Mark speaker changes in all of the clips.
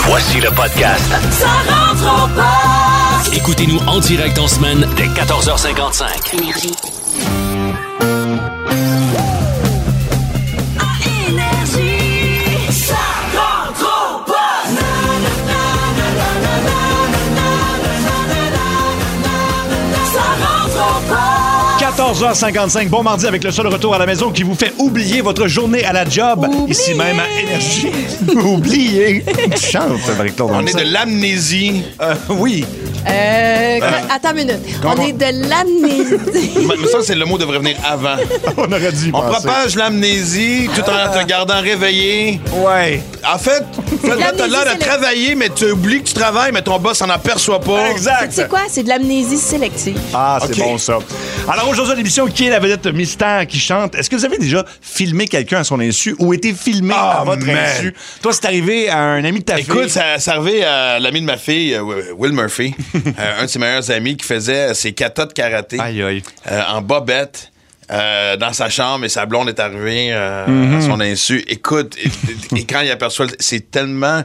Speaker 1: Voici le podcast.
Speaker 2: Ça rentre au poste.
Speaker 1: Écoutez-nous en direct en semaine dès 14h55.
Speaker 2: Énergie. À Énergie. Ça rentre au poste.
Speaker 3: 14h55, bon mardi avec le seul retour à la maison qui vous fait oublier votre journée à la job. Ici même à Énergie. Oublier. Chante, Marie-Claude.
Speaker 4: On est de l'amnésie.
Speaker 3: Oui.
Speaker 5: Attends une minute. On est de l'amnésie.
Speaker 4: Mais ça, c'est le mot devrait venir avant.
Speaker 3: On aurait dû y
Speaker 4: On
Speaker 3: penser.
Speaker 4: propage l'amnésie tout en te gardant réveillé.
Speaker 3: Ouais.
Speaker 4: En fait, t'as l'air de travailler, mais tu oublies que tu travailles, mais ton boss s'en aperçoit pas.
Speaker 3: Exact.
Speaker 5: C'est quoi? C'est de l'amnésie sélective.
Speaker 3: Ah, c'est
Speaker 4: Ok.
Speaker 3: bon ça. Alors aujourd'hui, l'émission Qui est la vedette mystère qui chante? Est-ce que vous avez déjà filmé quelqu'un à son insu ou été filmé à votre insu? Toi, c'est arrivé à un ami de ta
Speaker 4: Écoute,
Speaker 3: fille.
Speaker 4: ça arrivait à l'ami de ma fille, Will Murphy, un de ses meilleurs amis qui faisait ses katas de karaté
Speaker 3: Aïe, aïe.
Speaker 4: en bobette. Dans sa chambre et sa blonde est arrivée à son insu. Écoute, et quand il aperçoit, c'est tellement...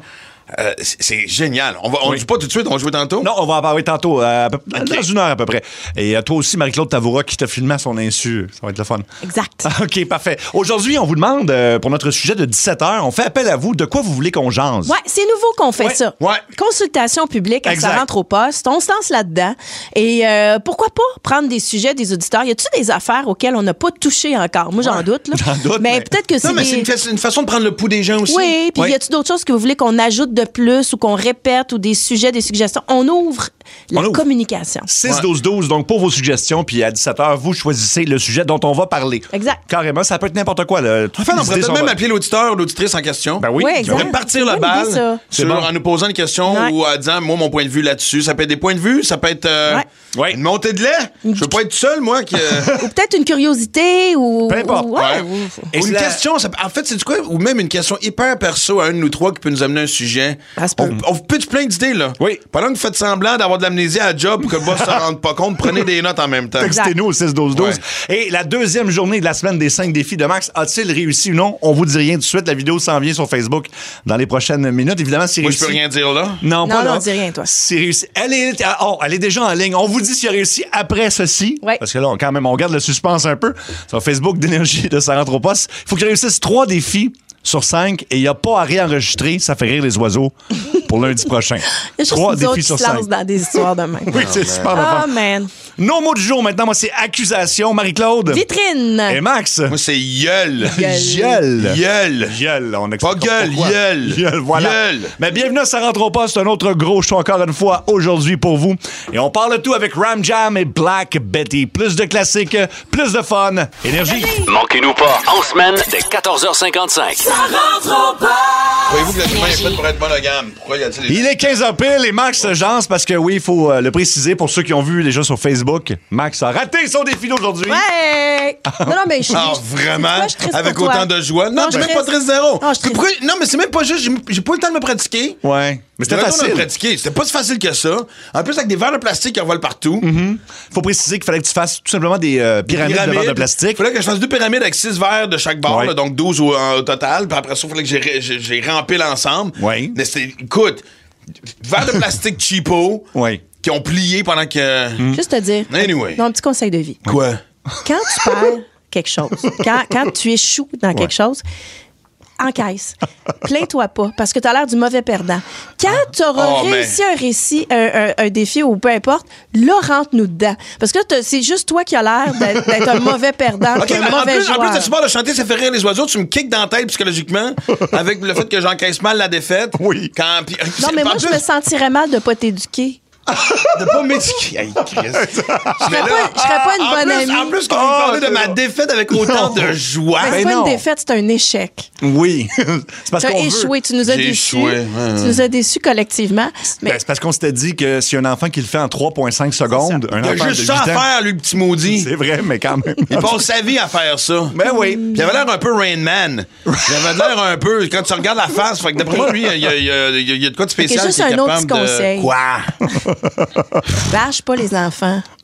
Speaker 4: c'est génial. On joue pas tout de suite, on joue tantôt?
Speaker 3: Non, on va en parler tantôt, dans une heure à peu près. Et toi aussi, Marie-Claude Tavoura, qui t'a filmé à son insu. Ça va être le fun.
Speaker 5: Exact.
Speaker 3: OK, parfait. Aujourd'hui, on vous demande, pour notre sujet de 17h, on fait appel à vous. De quoi vous voulez qu'on jase?
Speaker 5: Ouais, c'est nouveau qu'on fait ça.
Speaker 4: Ouais.
Speaker 5: Consultation publique,
Speaker 3: Exact.
Speaker 5: ça rentre au poste. On se lance là-dedans. Et pourquoi pas prendre des sujets des auditeurs? Y a-tu des affaires auxquelles on n'a pas touché encore? Moi, j'en doute. Là.
Speaker 3: J'en doute,
Speaker 5: Mais
Speaker 3: mais-
Speaker 5: peut-être que c'est
Speaker 4: Non, mais
Speaker 5: des...
Speaker 4: c'est une façon de prendre le pouls des gens aussi.
Speaker 5: Oui, puis
Speaker 3: Oui.
Speaker 5: y a-tu d'autres choses que vous voulez qu'on ajoute de plus ou qu'on répète ou des sujets, des suggestions? On ouvre la
Speaker 3: On ouvre.
Speaker 5: communication.
Speaker 3: 6-12-12, donc pour vos suggestions, puis à 17h, vous choisissez le sujet dont on va parler.
Speaker 5: Exact.
Speaker 3: Carrément, ça peut être n'importe quoi. Là.
Speaker 4: Enfin, on pourrait peut-être même appeler l'auditeur ou l'auditrice en question.
Speaker 3: Ben oui.
Speaker 5: Ouais,
Speaker 4: On
Speaker 5: exact.
Speaker 4: pourrait partir la
Speaker 5: Bonne idée,
Speaker 4: balle
Speaker 5: ça.
Speaker 3: C'est
Speaker 4: sur,
Speaker 3: bon.
Speaker 4: en nous posant une question
Speaker 5: Ouais.
Speaker 4: ou en disant, moi, mon point de vue là-dessus. Ça peut être des points de vue, ça peut être
Speaker 3: Ouais.
Speaker 4: une montée de lait. Je veux pas être seul, moi. Qui,
Speaker 5: Ou peut-être une curiosité ou...
Speaker 3: Peu importe.
Speaker 5: ou- ouais,
Speaker 4: Ouais.
Speaker 5: ou-
Speaker 3: Et
Speaker 4: ou une
Speaker 3: c'est la-
Speaker 4: question, en fait, c'est quoi? Ou même une question hyper perso à un de nous trois qui peut nous amener un sujet.
Speaker 5: Ça se peut.
Speaker 4: On vous pitch plein d'idées, là.
Speaker 3: Oui.
Speaker 4: Pendant que vous faites semblant d'avoir de l'amnésie à la job pour que le boss s'en rende pas compte, prenez des notes en même temps.
Speaker 3: Textez-nous au 6-12-12.
Speaker 4: Ouais.
Speaker 3: Et la deuxième journée de la semaine des 5 défis de Max, a-t-il réussi ou non? On vous dit rien tout de suite. La vidéo s'en vient sur Facebook dans les prochaines minutes. Évidemment, c'est
Speaker 4: Moi,
Speaker 3: réussi.
Speaker 4: je peux rien dire là.
Speaker 3: Non, pas
Speaker 5: Non,
Speaker 3: là.
Speaker 5: dis rien, toi.
Speaker 3: C'est réussi. Elle est déjà en ligne. On vous dit s'il a réussi après ceci.
Speaker 5: Ouais.
Speaker 3: Parce que là, quand même, on garde le suspense un peu. Sur Facebook d'Énergie de Ça rentre au poste. Il faut qu'il réussisse 3 défis sur 5 et il n'y a pas à réenregistrer. Ça fait rire les oiseaux pour lundi prochain.
Speaker 5: Il y a juste
Speaker 3: 3
Speaker 5: nous autres
Speaker 3: défis
Speaker 5: qui
Speaker 3: sur
Speaker 5: se
Speaker 3: 5.
Speaker 5: lancent dans des histoires de même.
Speaker 3: Oui, c'est super le
Speaker 5: Ah,
Speaker 3: fun.
Speaker 5: man.
Speaker 3: Nos mots du jour maintenant, moi, c'est accusation. Marie-Claude.
Speaker 5: Vitrine.
Speaker 3: Et Max.
Speaker 4: Moi, c'est gueule.
Speaker 3: Gueule.
Speaker 4: Gueule.
Speaker 3: Gueule, on
Speaker 4: Pas
Speaker 3: explique
Speaker 4: gueule,
Speaker 3: pourquoi.
Speaker 4: gueule.
Speaker 3: Gueule, voilà.
Speaker 4: Gueule.
Speaker 3: Mais bienvenue à Ça rentre au poste, un autre gros show encore une fois aujourd'hui pour vous. Et on parle tout avec Ram Jam et Black Betty. Plus de classiques, plus de fun. Énergie.
Speaker 1: Manquez-nous pas en semaine dès 14h55.
Speaker 2: Ça rentre au poste.
Speaker 4: Croyez-vous que l'être humain est fait pour être monogame? Pourquoi y a-t-il
Speaker 3: Il est 15h pile et Max se jase parce que oui, il faut le préciser pour ceux qui ont vu déjà sur Facebook. Max a raté son défi d'aujourd'hui.
Speaker 5: Ouais! Non, mais je
Speaker 4: Ah, vraiment?
Speaker 5: je suis triste
Speaker 4: Avec
Speaker 5: pour toi.
Speaker 4: autant de joie? Non,
Speaker 5: je
Speaker 4: j'ai
Speaker 5: suis
Speaker 4: même pas
Speaker 5: triste.
Speaker 4: triste zéro.
Speaker 5: Non, je suis triste.
Speaker 4: Non, mais c'est même pas juste. J'ai pas eu le temps de me pratiquer.
Speaker 3: Ouais. Mais c'était
Speaker 4: J'ai pas eu le temps de me
Speaker 3: facile.
Speaker 4: pratiquer. C'était pas si facile que ça. En plus, avec des verres de plastique qui envolent partout.
Speaker 3: Faut préciser qu'il fallait que tu fasses tout simplement des pyramides de verre de plastique.
Speaker 4: Il fallait que je fasse 2 pyramides avec 6 verres de chaque bord,
Speaker 3: Ouais.
Speaker 4: là, donc 12 au total. Puis après ça, il fallait que j'ai rempli l'ensemble.
Speaker 3: Ouais.
Speaker 4: Mais c'était, écoute, verres de plastique cheapo
Speaker 3: Oui.
Speaker 4: qui ont plié pendant que.
Speaker 5: Juste te dire.
Speaker 4: Anyway.
Speaker 5: Non, un petit conseil de vie.
Speaker 4: Quoi?
Speaker 5: Quand tu perds quelque chose, quand tu échoues dans quelque chose, encaisse. Plains-toi pas, parce que tu as l'air du mauvais perdant. Quand tu auras
Speaker 4: Oh, mais-
Speaker 5: réussi un récit, un défi ou peu importe, là, rentre-nous dedans. Parce que c'est juste toi qui as l'air d'être un mauvais perdant,
Speaker 4: OK,
Speaker 5: un
Speaker 4: mais
Speaker 5: mauvais
Speaker 4: en
Speaker 5: joueur.
Speaker 4: plus de support de chanter, ça fait rire les oiseaux. Tu me kicks dans la tête psychologiquement avec le fait que j'encaisse mal la défaite.
Speaker 3: Oui.
Speaker 5: Non, mais moi, je me sentirais mal de pas t'éduquer.
Speaker 4: De pas m'éduquer. Hey, Chris.
Speaker 5: Je serais pas une bonne amie.
Speaker 4: En plus, qu'on me parlait de ma défaite avec autant de joie.
Speaker 5: Mais
Speaker 3: Ben
Speaker 5: c'est pas
Speaker 3: non.
Speaker 5: une défaite, c'est un échec.
Speaker 3: Oui. C'est parce
Speaker 5: Tu as
Speaker 3: qu'on
Speaker 5: échoué,
Speaker 3: veut.
Speaker 5: tu nous as
Speaker 4: J'ai
Speaker 5: déçus.
Speaker 4: échoué, ouais.
Speaker 5: Tu nous as déçus collectivement. Mais
Speaker 3: Ben, c'est parce qu'on s'était dit que si un enfant qui le fait en 3,5 secondes, un
Speaker 4: Il a
Speaker 3: enfant
Speaker 4: juste
Speaker 3: de
Speaker 4: ça
Speaker 3: 8
Speaker 4: à
Speaker 3: ans,
Speaker 4: faire, lui, le petit maudit.
Speaker 3: c'est vrai, mais quand même.
Speaker 4: Il passe sa vie à faire ça.
Speaker 3: Ben oui.
Speaker 4: Puis il avait l'air un peu Rain Man. Il avait l'air un peu. Quand tu regardes la face, fait que d'après moi, lui, il y a de quoi de spécial.
Speaker 5: juste
Speaker 4: qui est
Speaker 5: un autre
Speaker 4: capable
Speaker 5: petit conseil.
Speaker 4: de... Quoi?
Speaker 5: bâche pas les enfants.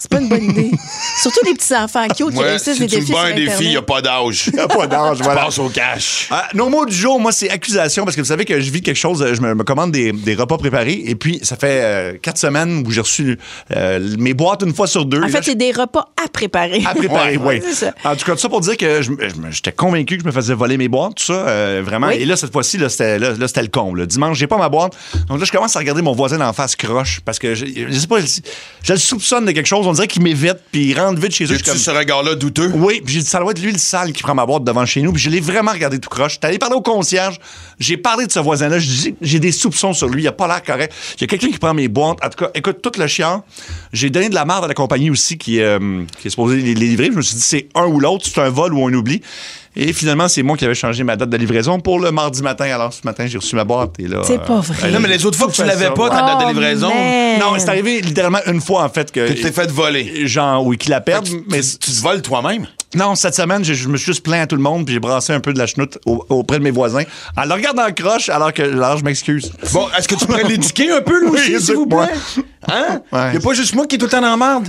Speaker 5: C'est pas une bonne idée. Surtout les petits-enfants cute qui réussissent des
Speaker 4: si tu
Speaker 5: défis
Speaker 4: me bats
Speaker 5: sur
Speaker 4: un défi, il n'y a
Speaker 5: Internet.
Speaker 4: pas d'âge.
Speaker 3: Il n'y a pas d'âge, voilà.
Speaker 4: Passe au cash.
Speaker 3: Nos mots du jour, moi, c'est accusation, parce que vous savez que je vis quelque chose, je me commande des repas préparés, et puis ça fait 4 semaines où j'ai reçu mes boîtes une fois sur 2.
Speaker 5: En fait, c'est des repas à préparer.
Speaker 3: À préparer, oui.
Speaker 5: C'est ça.
Speaker 3: En tout cas, tout ça pour dire que j'étais convaincu que je me faisais voler mes boîtes, tout ça, vraiment.
Speaker 5: Oui.
Speaker 3: Et là, cette fois-ci, c'était le comble. Là. Dimanche, j'ai pas ma boîte. Donc là, je commence à regarder mon voisin d'en face croche, parce que je sais pas, je le soupçonne de quelque chose. On dirait qu'il m'évite, puis il rentre vite chez eux. Je suis
Speaker 4: As-tu
Speaker 3: comme...
Speaker 4: ce regard-là douteux?
Speaker 3: Oui, puis j'ai dit, ça doit être lui le sale qui prend ma boîte devant chez nous. Puis je l'ai vraiment regardé tout croche. J'étais allé parler au concierge. J'ai parlé de ce voisin-là. Je dis, j'ai des soupçons sur lui. Il a pas l'air correct. Il y a quelqu'un qui prend mes boîtes. En tout cas, écoute, tout le chiant. J'ai donné de la merde à la compagnie aussi qui est supposée les livrer. Je me suis dit, c'est un ou l'autre. C'est un vol ou un oubli. Et finalement, c'est moi qui avais changé ma date de livraison pour le mardi matin. Alors, ce matin, j'ai reçu ma boîte. Et là,
Speaker 5: C'est pas vrai.
Speaker 4: Non, mais les autres fois que tu
Speaker 3: fais
Speaker 4: l'avais
Speaker 3: ça,
Speaker 4: pas, ta date de livraison,
Speaker 5: man.
Speaker 3: Non, c'est arrivé littéralement une fois, en fait. Que
Speaker 4: tu t'es fait voler.
Speaker 3: genre, oui, qu'il la perde. Mais
Speaker 4: Tu te voles toi-même?
Speaker 3: non, cette semaine, je me suis juste plaint à tout le monde, puis j'ai brassé un peu de la chenoute auprès de mes voisins. En le regardant en croche, alors je m'excuse.
Speaker 4: Bon, est-ce que tu pourrais l'éduquer un peu, lui aussi,
Speaker 3: Oui,
Speaker 4: s'il vous plaît?
Speaker 3: éduque-moi.
Speaker 4: Hein?
Speaker 3: Ouais.
Speaker 4: Il n'y a pas juste moi qui est tout le temps dans la merde.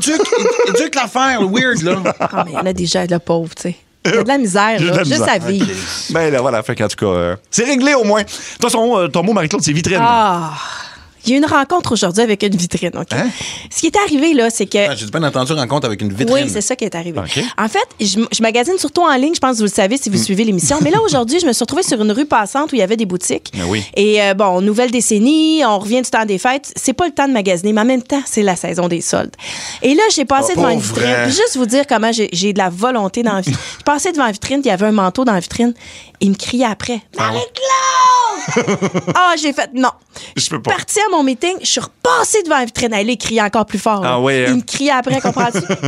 Speaker 4: Éduque l'affaire, le weird, là.
Speaker 5: Ah, mais il y en a déjà, le pauvre, tu sais. Il y a de la misère,
Speaker 3: J'ai de
Speaker 5: là,
Speaker 3: la
Speaker 5: juste
Speaker 3: misère.
Speaker 5: à vivre.
Speaker 3: Ben là, voilà, fait qu'en tout cas, c'est réglé au moins. Toi, ton mot, Marie-Claude, c'est vitrine.
Speaker 5: Ah! Il y a une rencontre aujourd'hui avec une vitrine, OK?
Speaker 3: Hein?
Speaker 5: Ce qui est arrivé, là, c'est que...
Speaker 4: Ah, j'ai bien entendu rencontre avec une vitrine.
Speaker 5: Oui, c'est ça qui est arrivé.
Speaker 3: OK.
Speaker 5: En fait, je magasine surtout en ligne, je pense que vous le savez si vous suivez l'émission. Mais là, aujourd'hui, je me suis retrouvée sur une rue passante où il y avait des boutiques.
Speaker 3: Ben oui.
Speaker 5: Et bon, nouvelle décennie, on revient du temps des fêtes. C'est pas le temps de magasiner, mais en même temps, c'est la saison des soldes. Et là, j'ai passé devant une vitrine.
Speaker 4: vrai.
Speaker 5: Puis juste vous dire comment j'ai de la volonté dans la vie. Je passais devant la vitrine, il y avait un manteau dans la vitrine. Il me criait après. Marie-Claude! Ah, j'ai fait non.
Speaker 3: Je
Speaker 5: suis
Speaker 3: peux pas.
Speaker 5: partie à mon meeting, je suis repassée devant la vitrine. Elle, il criait encore plus fort. là.
Speaker 3: Ah ouais, hein?
Speaker 5: Il me criait après, comprends-tu? Viens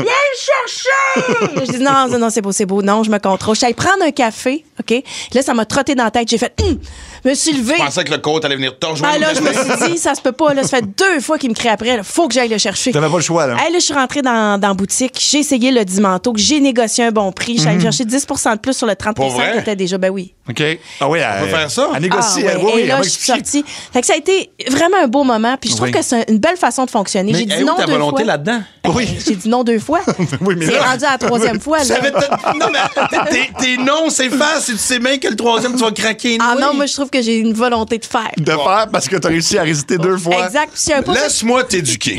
Speaker 5: le chercher! Je dis non, c'est beau. Non, je me contrôle. Je suis allée prendre un café, OK? Là, ça m'a trotté dans la tête. J'ai fait, je me suis levée.
Speaker 4: Je pensais que le côte allait venir te rejoindre.
Speaker 5: Ah là, je me suis dit, ça se peut pas. Là, ça fait 2 fois qu'il me crie après. Il faut que j'aille le chercher.
Speaker 3: T'avais pas le choix, là.
Speaker 5: Hey, là, je suis rentrée dans la boutique. J'ai essayé le 10 manteaux. J'ai négocié un bon prix. Je suis allée chercher 10 de plus sur le 30
Speaker 4: Pour vrai?
Speaker 5: qui était déjà. Ben oui.
Speaker 3: OK. Ah oui,
Speaker 4: On peut faire ça?
Speaker 3: À négocier.
Speaker 5: Ah, ouais.
Speaker 3: Oui,
Speaker 5: Et là,
Speaker 3: elle m'a
Speaker 5: je suis
Speaker 3: expliqué.
Speaker 5: sortie. Fait que ça a été vraiment un beau moment. Puis je trouve
Speaker 3: Oui.
Speaker 5: que c'est une belle façon de fonctionner.
Speaker 4: Mais
Speaker 5: J'ai dit
Speaker 4: elle est où
Speaker 5: non
Speaker 4: ta
Speaker 5: 2
Speaker 4: volonté
Speaker 5: fois.
Speaker 4: là-dedans?
Speaker 3: Oui.
Speaker 5: J'ai dit non 2 fois.
Speaker 3: Oui, mais
Speaker 5: c'est
Speaker 3: là-
Speaker 5: rendu à la 3e fois.
Speaker 4: Ça
Speaker 5: Là.
Speaker 4: avait non, mais tes noms s'effacent et tu sais bien que le 3e, tu vas craquer.
Speaker 5: Ah
Speaker 4: oui.
Speaker 5: non, moi, je trouve que j'ai une volonté de faire.
Speaker 3: De faire parce que t'as réussi à résister 2 fois.
Speaker 5: Exact. Puis c'est un peu ça.
Speaker 4: Laisse-moi t'éduquer.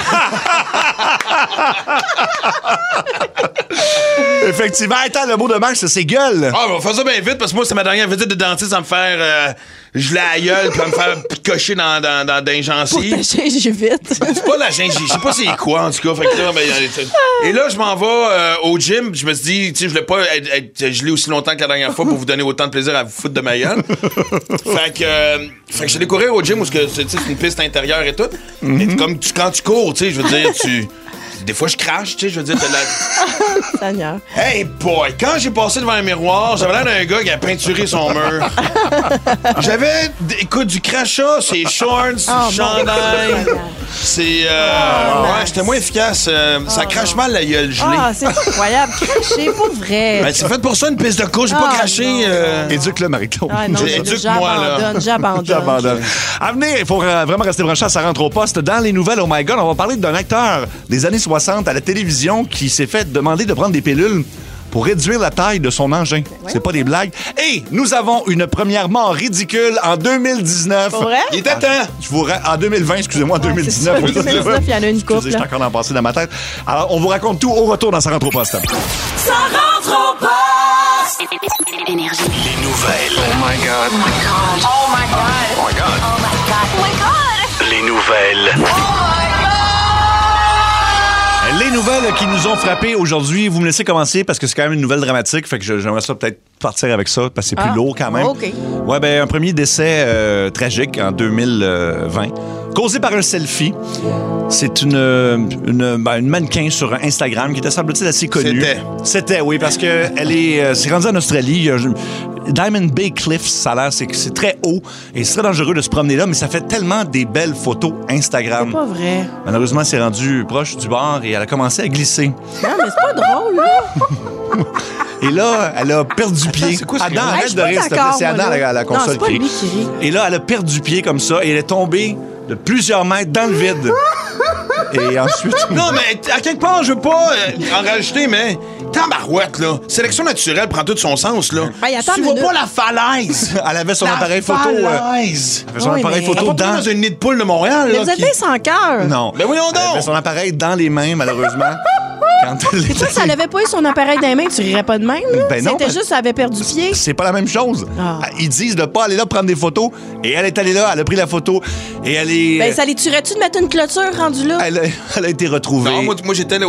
Speaker 3: Effectivement. Attends, le mot de Max, c'est gueule.
Speaker 4: Ah, on va faire ça bien vite parce que moi, c'est ma dernière visite de dentiste à me faire geler la gueule puis à me faire cocher dans les gencives.
Speaker 5: J'ai vite.
Speaker 4: C'est pas la gingive, je sais pas c'est quoi en tout cas. Fait que là, et là, je m'en vais au gym. Je me suis dit, tu sais, je voulais pas être gelé aussi longtemps que la dernière fois pour vous donner autant de plaisir à vous foutre de ma gueule. Fait que j'ai découvert au gym où c'est une piste intérieure et tout. Mais comme quand tu cours, tu sais, je veux dire, des fois, je crache, tu sais, je veux dire,
Speaker 5: Seigneur.
Speaker 4: Hey boy, quand j'ai passé devant un miroir, j'avais l'air d'un gars qui a peinturé son mur. J'avais, écoute, du crachat, c'est shorts,
Speaker 5: Oh,
Speaker 4: chandail.
Speaker 5: mon Dieu.
Speaker 4: C'est, ouais, j'étais moins efficace. Ça crache mal la gueule gelée.
Speaker 5: Ah, c'est incroyable. Cracher, pas vrai.
Speaker 4: Ben, c'est fait pour ça, une piste de course. J'ai pas
Speaker 5: Ah,
Speaker 4: craché.
Speaker 5: non.
Speaker 3: Éduque-le, Marie-Claude.
Speaker 5: Ah non,
Speaker 4: Éduque-moi, là.
Speaker 5: j'abandonne.
Speaker 3: J'abandonne. À venir, il faut vraiment rester branché à Ça rentre au poste. Dans les nouvelles, oh my God, on va parler d'un acteur des années 60 à la télévision qui s'est fait demander de prendre des pilules pour réduire la taille de son engin. C'est pas des blagues. Et nous avons une première mort ridicule en 2019.
Speaker 5: Pour vrai?
Speaker 4: Il était temps.
Speaker 3: En 2020, excusez-moi, en 2019.
Speaker 5: c'est ça, 2019, il y en a une couple,
Speaker 3: Excusez, je suis
Speaker 5: là.
Speaker 3: encore dans le passé dans ma tête. Alors, on vous raconte tout au retour dans Ça rentre au poste.
Speaker 2: Ça rentre au poste.
Speaker 1: Énergie. Les nouvelles.
Speaker 2: Oh my God. Oh my God.
Speaker 1: Les nouvelles.
Speaker 3: Les nouvelles qui nous ont frappés aujourd'hui, vous me laissez commencer parce que c'est quand même une nouvelle dramatique, fait que j'aimerais ça peut-être partir avec ça parce que c'est plus lourd quand même.
Speaker 5: OK.
Speaker 3: Ouais, ben un premier décès tragique en 2020, causé par un selfie. C'est une mannequin sur Instagram qui était, semble-t-il, assez connue. C'était, oui, parce que c'est rendu en Australie. Il y a Diamond Bay Cliffs, ça a l'air, c'est très haut et c'est très dangereux de se promener là, mais ça fait tellement des belles photos Instagram.
Speaker 5: C'est pas vrai.
Speaker 3: Malheureusement, c'est rendu proche du bord et elle a commencé à glisser.
Speaker 5: Non, mais c'est pas drôle, là.
Speaker 3: Et là, elle a perdu pied.
Speaker 4: c'est quoi ce
Speaker 3: Adam,
Speaker 4: gars-là?
Speaker 3: arrête
Speaker 5: Hey, je
Speaker 3: de
Speaker 5: suis
Speaker 3: rire,
Speaker 5: pas
Speaker 3: s'il te plaît.
Speaker 5: d'accord,
Speaker 3: C'est Adam
Speaker 5: moi, là.
Speaker 3: à la
Speaker 5: Non,
Speaker 3: console
Speaker 5: c'est pas lui qui rit.
Speaker 3: Et là, elle a perdu pied comme ça et elle est tombée de plusieurs mètres dans le vide. Et ensuite...
Speaker 4: Non, mais à quelque part, je veux pas en rajouter, mais tabarouette, là. Sélection naturelle prend tout son sens, là.
Speaker 5: Hey, attends
Speaker 4: Tu
Speaker 5: une
Speaker 4: vois
Speaker 5: minute.
Speaker 4: pas la falaise.
Speaker 3: Elle avait son
Speaker 4: La
Speaker 3: appareil photo.
Speaker 4: falaise.
Speaker 3: Elle avait son
Speaker 5: Oui,
Speaker 3: appareil
Speaker 5: mais-
Speaker 3: photo
Speaker 4: T'as pas
Speaker 3: dans...
Speaker 4: dans un nid de poule de Montréal,
Speaker 5: Mais
Speaker 4: là.
Speaker 5: vous êtes bien sans cœur.
Speaker 3: Non.
Speaker 4: Ben voyons
Speaker 3: Elle avait
Speaker 4: donc.
Speaker 3: son appareil dans les mains, malheureusement. Quand elle
Speaker 5: Et toi,
Speaker 3: était-
Speaker 5: ça n'avait pas eu son appareil dans les mains, tu rirais pas de même, là?
Speaker 3: Ben non,
Speaker 5: C'était
Speaker 3: parce-
Speaker 5: juste, ça avait perdu pied.
Speaker 3: C'est pas la même chose.
Speaker 5: Ah.
Speaker 3: Ils disent de pas aller là prendre des photos. Et elle est allée là, elle a pris la photo. Et elle est...
Speaker 5: Ben, ça les tuerait-tu de mettre une clôture rendue là?
Speaker 3: Elle a été retrouvée.
Speaker 4: Non, moi j'étais là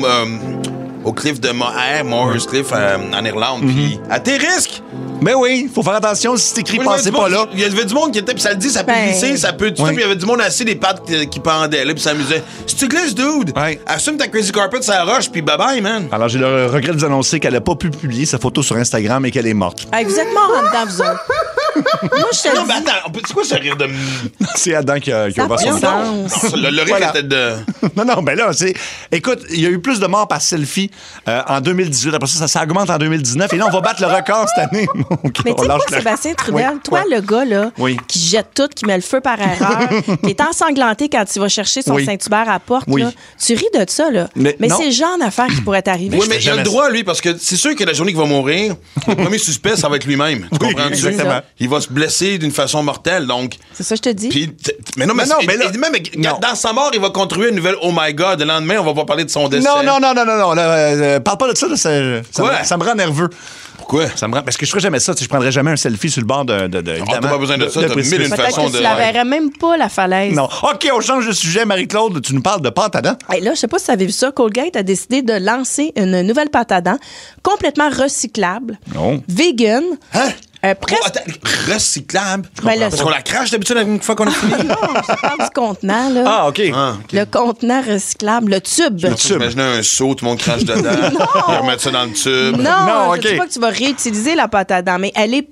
Speaker 4: au cliff de Morris Cliff en Irlande. Puis à tes risques.
Speaker 3: Mais oui, faut faire attention si c'est écrit
Speaker 4: Moi,
Speaker 3: passez pas là.
Speaker 4: Il y avait du monde qui était, puis ça le dit, ça peut
Speaker 5: Ben.
Speaker 4: glisser, ça peut tout ça,
Speaker 3: Ouais.
Speaker 4: puis il y avait du monde assis, des pattes qui pendaient là, puis s'amusait. Si tu glisses, dude,
Speaker 3: Ouais.
Speaker 4: assume ta crazy carpet, ça roche, puis bye bye, man.
Speaker 3: Alors, j'ai le regret de vous annoncer qu'elle n'a pas pu publier sa photo sur Instagram et qu'elle est morte.
Speaker 5: Hey, vous êtes morts en dedans, vous autres. Moi, je te
Speaker 4: Non,
Speaker 5: le
Speaker 4: mais
Speaker 5: dis.
Speaker 4: attends, c'est quoi ce rire de.
Speaker 3: C'est Adam qui a
Speaker 5: Ça
Speaker 3: ouvert son
Speaker 5: prend
Speaker 3: micro.
Speaker 5: sens.
Speaker 4: Le rire
Speaker 3: Voilà.
Speaker 4: était de.
Speaker 3: Non, ben là, c'est... Écoute, il y a eu plus de morts par selfie en 2018. Après ça augmente en 2019. Et là, on va battre le record cette année. OK,
Speaker 5: Mais
Speaker 3: on
Speaker 5: tu sais
Speaker 3: lâche
Speaker 5: quoi,
Speaker 3: la-
Speaker 5: Sébastien Trudel,
Speaker 3: Oui,
Speaker 5: toi,
Speaker 3: quoi?
Speaker 5: le gars, là,
Speaker 3: Oui.
Speaker 5: qui jette tout, qui met le feu par erreur, qui est ensanglanté quand il va chercher son
Speaker 3: Oui.
Speaker 5: Saint-Hubert à la porte,
Speaker 3: Oui.
Speaker 5: là, tu ris de ça, là.
Speaker 3: Mais
Speaker 5: Mais
Speaker 3: non.
Speaker 5: c'est le genre d'affaire qui pourrait t'arriver.
Speaker 4: Oui, mais il a
Speaker 3: jamais
Speaker 4: le droit, lui, parce que c'est sûr que la journée qu'il va mourir, le premier suspect, ça va être lui-même. Tu
Speaker 3: Oui,
Speaker 4: comprends-tu?
Speaker 3: exactement.
Speaker 4: Il va se blesser d'une façon mortelle, donc.
Speaker 5: C'est ça, je te dis.
Speaker 4: Puis, mais non, mais,
Speaker 3: Mais non, mais là-
Speaker 4: même
Speaker 3: non.
Speaker 4: dans sa mort, il va contribuer à une nouvelle Oh my God. Le lendemain, on va pas parler de son décès.
Speaker 3: Non. Là, parle pas de ça. Là,
Speaker 4: Quoi?
Speaker 3: ça me rend nerveux.
Speaker 4: Pourquoi?
Speaker 3: Ça me rend... Parce que je ferais jamais ça. Tu sais, je prendrais jamais un selfie sur le bord de
Speaker 4: t'as
Speaker 3: évidemment,
Speaker 4: pas besoin de ça, t'as
Speaker 3: précipice.
Speaker 4: mille et une
Speaker 5: Peut-être
Speaker 4: façon
Speaker 5: que tu
Speaker 4: de-
Speaker 5: la verrais même pas, la falaise.
Speaker 3: Non. OK, on change de sujet. Marie-Claude, tu nous parles de pâte à dents.
Speaker 5: Hey, là, je sais pas si vous avez vu ça, Colgate a décidé de lancer une nouvelle pâte à dents complètement recyclable,
Speaker 3: Non.
Speaker 5: vegan,
Speaker 4: Hein?
Speaker 5: presque...
Speaker 4: Oh, attends, recyclable.
Speaker 5: Ben là,
Speaker 4: Parce qu'on la crache d'habitude une fois qu'on a fini.
Speaker 5: Non, je parle du contenant, là.
Speaker 3: Ah, OK.
Speaker 4: Ah, ok.
Speaker 5: Le contenant recyclable, le tube.
Speaker 4: J'imaginais un seau, tout le monde crache dedans. Ils remettent ça dans le tube.
Speaker 5: Non,
Speaker 3: Non,
Speaker 5: je
Speaker 3: OK.
Speaker 5: dis pas que tu vas réutiliser la pâte à dents, mais elle est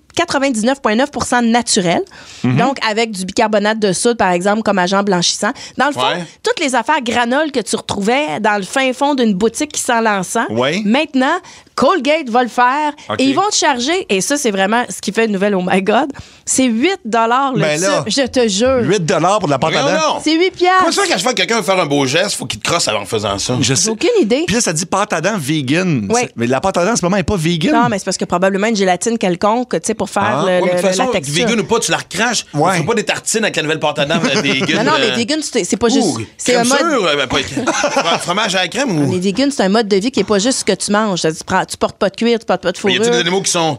Speaker 5: 99,9% naturelle.
Speaker 3: Mhm.
Speaker 5: Donc, avec du bicarbonate de soude, par exemple, comme agent blanchissant. Dans le fond,
Speaker 4: Ouais.
Speaker 5: toutes les affaires granoles que tu retrouvais dans le fin fond d'une boutique qui sent l'encens,
Speaker 3: Ouais.
Speaker 5: maintenant, Colgate va le faire
Speaker 3: OK.
Speaker 5: et ils vont te charger, et ça, c'est vraiment ce qui fait une nouvelle Oh my God, c'est 8 le
Speaker 3: Ben là,
Speaker 5: tube, je te jure.
Speaker 3: 8 pour de la pâte à
Speaker 4: Non,
Speaker 3: dents.
Speaker 4: non.
Speaker 5: C'est 8
Speaker 4: Comment
Speaker 5: piastres.
Speaker 4: ça, quand je vois quelqu'un faire un beau geste, faut qu'il te crosse avant en faisant ça?
Speaker 3: Je
Speaker 5: J'ai
Speaker 3: sais.
Speaker 5: aucune idée.
Speaker 3: Puis là, ça dit pâte à dents vegan.
Speaker 5: Oui.
Speaker 3: Mais la pâte à dents, en ce moment, elle n'est pas vegan.
Speaker 5: Non, mais c'est parce que probablement une gélatine quelconque, tu sais, pour faire
Speaker 3: Ah.
Speaker 5: le-
Speaker 4: Ouais, mais de toute
Speaker 5: la
Speaker 4: façon,
Speaker 5: texture.
Speaker 4: vegan ou pas, tu la recraches.
Speaker 3: Ouais.
Speaker 4: On fait pas des tartines avec la nouvelle pâte à dents vegan.
Speaker 5: Non, mais vegan, c'est pas juste. C'est un
Speaker 4: crème
Speaker 5: mode.
Speaker 4: sûre, pas fromage à la crème ou...
Speaker 5: Les vegans, c'est un mode de vie qui est pas juste ce que tu manges. Tu portes pas de cuir, tu portes pas de
Speaker 4: Mais y a-t-il des
Speaker 5: fourrure.
Speaker 4: animaux qui sont...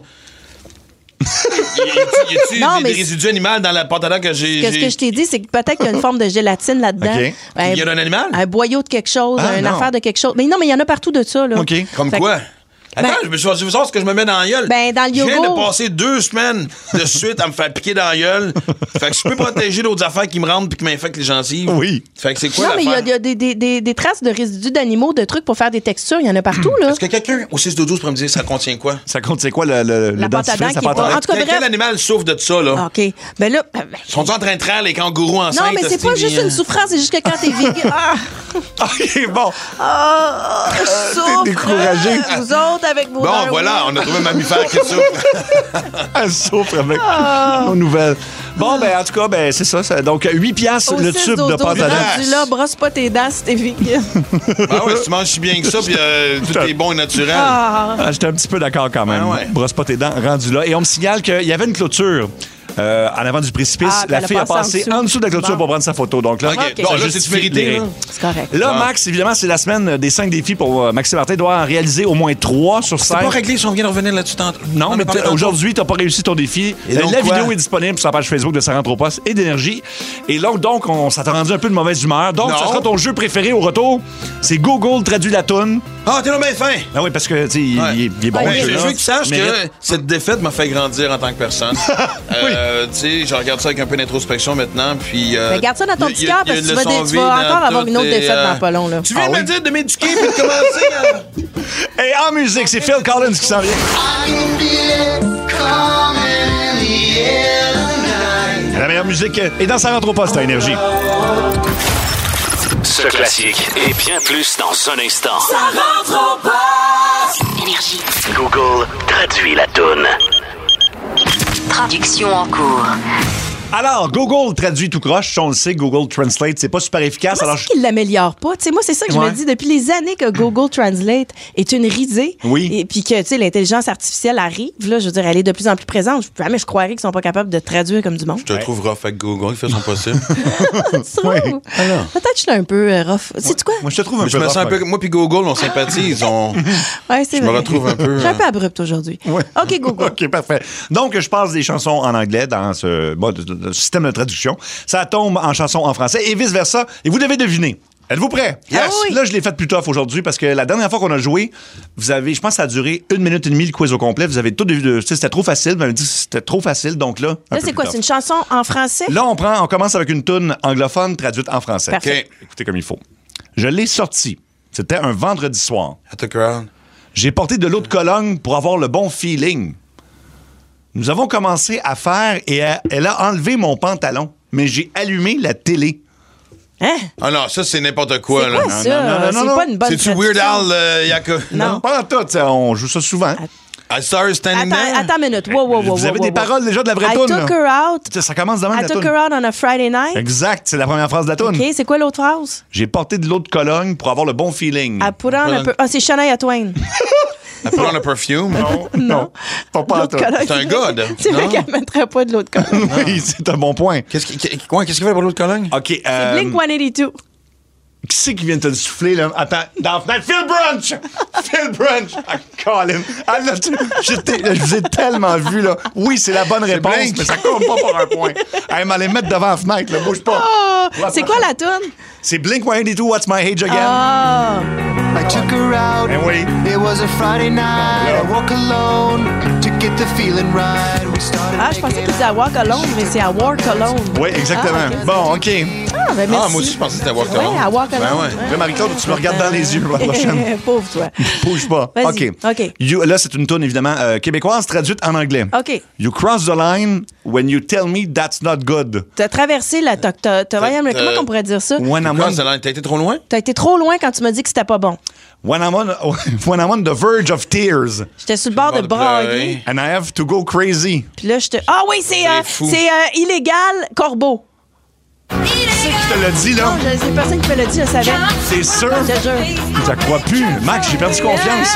Speaker 4: y a-t-il
Speaker 5: Non,
Speaker 4: des
Speaker 5: mais-
Speaker 4: résidus animaux dans la pâte à dents que j'ai...
Speaker 5: Ce que je t'ai dit, c'est que peut-être qu'il y a une forme de gélatine là-dedans.
Speaker 3: OK.
Speaker 4: Il y a un animal?
Speaker 5: Un boyau de quelque chose,
Speaker 3: Ah,
Speaker 5: une
Speaker 3: non.
Speaker 5: affaire de quelque chose. Mais non, mais il y en a partout de ça, là.
Speaker 3: OK.
Speaker 4: Comme
Speaker 5: Fait que-
Speaker 4: quoi? Attends,
Speaker 5: Ben-
Speaker 4: je veux savoir ce que je me mets dans la gueule.
Speaker 5: Ben, dans le
Speaker 4: Je viens
Speaker 5: yogourt.
Speaker 4: de passer 2 semaines de suite à me faire piquer dans la gueule. Fait que je peux protéger d'autres affaires qui me rentrent puis qui m'infectent les gencives.
Speaker 3: Oui.
Speaker 4: Fait que c'est quoi
Speaker 5: Non, mais il y
Speaker 4: l'affaire?
Speaker 5: a des traces de résidus d'animaux, de trucs pour faire des textures. Il y en a partout, là.
Speaker 4: Est-ce que quelqu'un au 6-12 pourrait me dire ça contient quoi?
Speaker 3: Ça compte, c'est quoi le
Speaker 5: La pâte à
Speaker 3: dentifrice,
Speaker 5: dents qui est pas- En tout cas,
Speaker 4: Quel
Speaker 5: bref.
Speaker 4: animal souffre de ça, là?
Speaker 5: Ah, OK. Ben là.
Speaker 4: Sont-ils en train de traire les kangourous enceintes?
Speaker 5: Non, mais c'est pas juste une souffrance, c'est juste que quand t'es vegan. Ah!
Speaker 3: OK, bon.
Speaker 5: Je souffre.
Speaker 3: découragé.
Speaker 5: Vous autres, avec vos
Speaker 4: Bon,
Speaker 5: Darwin.
Speaker 4: voilà, on a trouvé un mammifère qui souffre.
Speaker 3: Elle souffre avec nos nouvelles. Bon, ben, en tout cas, ben, c'est ça. Donc, 8 piastres
Speaker 5: Au
Speaker 3: le
Speaker 5: 6
Speaker 3: tube de
Speaker 5: dodo,
Speaker 3: pâte à dents.
Speaker 5: rendu là, brosse pas tes dents si t'es vegan.
Speaker 4: Ah ouais, si tu manges si bien que ça, puis tout est bon et naturel.
Speaker 3: Ah, j'étais un petit peu d'accord quand même.
Speaker 4: Ah ouais.
Speaker 3: Brosse pas tes dents, rendu là. Et on me signale qu'il y avait une clôture. En avant du précipice,
Speaker 5: Ah, puis
Speaker 3: la
Speaker 5: elle a
Speaker 3: fille a
Speaker 5: passé
Speaker 3: passé
Speaker 5: en
Speaker 3: en
Speaker 5: dessous.
Speaker 3: dessous de la clôture
Speaker 5: Bon.
Speaker 3: pour prendre sa photo. Donc là,
Speaker 4: OK.
Speaker 5: OK.
Speaker 4: Bon,
Speaker 3: ça
Speaker 4: là, c'est
Speaker 3: justifie
Speaker 4: mérité,
Speaker 3: les
Speaker 4: là.
Speaker 3: règles.
Speaker 5: C'est correct.
Speaker 3: Là,
Speaker 4: Ah.
Speaker 3: Max, évidemment, c'est la semaine des 5 défis pour Maxime Martin. Il doit en réaliser au moins 3 sur 5.
Speaker 4: C'est pas réglé si on vient de revenir là-dessus tantôt.
Speaker 3: Non,
Speaker 4: On
Speaker 3: mais
Speaker 4: a parlé tantôt.
Speaker 3: aujourd'hui, tu n'as pas réussi ton défi.
Speaker 4: Et donc
Speaker 3: la
Speaker 4: quoi?
Speaker 3: vidéo est disponible sur la page Facebook de Ça rentre au poste et d'Énergie. Et donc ça t'a rendu un peu de mauvaise humeur. Donc,
Speaker 4: Non.
Speaker 3: ça sera ton jeu préféré au retour. C'est Google traduit la toune.
Speaker 4: Ah, t'es là bien fin.
Speaker 3: Ah oui, parce que, tu sais, il est bon.
Speaker 5: Ouais,
Speaker 3: le
Speaker 4: Ben,
Speaker 3: jeu,
Speaker 4: je
Speaker 3: là.
Speaker 4: veux que tu saches
Speaker 3: Mérite.
Speaker 4: que cette défaite m'a fait grandir en tant que personne. Tu sais, je regarde ça avec un peu d'introspection maintenant, puis...
Speaker 5: Mais garde ça dans ton
Speaker 4: y a-
Speaker 5: petit
Speaker 4: y a
Speaker 5: cœur
Speaker 4: une
Speaker 5: parce que tu vas
Speaker 4: leçon
Speaker 5: tu
Speaker 4: vie
Speaker 5: vas
Speaker 4: dans
Speaker 5: encore avoir
Speaker 4: tout
Speaker 5: une autre
Speaker 4: et,
Speaker 5: défaite dans pas long, là.
Speaker 4: Tu viens
Speaker 3: Ah
Speaker 4: de me
Speaker 3: oui?
Speaker 4: dire de m'éduquer puis de commencer
Speaker 3: Et en musique, c'est Phil Collins qui s'en vient. La meilleure musique est dans Ça rentre au poste à Énergie.
Speaker 1: Ce classique et bien plus dans un instant.
Speaker 2: Ça rentre au poste.
Speaker 6: Énergie.
Speaker 1: Google traduit la toune.
Speaker 6: Traduction en cours.
Speaker 3: Alors, Google traduit tout croche. On le sait, Google Translate, c'est pas super efficace.
Speaker 5: Comment c'est qu'il l'améliore pas? Tu sais, moi, c'est ça que je me dis depuis les années que Google Translate est une risée.
Speaker 3: Oui.
Speaker 5: Et puis que, tu sais, l'intelligence artificielle arrive. Là, je veux dire, elle est de plus en plus présente. Je croirais qu'ils sont pas capables de traduire comme du monde.
Speaker 4: Je te trouve rough avec Google, il fait son possible.
Speaker 5: Tu trouves? Peut-être que je suis un peu rough. Sais-tu quoi?
Speaker 3: Moi, je te trouve un
Speaker 4: Mais
Speaker 3: peu
Speaker 4: je me sens un
Speaker 3: rough,
Speaker 4: peu. Moi puis Google, on sympathise.
Speaker 5: Ouais, c'est
Speaker 4: Je me
Speaker 5: vrai.
Speaker 4: retrouve un peu.
Speaker 5: Je suis un peu abrupte aujourd'hui.
Speaker 3: Ouais.
Speaker 5: OK, Google.
Speaker 3: OK, parfait. Donc, je passe des chansons en anglais dans ce système de traduction. Ça tombe en chansons en français et vice-versa. Et vous devez deviner. Êtes-vous prêts?
Speaker 5: Yes. Ah oui.
Speaker 3: Là, je l'ai fait plus tough aujourd'hui parce que la dernière fois qu'on a joué, vous avez, je pense que ça a duré 1 minute et demie le quiz au complet. Vous avez tout deviné. C'était trop facile. Vous m'avez dit que c'était trop facile. Donc là,
Speaker 5: Là, c'est quoi? C'est une chanson en français?
Speaker 3: Là, on commence avec une toune anglophone traduite en français.
Speaker 5: Parfait.
Speaker 3: OK. Écoutez comme il faut. Je l'ai sorti. C'était un vendredi soir.
Speaker 4: At the crowd.
Speaker 3: J'ai porté de l'eau de Cologne pour avoir le bon feeling. Nous avons commencé à faire et elle a enlevé mon pantalon, mais j'ai allumé la télé.
Speaker 5: Hein?
Speaker 4: Ah non, ça, c'est n'importe quoi.
Speaker 5: C'est
Speaker 4: là.
Speaker 5: quoi ça?
Speaker 3: non,
Speaker 5: C'est
Speaker 3: non.
Speaker 5: pas une bonne
Speaker 4: C'est-tu Weird
Speaker 5: traduction.
Speaker 4: Al Yaka?
Speaker 5: Non.
Speaker 3: Pas en tout, ça, on joue ça souvent.
Speaker 4: I saw her standing there.
Speaker 5: Attends une minute. Wow.
Speaker 3: Vous avez des paroles déjà de la vraie
Speaker 5: I
Speaker 3: toune.
Speaker 5: took
Speaker 3: là.
Speaker 5: her out.
Speaker 3: Ça commence demain
Speaker 5: I
Speaker 3: la
Speaker 5: took
Speaker 3: toune.
Speaker 5: her out on a Friday night.
Speaker 3: Exact, c'est la première phrase de la toune.
Speaker 5: OK, c'est quoi l'autre phrase?
Speaker 3: J'ai porté de l'eau de Cologne pour avoir le bon feeling.
Speaker 5: I put on a peu... Ah, c'est Shania Twain.
Speaker 4: I put on a perfume.
Speaker 3: Non, pas en
Speaker 5: L'autre
Speaker 3: tout.
Speaker 5: Cologne.
Speaker 4: C'est un gars, là.
Speaker 5: C'est vrai
Speaker 4: Non?
Speaker 5: qu'elle mettrait pas de l'autre Cologne.
Speaker 3: Oui, c'est un bon point.
Speaker 4: Qu'est-ce qu'il fait pour l'autre Cologne?
Speaker 3: OK.
Speaker 5: Blink 182.
Speaker 3: Qui c'est qui vient de te le souffler, là? Attends, dans la fenêtre. Phil Brunch! Phil Brunch! Ah, Colin! Ah, là, je vous ai tellement vu, là. Oui, c'est la bonne réponse,
Speaker 4: Blink.
Speaker 3: mais ça compte pas pour un point. Elle m'allait mettre devant la fenêtre, là. Bouge pas.
Speaker 5: Oh, c'est quoi la toune?
Speaker 3: C'est Blink 182, What's My Age Again?
Speaker 5: Ah!
Speaker 6: I took her out.
Speaker 3: Ben oui.
Speaker 6: It was a Friday night. I walk alone to get the feeling right. We started
Speaker 5: Ah, je pensais qu'il disait à Walk Alone, mais c'est à Work Alone.
Speaker 3: Oui, exactement.
Speaker 5: Ah, ok.
Speaker 3: Bon, OK.
Speaker 5: Ah, ben merci.
Speaker 4: Ah, moi aussi, je pensais que c'était Walk
Speaker 5: Ouais,
Speaker 4: Alone.
Speaker 5: à Walk Alone.
Speaker 4: Ben ouais.
Speaker 3: Là, Marie-Claude, tu me regardes dans les yeux pour la prochaine.
Speaker 5: Pauvre toi.
Speaker 3: Bouge pas.
Speaker 5: Vas-y.
Speaker 3: OK.
Speaker 5: OK.
Speaker 3: Là, c'est une toune, évidemment, québécoise traduite en anglais.
Speaker 5: OK.
Speaker 3: You cross the line when you tell me that's not good.
Speaker 5: T'as traversé la... Comment on pourrait dire ça?
Speaker 3: When I'm
Speaker 4: Cross the
Speaker 3: on,
Speaker 4: line, t'as été trop loin?
Speaker 5: T'as été trop loin quand tu m'as dit que c'était pas bon.
Speaker 3: when I'm on the verge of tears
Speaker 5: J'étais sur le bord de brailler.
Speaker 3: and I have to go crazy.
Speaker 5: Puis là, Ah oui, c'est
Speaker 4: fou.
Speaker 5: illégal, Corbeau.
Speaker 3: Qui te l'a dit, là?
Speaker 5: Non, c'est personne qui me l'a dit, je savais.
Speaker 3: C'est sûr?
Speaker 5: Je te jure.
Speaker 3: Je te crois plus. Max, j'ai perdu confiance.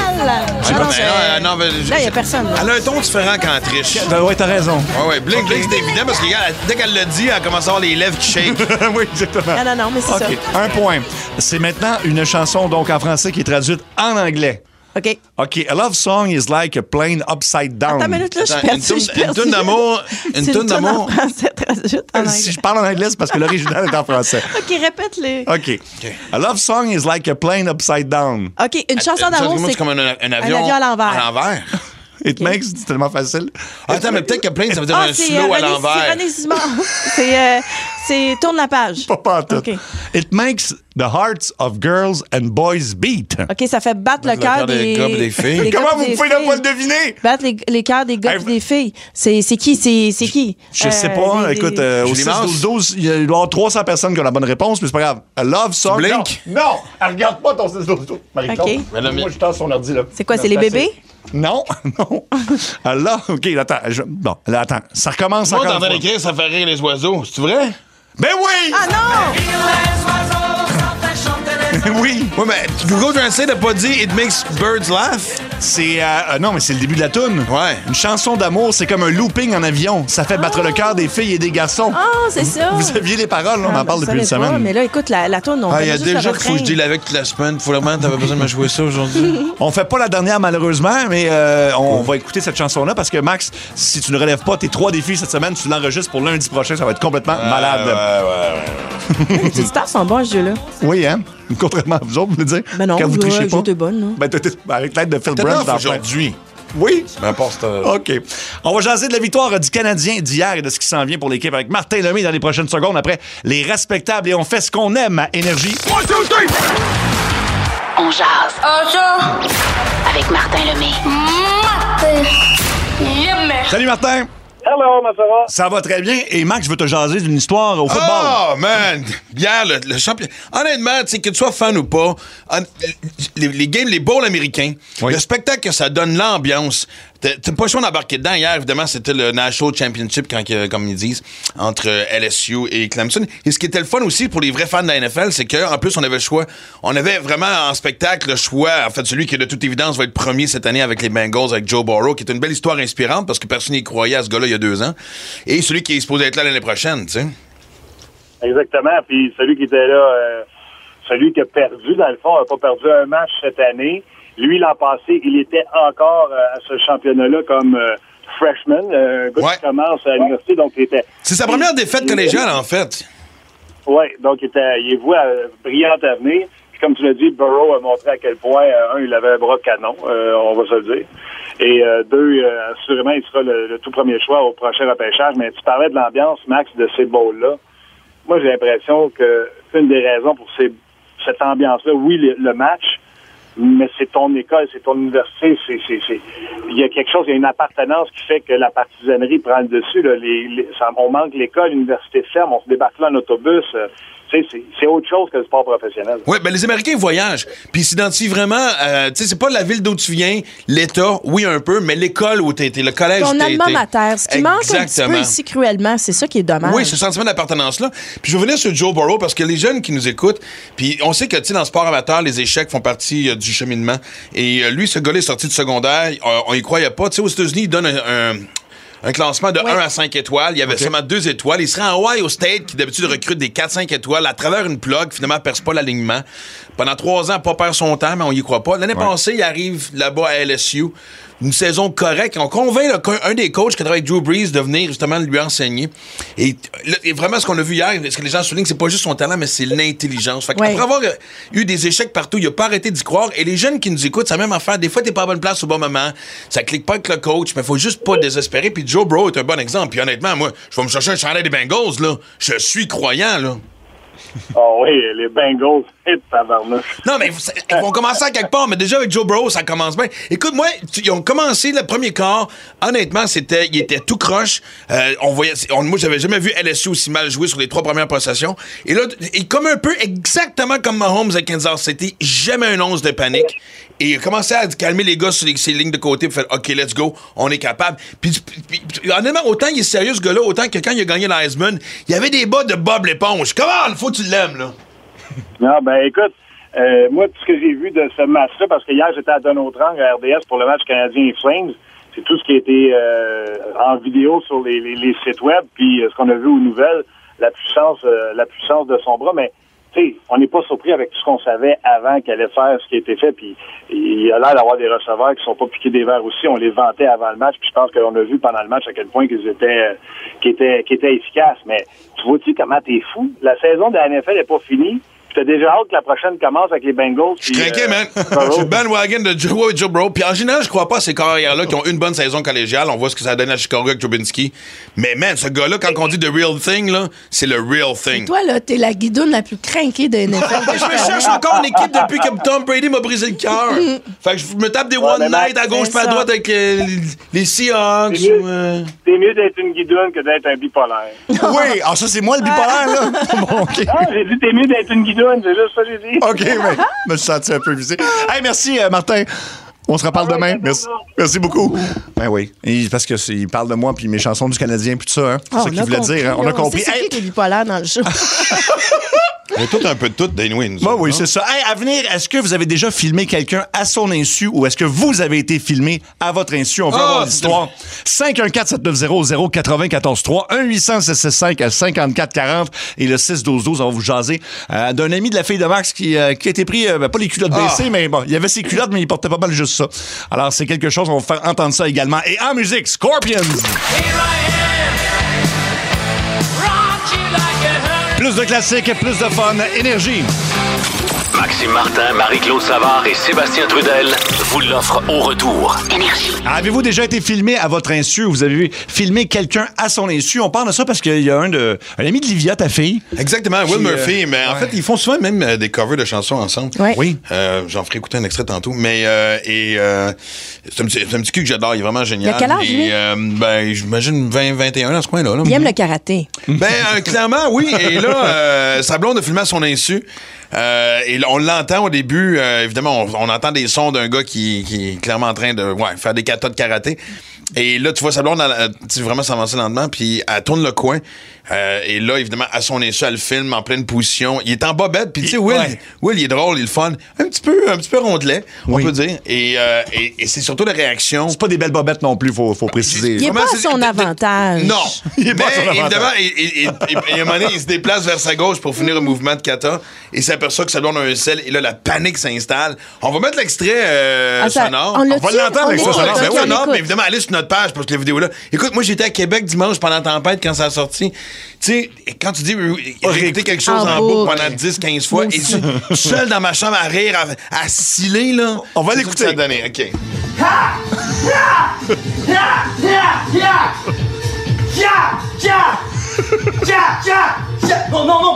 Speaker 4: Non, mais
Speaker 5: Là, il n'y a personne. Là.
Speaker 4: Elle a un ton différent quand elle triche.
Speaker 3: Ouais, t'as raison.
Speaker 4: Ouais, Blink, c'est évident parce que regarde, dès qu'elle l'a dit, elle commence à avoir les lèvres qui shake.
Speaker 3: Oui, exactement.
Speaker 5: Non, mais c'est
Speaker 3: OK, un point. C'est maintenant une chanson donc en français qui est traduite en anglais.
Speaker 5: ça. OK.
Speaker 3: OK, a love song is like a plane upside down.
Speaker 5: Attends une minute, là, je suis
Speaker 4: Attends,
Speaker 5: perdue. je suis
Speaker 4: une
Speaker 5: perdue.
Speaker 4: toune d'amour. Une
Speaker 5: C'est
Speaker 4: toune d'amour.
Speaker 5: en français traduite en
Speaker 3: Si
Speaker 5: anglais.
Speaker 3: je parle en anglais, c'est parce que l'original est en français.
Speaker 5: OK, répète-les.
Speaker 3: OK. A love song is like a plane upside down.
Speaker 5: OK, une chanson d'amour,
Speaker 4: C'est
Speaker 5: c'est
Speaker 4: comme un avion.
Speaker 5: avion à l'envers.
Speaker 4: À l'envers.
Speaker 3: It makes, c'est tellement facile.
Speaker 4: Attends, mais peut-être que plane, ça veut dire
Speaker 5: Ah,
Speaker 4: un
Speaker 5: c'est
Speaker 4: slow à
Speaker 5: René-
Speaker 4: l'envers.
Speaker 5: c'est René Simon. C'est tourne la page.
Speaker 3: Pas en tout.
Speaker 5: OK.
Speaker 3: It makes the hearts of girls and boys beat.
Speaker 5: OK, ça fait battre le cœur des
Speaker 4: gars et des filles.
Speaker 5: des gars
Speaker 3: Comment
Speaker 5: et
Speaker 3: vous
Speaker 5: des
Speaker 3: pouvez ne
Speaker 5: filles.
Speaker 3: pas le deviner?
Speaker 5: Battre les cœurs des gars
Speaker 3: Hey,
Speaker 5: et des filles. C'est qui? C'est qui?
Speaker 3: Je sais pas. Écoute, au
Speaker 4: Julie Mars?
Speaker 3: 6-12-12, il doit y avoir 300 personnes qui ont la bonne réponse, mais c'est pas grave. A love song.
Speaker 4: Blink?
Speaker 3: Non, elle regarde pas ton 6-12-12. Marie-Claude.
Speaker 5: OK.
Speaker 3: Moi, je tasse son ordi, là.
Speaker 5: C'est quoi,
Speaker 3: Non,
Speaker 5: c'est les bébés?
Speaker 3: Non, non. Alors, OK, attends. Bon, là, attends. Ça recommence
Speaker 4: Moi,
Speaker 3: encore
Speaker 4: t'es en train
Speaker 3: une fois.
Speaker 4: d'écrire, ça fait rire les oiseaux. C'est vrai?
Speaker 3: Ben oui!
Speaker 5: Ah non!
Speaker 3: Oui!
Speaker 4: Oui, mais Google Translate n'a pas dit It makes birds laugh.
Speaker 3: C'est... non, mais c'est le début de la toune.
Speaker 4: Ouais.
Speaker 3: Une chanson d'amour, c'est comme un looping en avion. Ça fait battre le cœur des filles et des garçons.
Speaker 5: Ah, c'est ça.
Speaker 3: Vous aviez les paroles, là, on en parle
Speaker 5: Je
Speaker 3: depuis une
Speaker 5: savais pas,
Speaker 3: semaine.
Speaker 5: mais là, écoute, la tourne, on
Speaker 4: Ah, il y a
Speaker 5: connaît juste le
Speaker 4: déjà qu'il faut que je
Speaker 5: refrain.
Speaker 4: deal avec toute la semaine. Faut vraiment, t'avais besoin de me jouer ça aujourd'hui.
Speaker 3: On fait pas la dernière, malheureusement, mais on va écouter cette chanson-là parce que, Max, si tu ne relèves pas tes 3 défis cette semaine, tu l'enregistres pour lundi prochain. Ça va être complètement malade.
Speaker 5: Les petites stars sont bons, ce jeu-là.
Speaker 3: Oui, hein? Contrairement à vous autres, vous voulez dire?
Speaker 5: Ben non,
Speaker 3: Quand vous
Speaker 5: ouais,
Speaker 3: trichez pas.
Speaker 5: j'étais bonne, là.
Speaker 3: Ben, avec l'aide de Phil
Speaker 4: T'es
Speaker 3: Brunch
Speaker 4: off
Speaker 3: dans
Speaker 4: aujourd'hui.
Speaker 3: Oui?
Speaker 4: Mais à part ça.
Speaker 3: OK. On va jaser de la victoire du Canadien d'hier et de ce qui s'en vient pour l'équipe avec Martin Lemay dans les prochaines secondes après les respectables et on fait ce qu'on aime à Énergie.
Speaker 7: On jase. Avec Martin Lemay.
Speaker 3: Salut Martin!
Speaker 8: Hello, comment ça va?
Speaker 3: Ça va très bien. Et Max, je veux te jaser d'une histoire au football.
Speaker 4: Oh, man! Hier, le champion. Honnêtement, tu sais, que tu sois fan ou pas, les games, les bowls américains,
Speaker 3: Oui.
Speaker 4: le spectacle que ça donne, l'ambiance, t'as pas le choix d'embarquer dedans. Hier, évidemment, c'était le National Championship, comme ils disent, entre LSU et Clemson. Et ce qui était le fun aussi pour les vrais fans de la NFL, c'est qu'en plus, on avait le choix. On avait vraiment en spectacle le choix, en fait, celui qui, de toute évidence, va être premier cette année avec les Bengals, avec Joe Burrow, qui est une belle histoire inspirante parce que personne n'y croyait à ce gars-là il y a 2 ans. Et celui qui est supposé être là l'année prochaine, tu sais.
Speaker 8: Exactement. Puis celui qui était là, celui qui a perdu, dans le fond, n'a pas perdu un match cette année. Lui, l'an passé, il était encore à ce championnat-là comme freshman, un gars qui commence à l'université, donc il était...
Speaker 4: C'est sa première défaite collégiale, en fait.
Speaker 8: Oui, donc il voit un brillant avenir. Puis comme tu l'as dit, Burrow a montré à quel point, il avait un bras canon, on va se le dire. Et 2, assurément, il sera le tout premier choix au prochain repêchage. Mais tu parlais de l'ambiance, Max, de ces bowls-là. Moi, j'ai l'impression que une des raisons pour cette ambiance-là, oui, le match, mais c'est ton école, c'est ton université, il y a quelque chose, il y a une appartenance qui fait que la partisanerie prend le dessus. Là. On manque l'école, l'université ferme, on se débarque là en autobus. C'est autre chose que le sport professionnel.
Speaker 4: Oui, ben les Américains voyagent, puis ils s'identifient vraiment, tu sais, c'est pas la ville d'où tu viens, l'État, oui un peu, mais l'école où t'as été, le collège où t'as été.
Speaker 5: Ton alma mater, ce qui manque un petit peu ici cruellement, c'est ça qui est dommage.
Speaker 4: Oui, ce sentiment d'appartenance-là. Puis je vais venir sur Joe Burrow, parce que les jeunes qui nous écoutent, puis on sait que, tu sais, dans le sport amateur, les échecs font partie du cheminement. Et lui, ce gars-là est sorti du secondaire, on y croyait pas. Tu sais, aux États-Unis, il donne un classement de 1 à 5 étoiles. Il y avait seulement 2 étoiles. Il se rend à Ohio State, qui d'habitude recrute des 4-5 étoiles, à travers une plug, finalement, ne perce pas l'alignement. Pendant 3 ans, pas perdre son temps, mais on y croit pas. L'année passée, il arrive là-bas à LSU. Une saison correcte. On convainc un des coachs qui travaille avec Drew Brees de venir justement lui enseigner. Et vraiment, ce qu'on a vu hier, ce que les gens soulignent, c'est pas juste son talent, mais c'est l'intelligence. Fait qu'après avoir eu des échecs partout, il a pas arrêté d'y croire. Et les jeunes qui nous écoutent, c'est la même affaire. Des fois, t'es pas à bonne place au bon moment. Ça clique pas avec le coach, mais faut juste pas désespérer. Puis Joe Burrow est un bon exemple. Puis honnêtement, moi, je vais me chercher un chandail des Bengals, là. Je suis croyant, là.
Speaker 8: Oh oui, les Bengals, tabarnouche.
Speaker 4: Non, mais ils vont commencer à quelque part, mais déjà avec Joe Burrow, ça commence bien. Écoute, moi, ils ont commencé le premier quart. Honnêtement, il était tout croche. Moi, j'avais jamais vu LSU aussi mal jouer sur les 3 premières possessions. Et là, comme un peu exactement comme Mahomes à Kansas City, jamais un once de panique. Et il a commencé à calmer les gars sur ces lignes de côté pour faire OK, let's go, on est capable. Puis honnêtement, autant il est sérieux ce gars-là, autant que quand il a gagné l'Heisman, il y avait des bas de Bob l'éponge. Comment faut que tu l'aimes, là?
Speaker 8: Non, ben écoute, moi, tout ce que j'ai vu de ce match-là, parce que hier, j'étais à Donautrang, à RDS, pour le match canadien et Flames, c'est tout ce qui a été en vidéo sur les sites web, puis ce qu'on a vu aux nouvelles, la puissance de son bras, mais tu sais, on n'est pas surpris avec tout ce qu'on savait avant qu'elle allait faire ce qui a été fait, puis il a l'air d'avoir des receveurs qui sont pas piqués des verres aussi. On les vantait avant le match, puis je pense qu'on a vu pendant le match à quel point qu'ils étaient efficaces. Mais tu vois-tu comment t'es fou? La saison de la NFL n'est pas finie. T'as déjà hâte que la prochaine commence avec les Bengals.
Speaker 4: Je suis craqué, man. Je suis le bandwagon de Joe Burrow. Puis en général, je crois pas à ces carrières-là qui ont une bonne saison collégiale. On voit ce que ça donne à Chicago avec Trubisky. Mais man, ce gars-là, quand on dit the real thing, là, c'est le real thing.
Speaker 5: Et toi, là, t'es la guidoune la plus craquée de NFL.
Speaker 4: Je me cherche encore une équipe depuis que Tom Brady m'a brisé le cœur. Fait que je me tape des one night à gauche pas à droite avec les Seahawks.
Speaker 8: C'est mieux d'être une guidoune que d'être un bipolaire.
Speaker 3: Oui, ça c'est moi le bipolaire, là. Bon, okay.
Speaker 8: Ah, j'ai dit t'es mieux d'être une guidoune. C'est juste ça que j'ai dit.
Speaker 3: OK, mais je me suis senti un peu visé. Hey, merci, Martin. On se reparle demain. Merci beaucoup. Ben oui. Parce qu'il parle de moi puis mes chansons du Canadien puis tout ça. Hein. C'est ça qu'il voulait dire. Hein. On a compris.
Speaker 5: C'est qui est bipolaire dans le show?
Speaker 4: Il y a tout un peu de tout, d'anyway.
Speaker 3: Oui, c'est ça. Hey, à venir, est-ce que vous avez déjà filmé quelqu'un à son insu ou est-ce que vous avez été filmé à votre insu? On veut avoir l'histoire. 514-790-0943, 1-800-665-5440 et le 612-12, on va vous jaser d'un ami de la fille de Max qui a été pris, pas les culottes baissées, mais bon, il avait ses culottes, mais il portait pas mal juste ça. Alors, c'est quelque chose, on va vous faire entendre ça également. Et en musique, Scorpions! Plus de classiques, plus de fun, énergie.
Speaker 1: Maxime Martin, Marie-Claude Savard et Sébastien Trudel vous l'offrent au retour. Énergie.
Speaker 3: Avez-vous déjà été filmé à votre insu? Vous avez filmé quelqu'un à son insu? On parle de ça parce qu'il y a un ami de Livia, ta fille.
Speaker 4: Exactement, Will Murphy. Mais en fait, ils font souvent même des covers de chansons ensemble.
Speaker 3: Oui.
Speaker 4: J'en ferai écouter un extrait tantôt. Mais c'est un petit cul que j'adore. Il est vraiment génial.
Speaker 5: Il a quel âge, lui?
Speaker 4: J'imagine 20-21 dans ce coin-là. Là.
Speaker 5: Il aime le karaté.
Speaker 4: Clairement, oui. Et là, sa blonde a filmé à son insu. Et on l'entend au début, évidemment, on entend des sons d'un gars qui est clairement en train de faire des katas de karaté. Et là, tu vois sa blonde, vraiment s'avancer lentement, puis elle tourne le coin. Et là, évidemment, à son insu, elle filme en pleine position. Il est en bobette, puis tu sais, Will, il est drôle, il est le fun. Un petit peu rondelet, on peut dire. Et c'est surtout la réaction.
Speaker 3: C'est pas des belles bobettes non plus, faut préciser.
Speaker 5: Il est pas à son avantage.
Speaker 4: Non.
Speaker 3: Il est pas à son avantage.
Speaker 4: Évidemment, et à un moment donné, il se déplace vers sa gauche pour finir un mouvement de kata et s'aperçoit que sa blonde a un sel. Et là, la panique s'installe. On va mettre l'extrait sonore.
Speaker 5: On
Speaker 3: va l'entendre, l'extrait sonore.
Speaker 4: Ben oui, non, mais évidemment, allez sur notre page parce que la vidéo là. Écoute, moi j'étais à Québec dimanche pendant la tempête quand ça a sorti. Tu sais, quand tu dis réécouter quelque chose en boucle pendant 10-15 fois et seul dans ma chambre à rire, à sciller, là.
Speaker 3: On va l'écouter.
Speaker 4: Ça donner, OK.
Speaker 2: Non,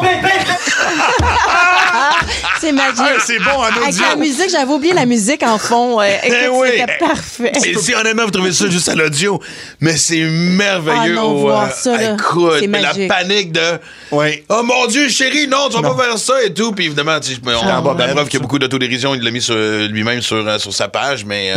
Speaker 5: C'est magique.
Speaker 3: Ah, c'est bon en audio.
Speaker 5: Avec la musique, j'avais oublié la musique en fond. Écoute, c'était parfait.
Speaker 4: Et si honnêtement, vous trouvez ça juste à l'audio, mais c'est merveilleux.
Speaker 5: Ah non, voir ça, là,
Speaker 4: écoute,
Speaker 5: c'est
Speaker 4: mais la
Speaker 5: magique.
Speaker 4: panique de oh mon Dieu, chérie, non, tu vas pas faire ça et tout. Puis évidemment, la preuve qu'il y a beaucoup d'autodérision, il l'a mis lui-même sur sa page, mais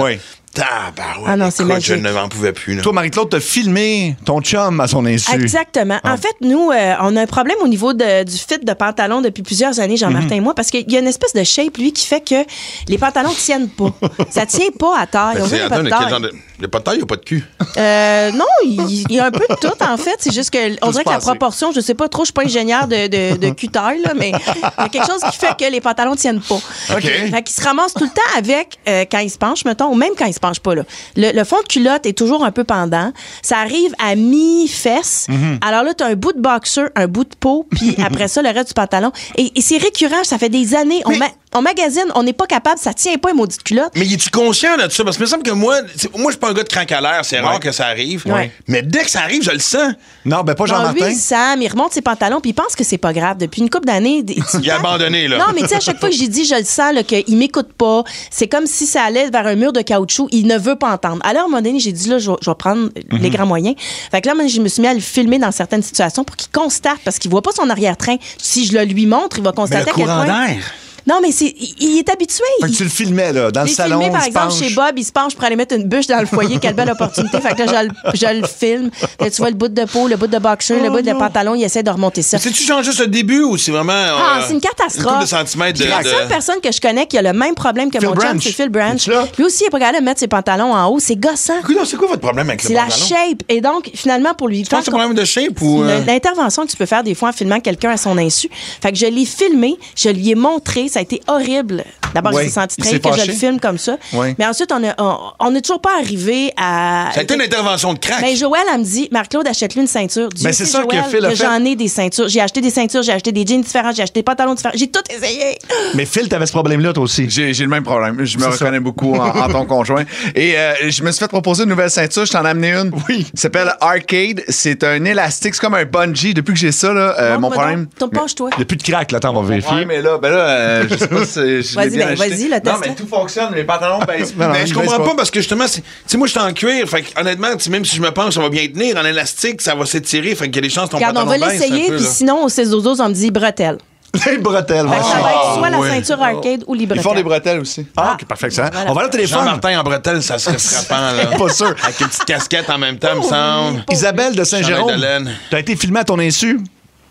Speaker 5: non, c'est magique.
Speaker 4: je ne m'en pouvais plus. Là.
Speaker 3: Toi, Marie-Claude, t'as filmé ton chum à son insu.
Speaker 5: Exactement. En fait, nous, on a un problème au niveau du fit de pantalon depuis plusieurs années, Jean-Martin et moi, parce qu'il y a une espèce de shape, lui, qui fait que les pantalons tiennent pas. Ça tient pas à taille. On dirait qu'il y a pas de taille.
Speaker 4: Il n'y a pas de taille, il n'y a pas de cul.
Speaker 5: Non, il y a un peu de tout, en fait. C'est juste que on dirait que la proportion, je sais pas trop, je suis pas ingénieur de cul-taille, là, mais il y a quelque chose qui fait que les pantalons tiennent pas.
Speaker 4: OK.
Speaker 5: Fait qu'il se ramasse tout le temps avec, quand il se penche, mettons, ou même quand il se penche pas, là. Le fond de culotte est toujours un peu pendant. Ça arrive à mi-fesse. Alors là, t'as un bout de boxer, un bout de peau, puis après ça, le reste du pantalon. Et c'est récurrent, ça fait des années. On magasine, on n'est pas capable, ça tient pas, les maudites culottes.
Speaker 4: Mais es-tu conscient de ça? Parce que il me semble que moi, je suis pas un gars de crank à l'air, c'est rare que ça arrive.
Speaker 5: Ouais.
Speaker 4: Mais dès que ça arrive, je le sens.
Speaker 3: Non, ben pas Jean-Martin.
Speaker 5: Lui, Sam, il remonte ses pantalons, puis il pense que c'est pas grave. Depuis une couple d'années...
Speaker 4: Il a abandonné, là.
Speaker 5: Non, mais tu sais, à chaque fois que j'ai dit, je le sens, là, qu'il m'écoute pas. C'est comme si ça allait vers un mur de caoutchouc. Il ne veut pas entendre. Alors, à un moment donné, j'ai dit, là, je vais prendre les grands moyens. Fait que là, je me suis mis à le filmer dans certaines situations pour qu'il constate, parce qu'il voit pas son arrière-train. Si je le lui montre, il va constater à quel point... Non, mais il est habitué.
Speaker 3: Fait que tu le filmais, là, dans le salon.
Speaker 5: Filmé, par exemple, chez Bob, il se penche pour aller mettre une bûche dans le foyer. Quelle belle opportunité. Fait que là, je le filme. Là, tu vois le bout de peau, le bout de boxer, le bout de pantalon. Il essaie de remonter ça.
Speaker 4: C'est-tu genre juste le début ou c'est vraiment.
Speaker 5: C'est une catastrophe.
Speaker 4: Une couple de centimètres
Speaker 5: La seule personne que je connais qui a le même problème que
Speaker 3: Phil
Speaker 5: mon chum,
Speaker 3: Branch.
Speaker 5: c'est Phil Branch.
Speaker 3: Es-tu là?
Speaker 5: Lui aussi, il n'est pas capable de mettre ses pantalons en haut. C'est gossant.
Speaker 4: C'est quoi votre problème avec le
Speaker 5: C'est la
Speaker 4: pantalon?
Speaker 5: shape. Et donc, finalement, pour lui
Speaker 4: Tu penses que c'est un problème de shape ou.
Speaker 5: L'intervention que tu peux faire des fois en filmant quelqu'un à son insu. Fait que je l'ai filmé, je lui ai montré, ça a été horrible. D'abord, il s'est senti très que je le filme comme ça.
Speaker 3: Oui.
Speaker 5: Mais ensuite, on n'est toujours pas arrivé à.
Speaker 4: Ça a été une intervention de crack.
Speaker 5: Mais Joël, elle me dit, Marc-Claude, achète-lui une ceinture. Dieu
Speaker 3: Mais c'est
Speaker 5: sait,
Speaker 3: ça
Speaker 5: Joël,
Speaker 3: que Phil a fait.
Speaker 5: j'en ai des ceintures. J'ai acheté des ceintures, j'ai acheté des jeans différents, j'ai acheté des pantalons différents. J'ai tout essayé.
Speaker 3: Mais Phil, t'avais ce problème-là, toi aussi.
Speaker 9: J'ai le même problème. Je me reconnais beaucoup en ton conjoint. Et je me suis fait proposer une nouvelle ceinture. Je t'en ai amené une.
Speaker 3: Oui.
Speaker 9: Ça s'appelle Arcade. C'est un élastique. C'est comme un bungee. Depuis que j'ai ça, là, mon problème.
Speaker 5: Penche-toi.
Speaker 3: Il n'y a plus de crack, là, attends, on va vérifier.
Speaker 9: Ouais, mais là, je sais pas si je l'ai bien acheté.
Speaker 5: Vas-y, le
Speaker 9: Non,
Speaker 5: test.
Speaker 9: mais tout fonctionne. Les pantalons baissent.
Speaker 4: Mais je comprends pas parce que justement, tu sais, moi, je suis en cuir. Fait que, honnêtement, même si je me penche, ça va bien tenir. En élastique, ça va s'étirer. Fait qu'il y a des chances que ton
Speaker 5: Regarde, on
Speaker 4: pantalon
Speaker 5: va
Speaker 4: baisse
Speaker 5: l'essayer,
Speaker 4: un peu,
Speaker 5: puis
Speaker 4: là.
Speaker 5: sinon, au 16 on me dit bretelles.
Speaker 3: Les bretelles.
Speaker 5: Fait que ça va être soit la
Speaker 4: ouais.
Speaker 5: ceinture arcade ou les
Speaker 9: Ils
Speaker 5: bretelles.
Speaker 9: font des bretelles aussi.
Speaker 3: Ah, OK, parfait, excellent.
Speaker 5: Voilà.
Speaker 3: On va aller au téléphone.
Speaker 4: Jean-Martin en bretelle, ça serait frappant, là.
Speaker 3: Pas sûr.
Speaker 4: Avec une petite casquette en même temps, me semble.
Speaker 3: Isabelle de Saint-Jérôme,
Speaker 4: Chandail de laine.
Speaker 3: t'as été filmé à ton insu.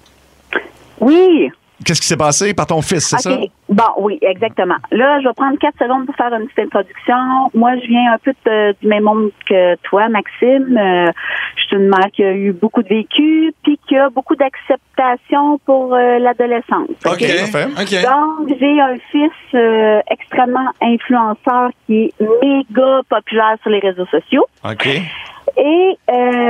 Speaker 10: Oui.
Speaker 3: Qu'est-ce qui s'est passé par ton fils, c'est ça?
Speaker 10: OK. Bon, oui, exactement. Là, je vais prendre 4 secondes pour faire une petite introduction. Moi, je viens un peu du même monde que toi, Maxime. Je suis une mère qui a eu beaucoup de vécu, puis qui a beaucoup d'acceptation pour l'adolescence.
Speaker 3: OK, parfait.
Speaker 4: OK.
Speaker 10: Donc, j'ai un fils extrêmement influenceur qui est méga populaire sur les réseaux sociaux.
Speaker 3: OK.
Speaker 10: Et,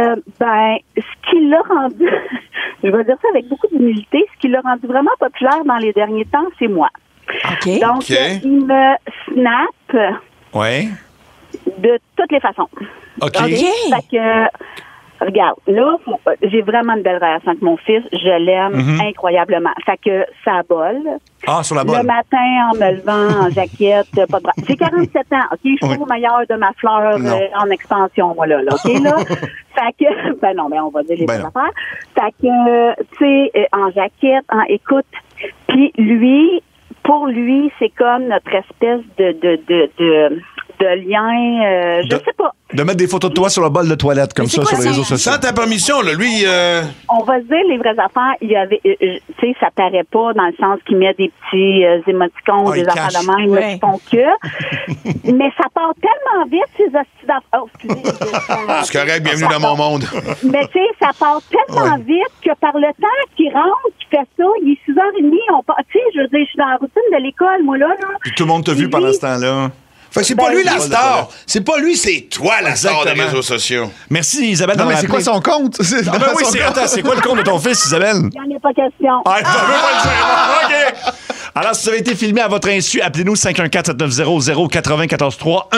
Speaker 10: ce qui l'a rendu, je vais dire ça avec beaucoup d'humilité, ce qui l'a rendu vraiment populaire dans les derniers temps, c'est moi.
Speaker 5: OK.
Speaker 10: Donc,
Speaker 4: OK.
Speaker 10: il me snap
Speaker 3: Ouais.
Speaker 10: de toutes les façons.
Speaker 3: OK.
Speaker 10: Fait que, regarde, là, j'ai vraiment une belle relation avec mon fils. Je l'aime incroyablement. Fait que ça bol.
Speaker 3: Ah, sur la
Speaker 10: Le
Speaker 3: bonne.
Speaker 10: matin, en me levant, en jaquette, pas de bras. J'ai 47 ans, OK? Je suis
Speaker 3: Oui.
Speaker 10: au meilleur de ma fleur en expansion, moi, là, OK, là? Fait que, ben non, mais on va dire les
Speaker 3: Ben
Speaker 10: bonnes
Speaker 3: non.
Speaker 10: affaires. Fait que, tu sais, en jaquette, écoute, puis lui, pour lui, c'est comme notre espèce de lien, je sais pas.
Speaker 3: De mettre des photos de toi sur le bol de toilette, comme ça, sur les réseaux sociaux.
Speaker 4: Sans ta permission, là, lui...
Speaker 10: On va se dire les vraies affaires. Il y avait, tu sais, ça paraît pas dans le sens qu'il met des petits émoticônes, des affaires de même, là, qui font que. Mais ça part tellement vite, ces hosties d'affaires. Oh, excusez.
Speaker 4: C'est correct, bienvenue dans mon monde.
Speaker 10: Mais tu sais, ça part tellement vite que par le temps qu'il rentre, qu'il fait ça, il est 6h30, tu sais, je veux dire, je suis dans la routine de l'école, moi, là.
Speaker 3: Puis tout le monde t'a vu pendant ce temps-là.
Speaker 4: Fait que c'est pas lui la star. C'est pas lui, c'est toi la star des réseaux sociaux.
Speaker 3: Merci, Isabelle.
Speaker 9: Non, mais c'est quoi son compte?
Speaker 3: Oui, c'est quoi le compte de ton fils, Isabelle?
Speaker 10: Il n'y en a pas question.
Speaker 3: Ah, ça veut pas le dire. OK. Alors, si vous avez été filmé à votre insu, appelez-nous 514-790-0943,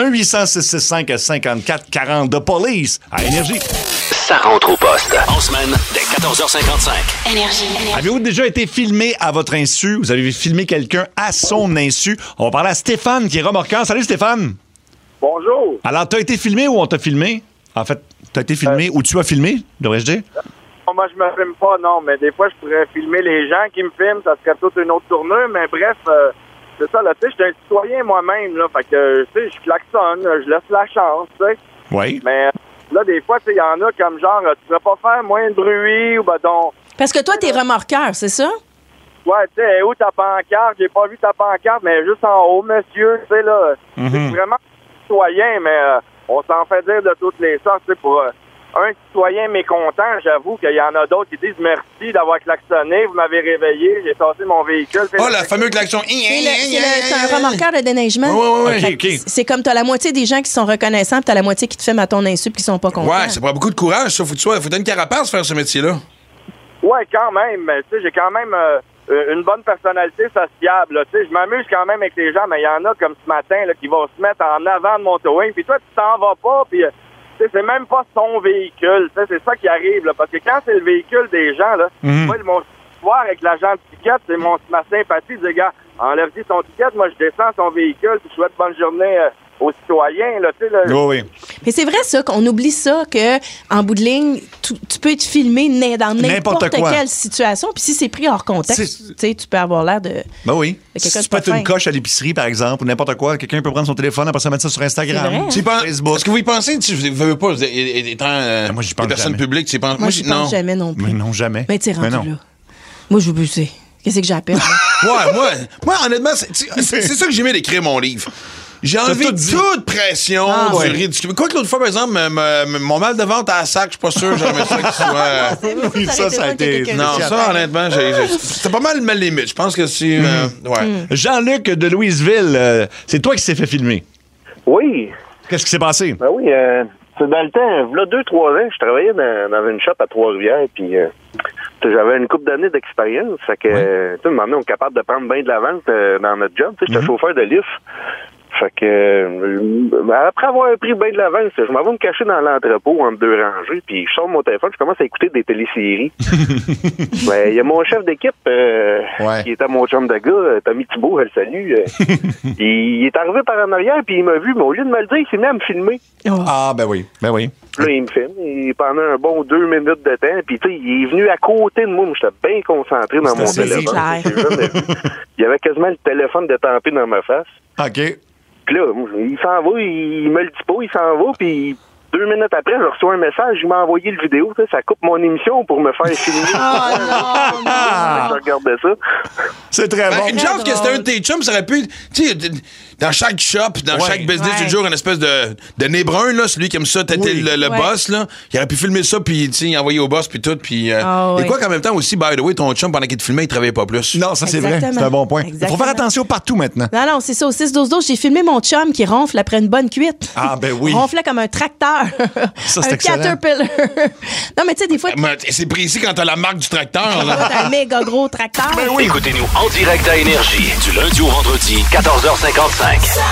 Speaker 3: 1-800-665-5440 de Police à Énergie.
Speaker 1: Ça rentre au poste. En semaine, dès 14h55.
Speaker 7: Énergie.
Speaker 3: Avez-vous déjà été filmé à votre insu? Vous avez filmé quelqu'un à son insu? On va parler à Stéphane, qui est remorqueur. Salut, Stéphane.
Speaker 8: Bonjour.
Speaker 3: Alors, t'as été filmé ou on t'a filmé? En fait, t'as été filmé ou tu as filmé, devrais-je dire?
Speaker 8: Moi, je me filme pas, non, mais des fois, je pourrais filmer les gens qui me filment, ça serait toute une autre tournure, mais bref, c'est ça, là, tu sais, je suis un citoyen moi-même, là, fait que, tu sais, je klaxonne, je laisse la chance, tu sais.
Speaker 3: Oui.
Speaker 8: Mais là, des fois, tu sais, il y en a comme genre, tu pourrais pas faire moins de bruit, ou ben donc...
Speaker 5: Parce que toi, t'es remorqueur, c'est ça?
Speaker 8: Ouais, tu sais, où ta pancarte? J'ai pas vu ta pancarte, mais juste en haut, monsieur, tu sais, là, c'est vraiment citoyen, mais on s'en fait dire de toutes les sortes, tu sais, pour... un citoyen mécontent, j'avoue qu'il y en a d'autres qui disent merci d'avoir klaxonné, vous m'avez réveillé, j'ai tassé mon véhicule.
Speaker 4: Oh, la fameuse klaxon.
Speaker 5: C'est un remorqueur de déneigement.
Speaker 4: Oui.
Speaker 5: C'est comme t'as la moitié des gens qui sont reconnaissants, puis t'as la moitié qui te filment à ton insu, puis qui sont pas contents.
Speaker 4: Ouais, ça prend beaucoup de courage, ça. Faut donner une carapace faire ce métier-là.
Speaker 8: Ouais, quand même. Mais tu sais, j'ai quand même une bonne personnalité sociable. Tu sais, je m'amuse quand même avec les gens, mais il y en a comme ce matin là, qui vont se mettre en avant de mon towing, puis toi, tu t'en vas pas, puis... c'est même pas son véhicule. C'est ça qui arrive, là, parce que quand c'est le véhicule des gens, là, moi, mon histoire avec l'agent de ticket, c'est ma sympathie. Je dis, gars, enlève-y son ticket, moi, je descends son véhicule, puis je souhaite bonne journée aux citoyens. Là, là.
Speaker 3: Oui.
Speaker 5: Mais c'est vrai, ça, qu'on oublie ça, que en bout de ligne, tu peux être filmé dans n'importe quelle situation, puis si c'est pris hors contexte, tu peux avoir l'air de...
Speaker 3: Ben oui.
Speaker 5: Si
Speaker 3: tu peux être une coche à l'épicerie, par exemple, ou n'importe quoi, quelqu'un peut prendre son téléphone, après ça mettre ça sur Instagram, Facebook.
Speaker 4: Est-ce que vous y pensez, tu veux pas, étant
Speaker 3: moi, j'y pense
Speaker 4: personne
Speaker 3: jamais.
Speaker 4: publique, tu y penses?
Speaker 5: Moi, j'y pense jamais non plus.
Speaker 3: Mais non, jamais.
Speaker 5: Mais tu rendu là. Moi, je veux buser. Qu'est-ce que j'appelle?
Speaker 4: moi, honnêtement, c'est ça que j'aimais d'écrire mon livre. J'ai enlevé toute pression du ridicule. Quoi que l'autre fois, par exemple, mon mal de ventre à la sac, je suis pas sûr, j'aimerais ça qu'il soit...
Speaker 3: Oui, ça a été...
Speaker 4: Non, ça, honnêtement, c'était pas mal ma limite. Je pense que c'est...
Speaker 3: Jean-Luc de Louisville, c'est toi qui s'est fait filmer.
Speaker 11: Oui.
Speaker 3: Qu'est-ce qui s'est passé?
Speaker 11: Ben oui, c'est dans le temps, là, 2-3 ans, je travaillais dans une shop à Trois-Rivières, puis j'avais une couple d'années d'expérience. Fait que, tu sais, maintenant, on est capable de prendre bien de l'avance dans notre job. Tu sais, j'étais chauffeur de lift. Fait que, après avoir pris bien de l'avance, je m'en vais me cacher dans l'entrepôt entre deux rangées, puis je sors mon téléphone, je commence à écouter des téléséries. Ben, il y a mon chef d'équipe, qui était mon chum de gars, Tommy Thibault, elle salue. Il est arrivé par en arrière, puis il m'a vu, mais au lieu de me le dire, il s'est mis à me filmer.
Speaker 3: Ah, ben oui.
Speaker 11: Là, il me filme, pendant un bon 2 minutes de temps, puis tu sais, il est venu à côté de moi, j'étais bien concentré dans mon téléphone. Il y avait quasiment le téléphone détampé dans ma face.
Speaker 3: OK.
Speaker 11: Puis là, il s'en va, il me le dit pas, il s'en va, puis 2 minutes après, je reçois un message, il m'a envoyé le vidéo, ça coupe mon émission pour me faire filmer. Je regardais ça.
Speaker 3: C'est très bon.
Speaker 4: Une chance que c'était un de tes chums, ça aurait pu... Tu sais, dans chaque shop, dans chaque business, il y a toujours une espèce de nez brun, là, celui qui aime ça, têter le boss, là. Il aurait pu filmer ça, puis, tu sais, envoyer au boss, puis tout, puis... Et quoi qu'en même temps aussi, by the way, ton chum, pendant qu'il te filmait, il travaillait pas plus.
Speaker 3: Non, ça, c'est vrai. C'est un bon point. Il faut faire attention partout, maintenant.
Speaker 5: Non, c'est ça. Au 6-12-12, j'ai filmé mon chum qui ronfle après une bonne cuite.
Speaker 3: Ah, ben oui.
Speaker 5: Il ronflait comme un tracteur.
Speaker 3: Ça, c'est excellent.
Speaker 5: Caterpillar. Non, mais tu sais, des fois...
Speaker 4: C'est précis quand t'as la marque du tracteur, là.
Speaker 5: T'as un méga gros tracteur.
Speaker 1: Ben oui. Écoutez-nous en direct à Énergie, du lundi au vendredi, 14h55.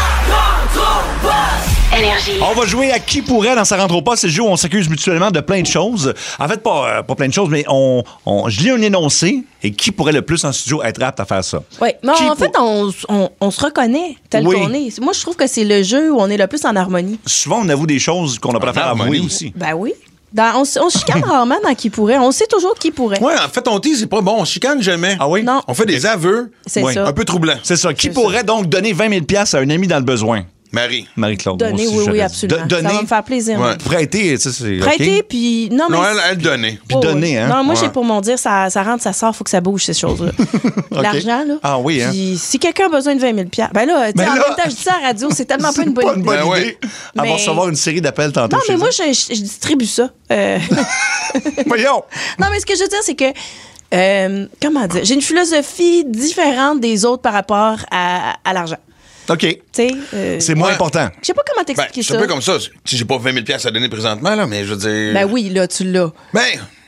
Speaker 7: Énergie.
Speaker 3: On va jouer à qui pourrait dans sa rentre au poste. C'est le jeu où on s'accuse mutuellement de plein de choses. En fait, pas plein de choses, mais je lis un énoncé et qui pourrait le plus en studio être apte à faire ça?
Speaker 5: Oui, mais en fait, on se reconnaît tel qu'on est. Moi, je trouve que c'est le jeu où on est le plus en harmonie.
Speaker 3: Souvent, on avoue des choses qu'on n'a pas à faire avouer aussi.
Speaker 5: Ben oui. On se chicane rarement dans qui pourrait. On sait toujours qui pourrait.
Speaker 4: Ouais, en fait, on dit, c'est pas bon. On chicane jamais.
Speaker 3: Ah oui?
Speaker 5: Non.
Speaker 4: On fait des aveux.
Speaker 5: C'est
Speaker 3: Oui.
Speaker 5: ça.
Speaker 4: Un peu troublants.
Speaker 3: C'est ça. Qui pourrait donc donner 20 000 $ à un ami dans le besoin? Marie-Claude.
Speaker 5: Donner,
Speaker 3: moi aussi,
Speaker 5: oui,
Speaker 3: j'aurais
Speaker 5: absolument.
Speaker 3: dit. Donner,
Speaker 5: ça va me faire plaisir.
Speaker 4: Ouais.
Speaker 3: prêter, tu sais, c'est
Speaker 5: Prêter,
Speaker 3: OK.
Speaker 5: puis... Non, mais...
Speaker 4: Non, elle donnait.
Speaker 3: Puis donner, hein?
Speaker 5: Non, moi,
Speaker 4: Ouais.
Speaker 5: j'ai pour mon dire, ça rentre, ça sort, faut que ça bouge, ces choses-là. L'argent, là.
Speaker 3: Ah oui, hein?
Speaker 5: Puis si quelqu'un a besoin de 20 000 $, ben là, tu sais, en même temps, je dis ça à la radio, c'est tellement pas une bonne
Speaker 3: pas
Speaker 5: idée.
Speaker 3: une bonne
Speaker 4: Ben
Speaker 3: idée.
Speaker 4: ouais.
Speaker 3: Elle
Speaker 5: Mais-
Speaker 3: va recevoir une série d'appels tantôt.
Speaker 5: Non, mais
Speaker 3: chez
Speaker 5: moi,
Speaker 3: eux.
Speaker 5: je distribue ça.
Speaker 3: Voyons!
Speaker 5: Non, mais ce que je veux dire, c'est que, comment dire, j'ai une philosophie différente des autres par rapport à l'argent.
Speaker 3: OK.
Speaker 5: Tu sais,
Speaker 3: C'est moins
Speaker 4: Ouais.
Speaker 3: important.
Speaker 5: je sais pas comment
Speaker 4: Ben,
Speaker 5: t'expliquer
Speaker 4: c'est un
Speaker 5: ça.
Speaker 4: peu comme ça. Si j'ai pas 20 000 $ à donner présentement, là, mais je veux dire.
Speaker 5: Ben oui, là, tu l'as.
Speaker 4: Ben,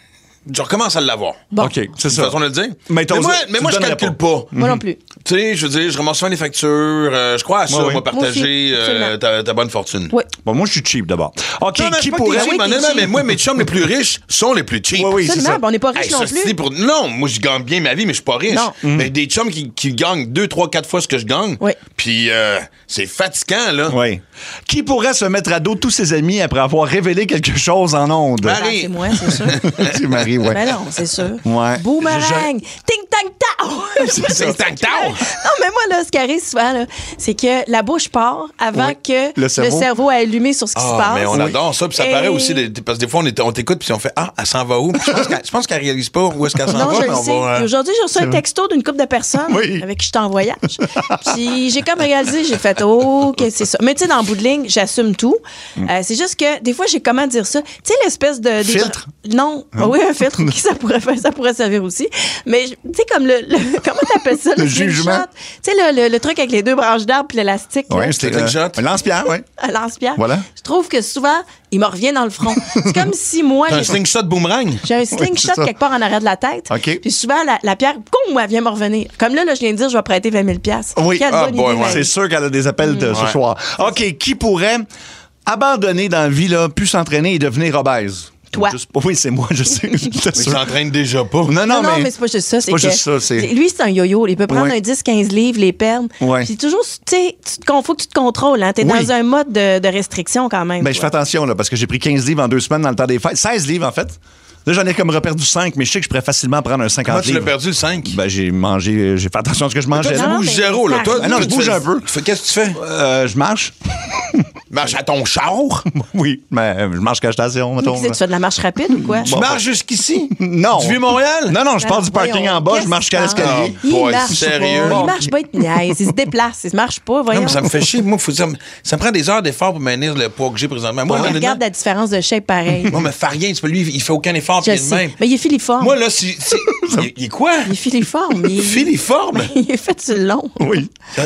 Speaker 4: je recommence à l'avoir.
Speaker 5: Bon.
Speaker 3: OK, c'est
Speaker 4: C'est
Speaker 3: ça.
Speaker 4: une façon de le dire.
Speaker 3: Mais t'oses-
Speaker 4: moi,
Speaker 3: tu
Speaker 4: je
Speaker 3: donnerais
Speaker 4: calcule pas.
Speaker 5: Moi non plus.
Speaker 4: Tu sais, je veux dire, je ramasse souvent les factures. Je crois à ça,
Speaker 3: Ouais, ouais.
Speaker 4: moi, partager
Speaker 5: Moi aussi, absolument.
Speaker 4: ta bonne fortune.
Speaker 5: Oui.
Speaker 3: Bon, moi, je suis cheap d'abord. OK,
Speaker 4: Non, mais
Speaker 3: qui
Speaker 4: c'est pas que
Speaker 3: pourrait.
Speaker 4: t'es cheap,
Speaker 5: Oui, t'es
Speaker 4: honnêtement,
Speaker 5: cheap.
Speaker 4: mais moi, mes chums les plus riches sont les plus cheap.
Speaker 3: Oui, oui, c'est
Speaker 5: Absolument.
Speaker 3: ça.
Speaker 5: Ben, on n'est pas riche
Speaker 4: Hey,
Speaker 5: non
Speaker 4: ça,
Speaker 5: plus.
Speaker 4: c'est Non, moi, je gagne bien ma vie, mais je suis pas riche.
Speaker 5: Non.
Speaker 4: Mais des chums qui gagnent 2, 3, 4 fois ce que je gagne.
Speaker 5: Oui.
Speaker 4: Puis, c'est fatigant, là.
Speaker 3: Oui. Qui pourrait se mettre à dos tous ses amis après avoir révélé quelque chose en ondes?
Speaker 5: Ben,
Speaker 4: Marie.
Speaker 5: c'est moi, c'est sûr.
Speaker 3: C'est Marie, ouais.
Speaker 5: Ben non, c'est sûr.
Speaker 3: Ouais.
Speaker 5: Boomerang! Ting tang tao!
Speaker 3: C'est ça.
Speaker 4: Tang-tao!
Speaker 5: Non, mais moi, là, ce qui arrive souvent, là, c'est que la bouche part avant
Speaker 3: Oui.
Speaker 5: que
Speaker 3: Le
Speaker 5: le
Speaker 3: cerveau.
Speaker 5: cerveau ait allumé sur ce qui se
Speaker 4: Ah,
Speaker 5: passe.
Speaker 4: mais on adore ça. Puis ça
Speaker 5: Et-
Speaker 4: paraît aussi, parce que des fois, on t'écoute, puis on fait Ah, elle s'en va où? Puis je pense qu'elle réalise pas où est-ce qu'elle s'en
Speaker 5: Non,
Speaker 4: va.
Speaker 5: je
Speaker 4: mais
Speaker 5: le
Speaker 4: on
Speaker 5: sais.
Speaker 4: va,
Speaker 5: Puis aujourd'hui, j'ai reçu un texto d'une couple de personnes
Speaker 3: Oui.
Speaker 5: avec qui je suis en voyage. Puis j'ai comme réalisé, j'ai fait OK, c'est ça. Mais tu sais, dans le bout de ligne, j'assume tout. C'est juste que des fois, j'ai comment dire ça? Tu sais, l'espèce de.
Speaker 3: Filtre?
Speaker 5: Non. Ah oui, un filtre. Qui ça pourrait faire? Ça pourrait servir aussi. Mais tu sais, comme comment t'appelles ça?
Speaker 3: Le
Speaker 5: slingshot?
Speaker 3: jugement.
Speaker 5: Tu sais, le truc avec les deux branches d'arbre puis l'élastique. là.
Speaker 3: Oui, c'était
Speaker 4: Slingshot.
Speaker 3: un lance-pierre, oui.
Speaker 5: À lance-pierre.
Speaker 3: Voilà.
Speaker 5: Je trouve que souvent, il me revient dans le front. C'est comme si moi.
Speaker 4: T'as un slingshot boomerang?
Speaker 5: J'ai un
Speaker 3: Oui,
Speaker 5: slingshot
Speaker 3: c'est ça.
Speaker 5: quelque part en arrière de la tête.
Speaker 3: OK.
Speaker 5: Puis souvent, la pierre, boum, elle vient me revenir. Comme là, je viens de dire, je vais prêter 20 000 $.
Speaker 3: Oui.
Speaker 5: Quelle
Speaker 4: Ah,
Speaker 5: bonne
Speaker 4: boy,
Speaker 5: idée,
Speaker 4: ouais.
Speaker 5: Marie.
Speaker 3: C'est sûr qu'elle a des appels ce
Speaker 4: Ouais.
Speaker 3: soir. OK, qui pourrait abandonner dans la vie, là, plus s'entraîner et devenir obèse?
Speaker 5: Toi.
Speaker 3: Oui, c'est moi, je sais. J'étais
Speaker 4: Il
Speaker 3: sûr.
Speaker 4: s'entraîne déjà pas.
Speaker 3: Non,
Speaker 5: Non, mais c'est pas juste ça. C'est
Speaker 3: pas
Speaker 5: que
Speaker 3: juste ça, c'est-
Speaker 5: Lui, c'est un yo-yo. Il peut prendre
Speaker 3: Ouais.
Speaker 5: un 10-15 livres, les perdre.
Speaker 3: Ouais.
Speaker 5: Puis toujours, tu sais, faut que tu te contrôles. Hein. T'es
Speaker 3: Oui.
Speaker 5: dans un mode de restriction quand même.
Speaker 3: Ben, je fais attention, là, parce que j'ai pris 15 livres en 2 semaines dans le temps des fêtes. 16 livres, en fait. Là, j'en ai comme reperdu 5, mais je sais que je pourrais facilement prendre un 50
Speaker 4: Comment tu l'as
Speaker 3: livres.
Speaker 4: perdu le 5?
Speaker 3: Ben, j'ai fait attention à ce que je mangeais.
Speaker 4: Toi, tu
Speaker 3: là.
Speaker 4: bouges
Speaker 5: mais
Speaker 4: zéro, là. Toi,
Speaker 5: ça
Speaker 3: Ah non,
Speaker 4: toi,
Speaker 3: je
Speaker 4: tu
Speaker 3: bouge
Speaker 4: fais-
Speaker 3: un peu.
Speaker 4: Qu'est-ce que tu fais?
Speaker 3: Je marche.
Speaker 4: Marche à ton char?
Speaker 3: Oui, mais je marche qu'à la station, mettons.
Speaker 5: Tu fais de la marche rapide ou quoi?
Speaker 4: Tu marches jusqu'ici?
Speaker 3: Non.
Speaker 4: Du Vieux-Montréal?
Speaker 3: Non, non, je pars du parking
Speaker 5: Voyons,
Speaker 3: en bas, je
Speaker 5: qu'est-ce
Speaker 3: marche jusqu'à
Speaker 5: qui se
Speaker 3: l'escalier.
Speaker 4: Ah, boy,
Speaker 5: marche
Speaker 4: sérieux?
Speaker 5: pas. Il marche pas, il te niaise. Il se déplace. Il marche pas, voyons.
Speaker 4: Non, mais ça me fait chier. Moi, ça me prend des heures d'effort pour maintenir le poids que j'ai présentement. Moi,
Speaker 5: Mais
Speaker 4: honnêtement,
Speaker 5: regarde la différence de shape pareil.
Speaker 4: non, mais fais rien. Tu peux, lui, il fait aucun effort,
Speaker 5: Je
Speaker 4: puis il est de
Speaker 5: sais.
Speaker 4: même.
Speaker 5: Mais il est filiforme.
Speaker 4: Moi, là, il est quoi?
Speaker 5: Il est filiforme.
Speaker 4: Filiforme?
Speaker 5: Il est fait sur le long.
Speaker 3: Oui.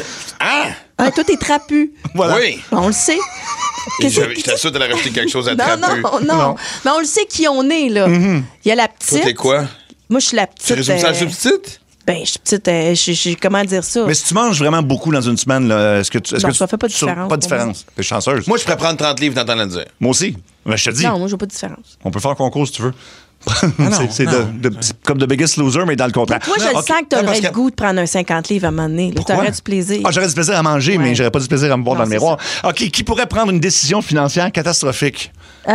Speaker 4: Ah!
Speaker 5: Ah, toi, t'es trapu.
Speaker 3: Voilà.
Speaker 4: Oui.
Speaker 5: On le sait. Qu'est-ce que-
Speaker 4: J'étais sûr que t'allais rajouter quelque chose à
Speaker 5: Non,
Speaker 4: traper.
Speaker 5: non. Mais on le sait qui on est, là. Il y a la
Speaker 4: Toi,
Speaker 5: petite.
Speaker 4: t'es quoi?
Speaker 5: Moi, je suis la
Speaker 4: Tu
Speaker 5: petite.
Speaker 4: résumes ça à la substitute?
Speaker 5: Ben, je suis petite. Comment dire ça?
Speaker 3: Mais si tu manges vraiment beaucoup dans une semaine, là, est-ce que tu.
Speaker 5: Non, ça fait pas de différence
Speaker 3: Pas de
Speaker 5: pour
Speaker 3: différence. T'es chanceuse.
Speaker 4: Moi, je pourrais prendre 30 livres, t'entends le dire.
Speaker 3: Moi aussi. Ben, je te dis.
Speaker 5: Non, moi, je vois pas de différence.
Speaker 3: On peut faire un concours si tu veux.
Speaker 4: non,
Speaker 3: c'est
Speaker 4: non.
Speaker 3: comme The Biggest Loser, mais dans le contraire.
Speaker 5: Moi, je le
Speaker 3: OK.
Speaker 5: sens que t'aurais
Speaker 4: parce
Speaker 5: le
Speaker 4: que-
Speaker 5: goût de prendre un 50 livres à un moment donné. là.
Speaker 3: Pourquoi?
Speaker 5: T'aurais du plaisir.
Speaker 3: Ah, j'aurais du plaisir à manger, mais
Speaker 5: Ouais.
Speaker 3: j'aurais pas du plaisir à me voir
Speaker 5: Non,
Speaker 3: dans le
Speaker 5: c'est
Speaker 3: miroir. OK, qui pourrait prendre une décision financière catastrophique?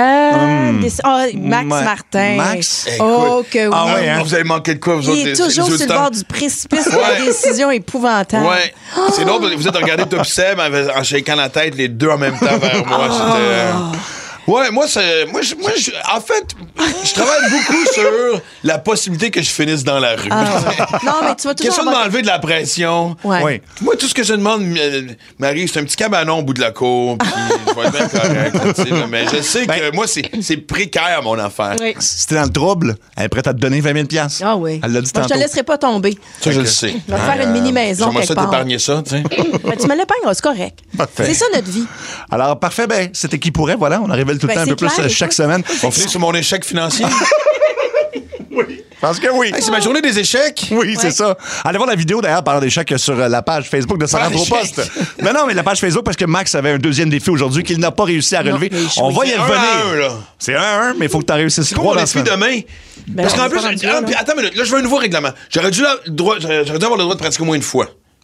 Speaker 5: Max
Speaker 3: Ma-
Speaker 5: Martin.
Speaker 3: Max?
Speaker 5: Oh, que oui.
Speaker 3: Ah ouais, hein?
Speaker 4: Vous avez manqué de quoi, vous autres?
Speaker 5: Il est
Speaker 4: les
Speaker 5: toujours sur le
Speaker 4: auditeurs?
Speaker 5: bord du précipice de
Speaker 4: Ouais.
Speaker 5: la décision épouvantable.
Speaker 4: Ouais. C'est drôle, parce que vous êtes regardé Top Seb en shakant la tête, les deux en même temps vers moi.
Speaker 5: Ah.
Speaker 4: C'était. Ouais, moi, en fait, je travaille beaucoup sur la possibilité que je finisse dans la rue.
Speaker 5: Non, mais tu vas toujours
Speaker 4: Question de
Speaker 5: avoir-
Speaker 4: m'enlever de la pression.
Speaker 5: Ouais.
Speaker 3: Oui.
Speaker 4: Moi, tout ce que je demande, Marie, c'est un petit cabanon au bout de la cour, puis je vais être bien correct. là, tu sais, là, mais je sais que moi, c'est précaire, mon affaire.
Speaker 5: Oui.
Speaker 3: Si t'es dans le trouble, elle est prête à te donner 20 000
Speaker 5: Ah oui.
Speaker 3: Elle l'a dit
Speaker 5: Moi, je
Speaker 3: tantôt.
Speaker 5: te laisserai pas tomber.
Speaker 4: Ça, je le sais.
Speaker 5: Je vais te faire une mini-maison
Speaker 4: J'aimerais ça
Speaker 5: quelque part.
Speaker 4: t'épargner ça, tu sais.
Speaker 5: Ben, tu me l'épingles, c'est correct.
Speaker 3: Parfait.
Speaker 5: C'est ça notre vie.
Speaker 3: Alors, parfait, ben, c'était qui pourrait, voilà, on en révèle tout le
Speaker 5: Ben,
Speaker 3: temps un
Speaker 5: c'est
Speaker 3: peu plus
Speaker 5: clair,
Speaker 3: chaque
Speaker 5: écoute.
Speaker 3: semaine.
Speaker 4: On finit sur mon échec financier.
Speaker 3: Parce que oui.
Speaker 4: Hey, c'est ma journée des échecs.
Speaker 3: Oui, c'est ça. Allez voir la vidéo d'ailleurs parlant d'échecs sur la page Facebook de Sarah
Speaker 4: Parle
Speaker 3: Poste.
Speaker 4: d'échecs.
Speaker 3: Mais non, mais la page Facebook parce que Max avait un deuxième défi aujourd'hui qu'il n'a pas réussi à relever.
Speaker 5: il a échoué.
Speaker 3: On va y
Speaker 4: C'est 1 à
Speaker 3: revenir.
Speaker 4: 1, là.
Speaker 3: C'est 1-1, mais il faut que tu en réussisses
Speaker 4: C'est quoi
Speaker 3: 3
Speaker 4: mon
Speaker 3: dans
Speaker 4: défi
Speaker 3: la semaine.
Speaker 4: demain?
Speaker 5: Ben,
Speaker 4: Parce
Speaker 5: on
Speaker 4: qu'en
Speaker 5: est
Speaker 4: plus,
Speaker 5: pas rendu là, là.
Speaker 4: attends une minute, là, je veux un nouveau règlement. J'aurais dû avoir le droit de pratiquer au moins une fois.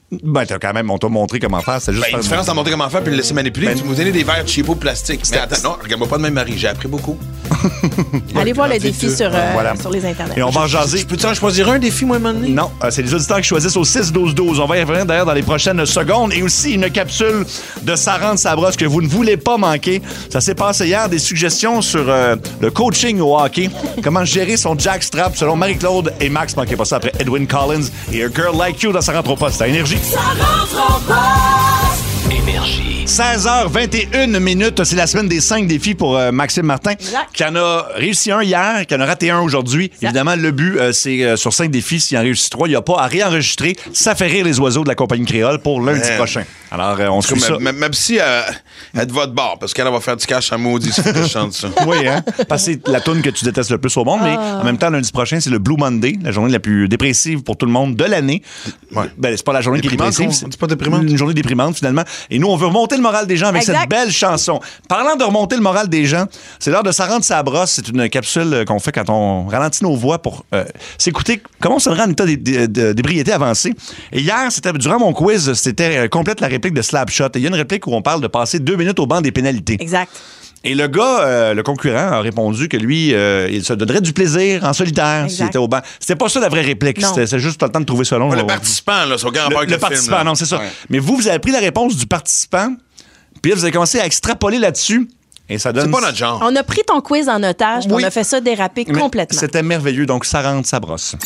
Speaker 3: Ben, on t'a montré comment faire. C'est juste
Speaker 4: une différence entre montrer comment faire puis le laisser manipuler. Tu me donner des verres cheapo plastique. Mais attends, non, regarde-moi pas de même, Marie. J'ai appris beaucoup.
Speaker 5: Allez voir le défi sur les internets.
Speaker 3: Et on va en jaser.
Speaker 4: Peux-tu en choisir un défi, moi, maintenant?
Speaker 3: Non, c'est les auditeurs qui choisissent au 6-12-12. On va y revenir d'ailleurs dans les prochaines secondes. Et aussi une capsule de Ça rentre, ça brosse que vous ne voulez pas manquer. Ça s'est passé hier. Des suggestions sur le coaching au hockey. Comment gérer son jackstrap selon Marie-Claude et Max. Manquez pas ça après Edwin Collins et A Girl Like You dans Ça rentre au poste à Énergie.
Speaker 2: Ça rentre au poste.
Speaker 1: Énergie.
Speaker 3: 16h21 c'est la semaine des 5 défis pour Maxime Martin, qui en a réussi un hier, qui en a raté un aujourd'hui. Évidemment, le but, c'est sur 5 défis, s'il en réussit 3, il n'y a pas à réenregistrer. Ça fait rire les oiseaux de la compagnie créole pour lundi prochain. Alors, on suit ça.
Speaker 4: Ma psy, elle te va de bord, parce qu'elle va faire du cash à maudit si je chante ça.
Speaker 3: Oui, hein? Parce que c'est la toune que tu détestes le plus au monde, mais en même temps, lundi prochain, c'est le Blue Monday, la journée la plus dépressive pour tout le monde de l'année.
Speaker 4: Ouais.
Speaker 3: Ben, c'est pas la journée qui est dépressive.
Speaker 4: C'est pas déprimante.
Speaker 3: Une journée déprimante, finalement. Et nous, on veut remonter le moral des gens avec cette belle chanson. Parlant de remonter le moral des gens, c'est l'heure de Ça rentre, ça brosse. C'est une capsule qu'on fait quand on ralentit nos voix pour s'écouter comment on se rend en état d'ébriété avancée. Et hier, durant mon quiz, c'était complète la réplique de Slapshot. Et il y a une réplique où on parle de passer 2 minutes au banc des pénalités.
Speaker 5: Exact.
Speaker 3: Et le gars, le concurrent, a répondu que lui, il se donnerait du plaisir en solitaire s'il était au banc. C'était pas ça la vraie réplique. C'est juste pas le temps de trouver ça long.
Speaker 4: Le participant, là, son grand
Speaker 3: le participant,
Speaker 4: film,
Speaker 3: non, c'est ça.
Speaker 4: Ouais.
Speaker 3: Mais vous avez pris la réponse du participant, puis là, vous avez commencé à extrapoler là-dessus. Et ça donne.
Speaker 4: C'est pas notre genre.
Speaker 5: On a pris ton quiz en otage, puis on a fait ça déraper complètement.
Speaker 3: C'était merveilleux, donc ça rentre, ça brosse.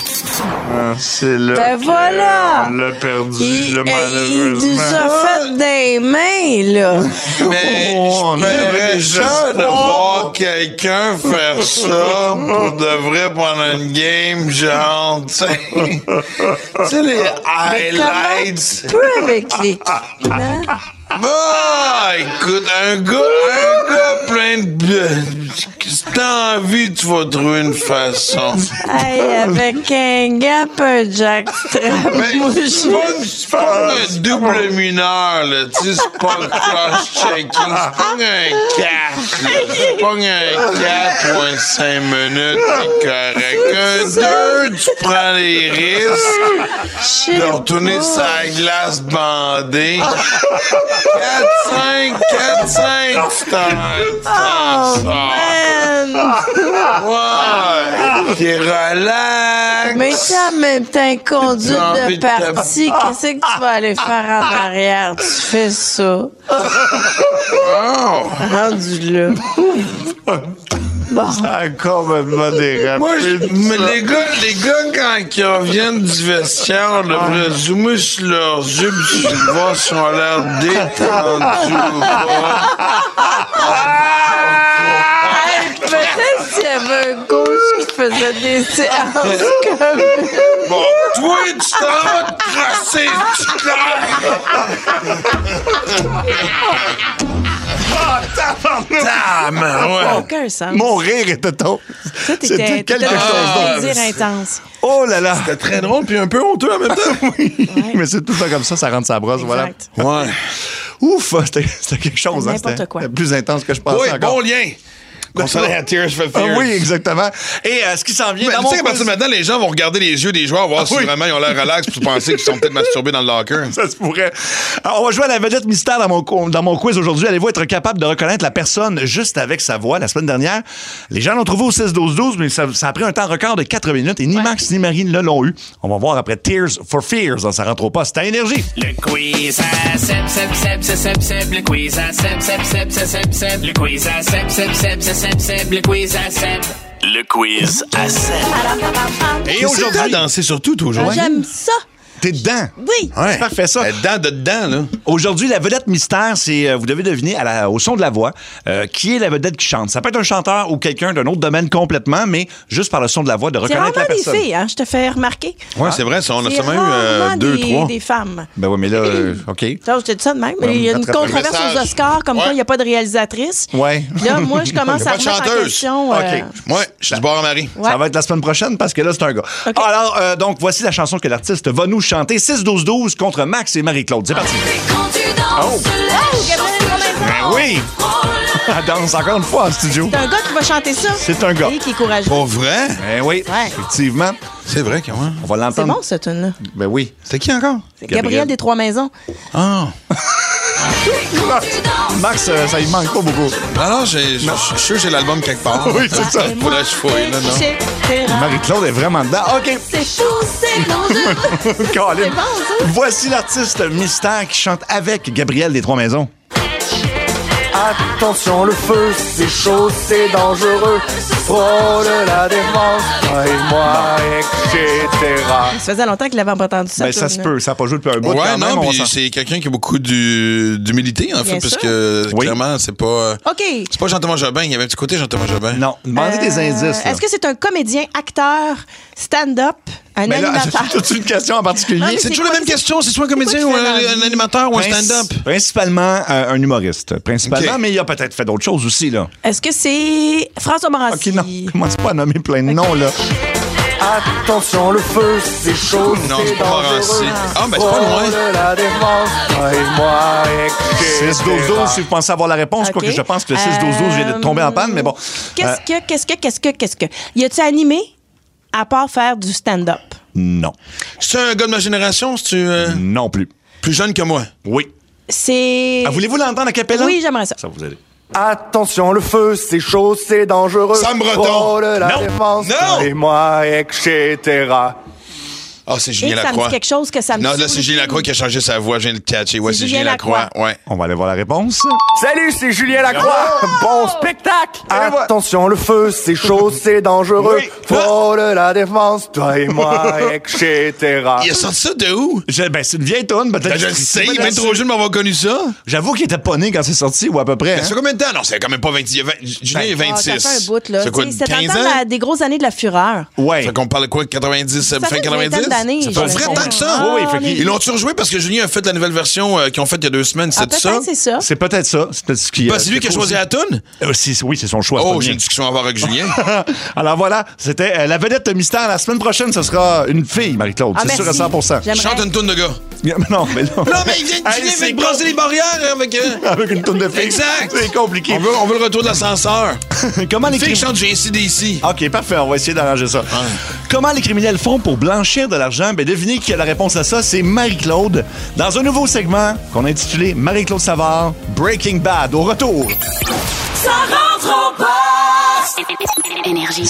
Speaker 3: C'est le.
Speaker 5: Ben voilà!
Speaker 3: On l'a perdu,
Speaker 5: Il
Speaker 3: malheureusement.
Speaker 5: nous a fait des mains, là.
Speaker 4: Mais j'aimerais juste de voir quelqu'un faire ça pour de vrai pendant une game, genre, tu sais, les highlights.
Speaker 5: Peu avec les... Hein?
Speaker 4: Ah, écoute, un gars plein de... Si t'as envie, tu vas trouver une façon.
Speaker 5: Hey, avec un gap, un jackstrap,
Speaker 4: C'est pas un double mineur, là. Tu sais, c'est pas un cross-checking. C'est pas un 4, là. C'est pas un 4 ou un 5 minutes, c'est correct. Un 2, tu prends les risques de retourner sur la glace bandée. 4-5, tu t'en sors. Ouais, t'es relax.
Speaker 5: Mais t'as en même temps conduite de partie. Qu'est-ce que tu vas aller faire en arrière? Tu fais ça. Rendu là. Bon.
Speaker 3: Ça a complètement dérapé.
Speaker 4: Moi, mais les gars, quand ils reviennent du vestiaire, le présumer sur leurs yeux, puis je vais voir si on a l'air détendus ou
Speaker 5: Hey, peut-être s'il y avait un coach qui faisait des séances comme...
Speaker 4: Bon, toi, tu t'en vas te crasser, tu
Speaker 5: Aucun sens.
Speaker 3: Mon rire était ton. C'était quelque chose d'autre.
Speaker 5: Plaisir intense.
Speaker 3: Oh là là.
Speaker 4: C'était très drôle puis un peu honteux en même temps.
Speaker 3: Oui. Mais c'est tout le temps comme ça rentre sa brosse, voilà.
Speaker 4: Ouais.
Speaker 3: Ouf, c'était quelque chose.
Speaker 5: N'importe quoi.
Speaker 3: C'était plus intense que je pensais encore.
Speaker 4: Bon lien. Concernant à Tears for Fears.
Speaker 3: Oui, exactement. Et ce qui s'en vient
Speaker 4: mais
Speaker 3: dans
Speaker 4: tu sais qu'à partir de maintenant, les gens vont regarder les yeux des joueurs, voir si vraiment ils ont l'air relax pour penser qu'ils sont peut-être masturbés dans le locker.
Speaker 3: Ça se pourrait. Alors, on va jouer à la vedette mystère dans mon quiz aujourd'hui. Allez-vous être capable de reconnaître la personne juste avec sa voix? La semaine dernière, les gens l'ont trouvé au 6-12-12, mais ça a pris un temps record de 4 minutes et ni Max ni Marie ne l'ont eu. On va voir après Tears for Fears dans Ça rentre au poste à Énergie.
Speaker 12: Le quiz à Seb, le quiz à Seb, le quiz à Seb, le quiz à Seb.
Speaker 1: Le quiz à Seb.
Speaker 3: Et aujourd'hui,
Speaker 4: t'as dansé sur tout aujourd'hui.
Speaker 5: J'aime ça.
Speaker 3: T'es dedans.
Speaker 5: Oui.
Speaker 3: Ouais. C'est parfait, ça.
Speaker 4: Dedans, là.
Speaker 3: Aujourd'hui, la vedette mystère, c'est, vous devez deviner au son de la voix, qui est la vedette qui chante. Ça peut être un chanteur ou quelqu'un d'un autre domaine complètement, mais juste par le son de la voix, de reconnaître la personne.
Speaker 5: C'est des filles, hein, je te fais remarquer.
Speaker 4: Oui, c'est vrai, ça, on a
Speaker 5: C'est
Speaker 4: seulement
Speaker 5: rarement
Speaker 4: eu 2, 3.
Speaker 5: des femmes.
Speaker 3: Ben oui, mais là, OK.
Speaker 5: Ça, je te dis ça de même. Il y a une controverse aux Oscars, comme quoi il n'y a pas de réalisatrice.
Speaker 3: Ouais.
Speaker 5: Puis là, moi, je commence à remettre en question.
Speaker 3: OK.
Speaker 4: Moi, je suis du bord à Marie.
Speaker 5: Ouais.
Speaker 3: Ça va être la semaine prochaine parce que là, c'est un gars.
Speaker 5: OK.
Speaker 3: Alors, donc, voici la chanson que l'artiste va nous chanter. 6-12-12 contre Max et Marie-Claude. C'est parti.
Speaker 2: Quand tu
Speaker 3: Ben oui! Elle danse encore une fois en studio.
Speaker 5: C'est un gars qui va chanter ça.
Speaker 3: C'est un gars.
Speaker 5: Et qui est courageux.
Speaker 4: Pour vrai?
Speaker 3: Ben oui,
Speaker 5: Ouais.
Speaker 3: effectivement.
Speaker 4: C'est vrai, comment?
Speaker 3: On va
Speaker 5: C'est
Speaker 3: l'entendre.
Speaker 5: bon, cette tune-là.
Speaker 3: Ben oui.
Speaker 4: C'est qui encore?
Speaker 5: C'est Gabriel des Trois-Maisons.
Speaker 4: Ah.
Speaker 3: Max, ça y manque pas beaucoup.
Speaker 4: Non, je suis sûr que j'ai l'album quelque part.
Speaker 3: Oui, c'est ça.
Speaker 4: Faudrait que je fouille, là, non?
Speaker 3: Marie-Claude est vraiment dedans. OK.
Speaker 5: C'est fou, c'est bon.
Speaker 3: Colin.
Speaker 5: C'est bon, ça.
Speaker 3: Voici l'artiste mystère qui chante avec Gabriel des Trois-Maisons.
Speaker 6: Attention, le feu, c'est chaud, c'est dangereux. Frôle la défense, toi et moi, etc.
Speaker 5: Ça faisait longtemps qu'il n'avait pas entendu ça.
Speaker 3: Ben, ça se peut. Ça n'a pas joué depuis un bout.
Speaker 4: Ouais,
Speaker 3: quand même,
Speaker 4: non,
Speaker 3: on
Speaker 4: puis
Speaker 3: s'en-
Speaker 4: c'est quelqu'un qui a beaucoup d'humilité, en
Speaker 5: Bien
Speaker 4: fait, parce
Speaker 5: sûr.
Speaker 4: que
Speaker 3: Oui.
Speaker 4: clairement, c'est pas.
Speaker 5: OK.
Speaker 4: C'est pas Jean-Thomas Jobin, il y avait un petit côté Jean-Thomas Jobin.
Speaker 3: Non, demandez des indices. là.
Speaker 5: Est-ce que c'est un comédien, acteur, stand-up, un
Speaker 3: Mais là,
Speaker 5: animateur?
Speaker 3: toute une question en particulier.
Speaker 5: Non, mais
Speaker 4: C'est
Speaker 5: c'est
Speaker 4: toujours
Speaker 5: quoi,
Speaker 4: la même
Speaker 5: c'est-
Speaker 4: question, c'est soit un
Speaker 5: c'est quoi
Speaker 4: comédien
Speaker 5: tu
Speaker 4: ou
Speaker 5: fais dans la
Speaker 4: un
Speaker 5: vie?
Speaker 4: animateur ou un stand-up.
Speaker 3: Principalement un humoriste. Principalement,
Speaker 4: OK.
Speaker 3: mais il a peut-être fait d'autres choses aussi, là.
Speaker 5: Est-ce que c'est François Morassi?
Speaker 3: OK, non. Commence pas à nommer plein de noms, là.
Speaker 6: Attention, le feu, c'est chaud,
Speaker 4: Non,
Speaker 6: c'est
Speaker 4: c'est pas Morancy.
Speaker 6: dangereux.
Speaker 4: Ah, ben, c'est pas loin.
Speaker 6: Frôle la défense, toi et moi, etc.
Speaker 3: 6-12-12, si vous pensez avoir la réponse.
Speaker 5: OK.
Speaker 3: Quoique je pense que le 6-12-12 vient de tomber en panne, mais bon.
Speaker 5: Qu'est-ce que? Y a-tu animé à part faire du stand-up?
Speaker 3: Non.
Speaker 4: C'est un gars de ma génération, c'est-tu
Speaker 3: Non plus.
Speaker 4: plus jeune que moi?
Speaker 3: Oui.
Speaker 5: C'est.
Speaker 3: Ah, voulez-vous l'entendre à Capella?
Speaker 5: Oui, j'aimerais ça.
Speaker 3: Ça vous aide.
Speaker 6: Attention, le feu, c'est chaud, c'est dangereux.
Speaker 4: Sam Breton.
Speaker 6: Frôle la
Speaker 3: Non.
Speaker 6: défense,
Speaker 4: Non.
Speaker 6: toi et moi, etc.
Speaker 4: Ah, c'est
Speaker 5: Et
Speaker 4: Julien
Speaker 5: ça me
Speaker 4: Lacroix.
Speaker 5: dit quelque chose que ça me
Speaker 4: Non, là,
Speaker 5: saoule.
Speaker 4: c'est Julien Lacroix qui a changé sa voix. Je viens de le catcher. Ouais,
Speaker 5: C'est
Speaker 4: c'est
Speaker 5: Julien
Speaker 4: Julien Lacroix. Ouais.
Speaker 3: On va aller voir la réponse.
Speaker 6: Salut, c'est Julien Lacroix. Bon spectacle.
Speaker 3: voilà.
Speaker 6: Attention, le feu, c'est chaud, c'est dangereux.
Speaker 3: Oui.
Speaker 6: Frôle la défense, toi et moi, etc.
Speaker 4: Il a sorti ça de où?
Speaker 3: Ben, c'est une vieille tonne, peut-être.
Speaker 4: Ben, je le sais, il est même trop jeune de m'avoir connu ça.
Speaker 3: J'avoue qu'il était pas né quand c'est sorti, ou à peu près.
Speaker 4: Ben,
Speaker 3: hein.
Speaker 4: ça fait combien de temps? Non, c'est quand même pas 20. Julien est
Speaker 5: Ah,
Speaker 4: 26.
Speaker 5: ça fait un bout, là.
Speaker 4: C'est quoi,
Speaker 5: Tu sais,
Speaker 4: 15
Speaker 5: dans le temps
Speaker 4: ans?
Speaker 5: des grosses années de la fureur.
Speaker 3: Ouais.
Speaker 4: Fait qu'on parle de quoi? 90,
Speaker 5: Ça
Speaker 4: fin
Speaker 5: fait une
Speaker 4: 90?
Speaker 5: vingtaine d'années,
Speaker 4: Ça fait
Speaker 5: je
Speaker 4: vrai
Speaker 5: dirais.
Speaker 4: tant que ça?
Speaker 5: Ah,
Speaker 3: Oui, fait qu'il-
Speaker 4: Ils l'ont-tu rejoué parce que Julien a fait la nouvelle version qu'ils ont faite il y a 2 semaines?
Speaker 5: Ah,
Speaker 4: C'est ça?
Speaker 5: peut-être c'est ça.
Speaker 3: C'est peut-être ça. C'est peut-être ce qui.
Speaker 4: Bah, c'est lui qui a choisi la toune?
Speaker 3: Oui, c'est son choix. c'est
Speaker 4: Oh,
Speaker 3: pas
Speaker 4: j'ai
Speaker 3: le
Speaker 4: une discussion à avoir avec Julien.
Speaker 3: mien. Alors voilà, c'était la vedette mystère. La semaine prochaine, ce sera une fille, Marie-Claude.
Speaker 5: Ah,
Speaker 3: c'est sûr à
Speaker 5: merci.
Speaker 3: 100%.
Speaker 5: J'aimerais-
Speaker 4: Chante une toune de gars.
Speaker 3: Non, mais non.
Speaker 4: Non, mais Julien
Speaker 3: Hey,
Speaker 4: vient
Speaker 3: c'est
Speaker 4: de brasser les barrières avec...
Speaker 3: Avec une tourne de filles.
Speaker 4: Exact.
Speaker 3: C'est compliqué.
Speaker 4: On veut le retour de l'ascenseur.
Speaker 3: Comment les
Speaker 4: Une fille qui
Speaker 3: criminels...
Speaker 4: chante j'ai ici.
Speaker 3: OK, parfait, on va essayer d'arranger ça. Comment les criminels font pour blanchir de l'argent? Ben, devinez qui a la réponse à ça, c'est Marie-Claude. Dans un nouveau segment qu'on a intitulé Marie-Claude Savard, Breaking Bad. Au retour,
Speaker 2: Ça rentre en poste.
Speaker 7: Énergie.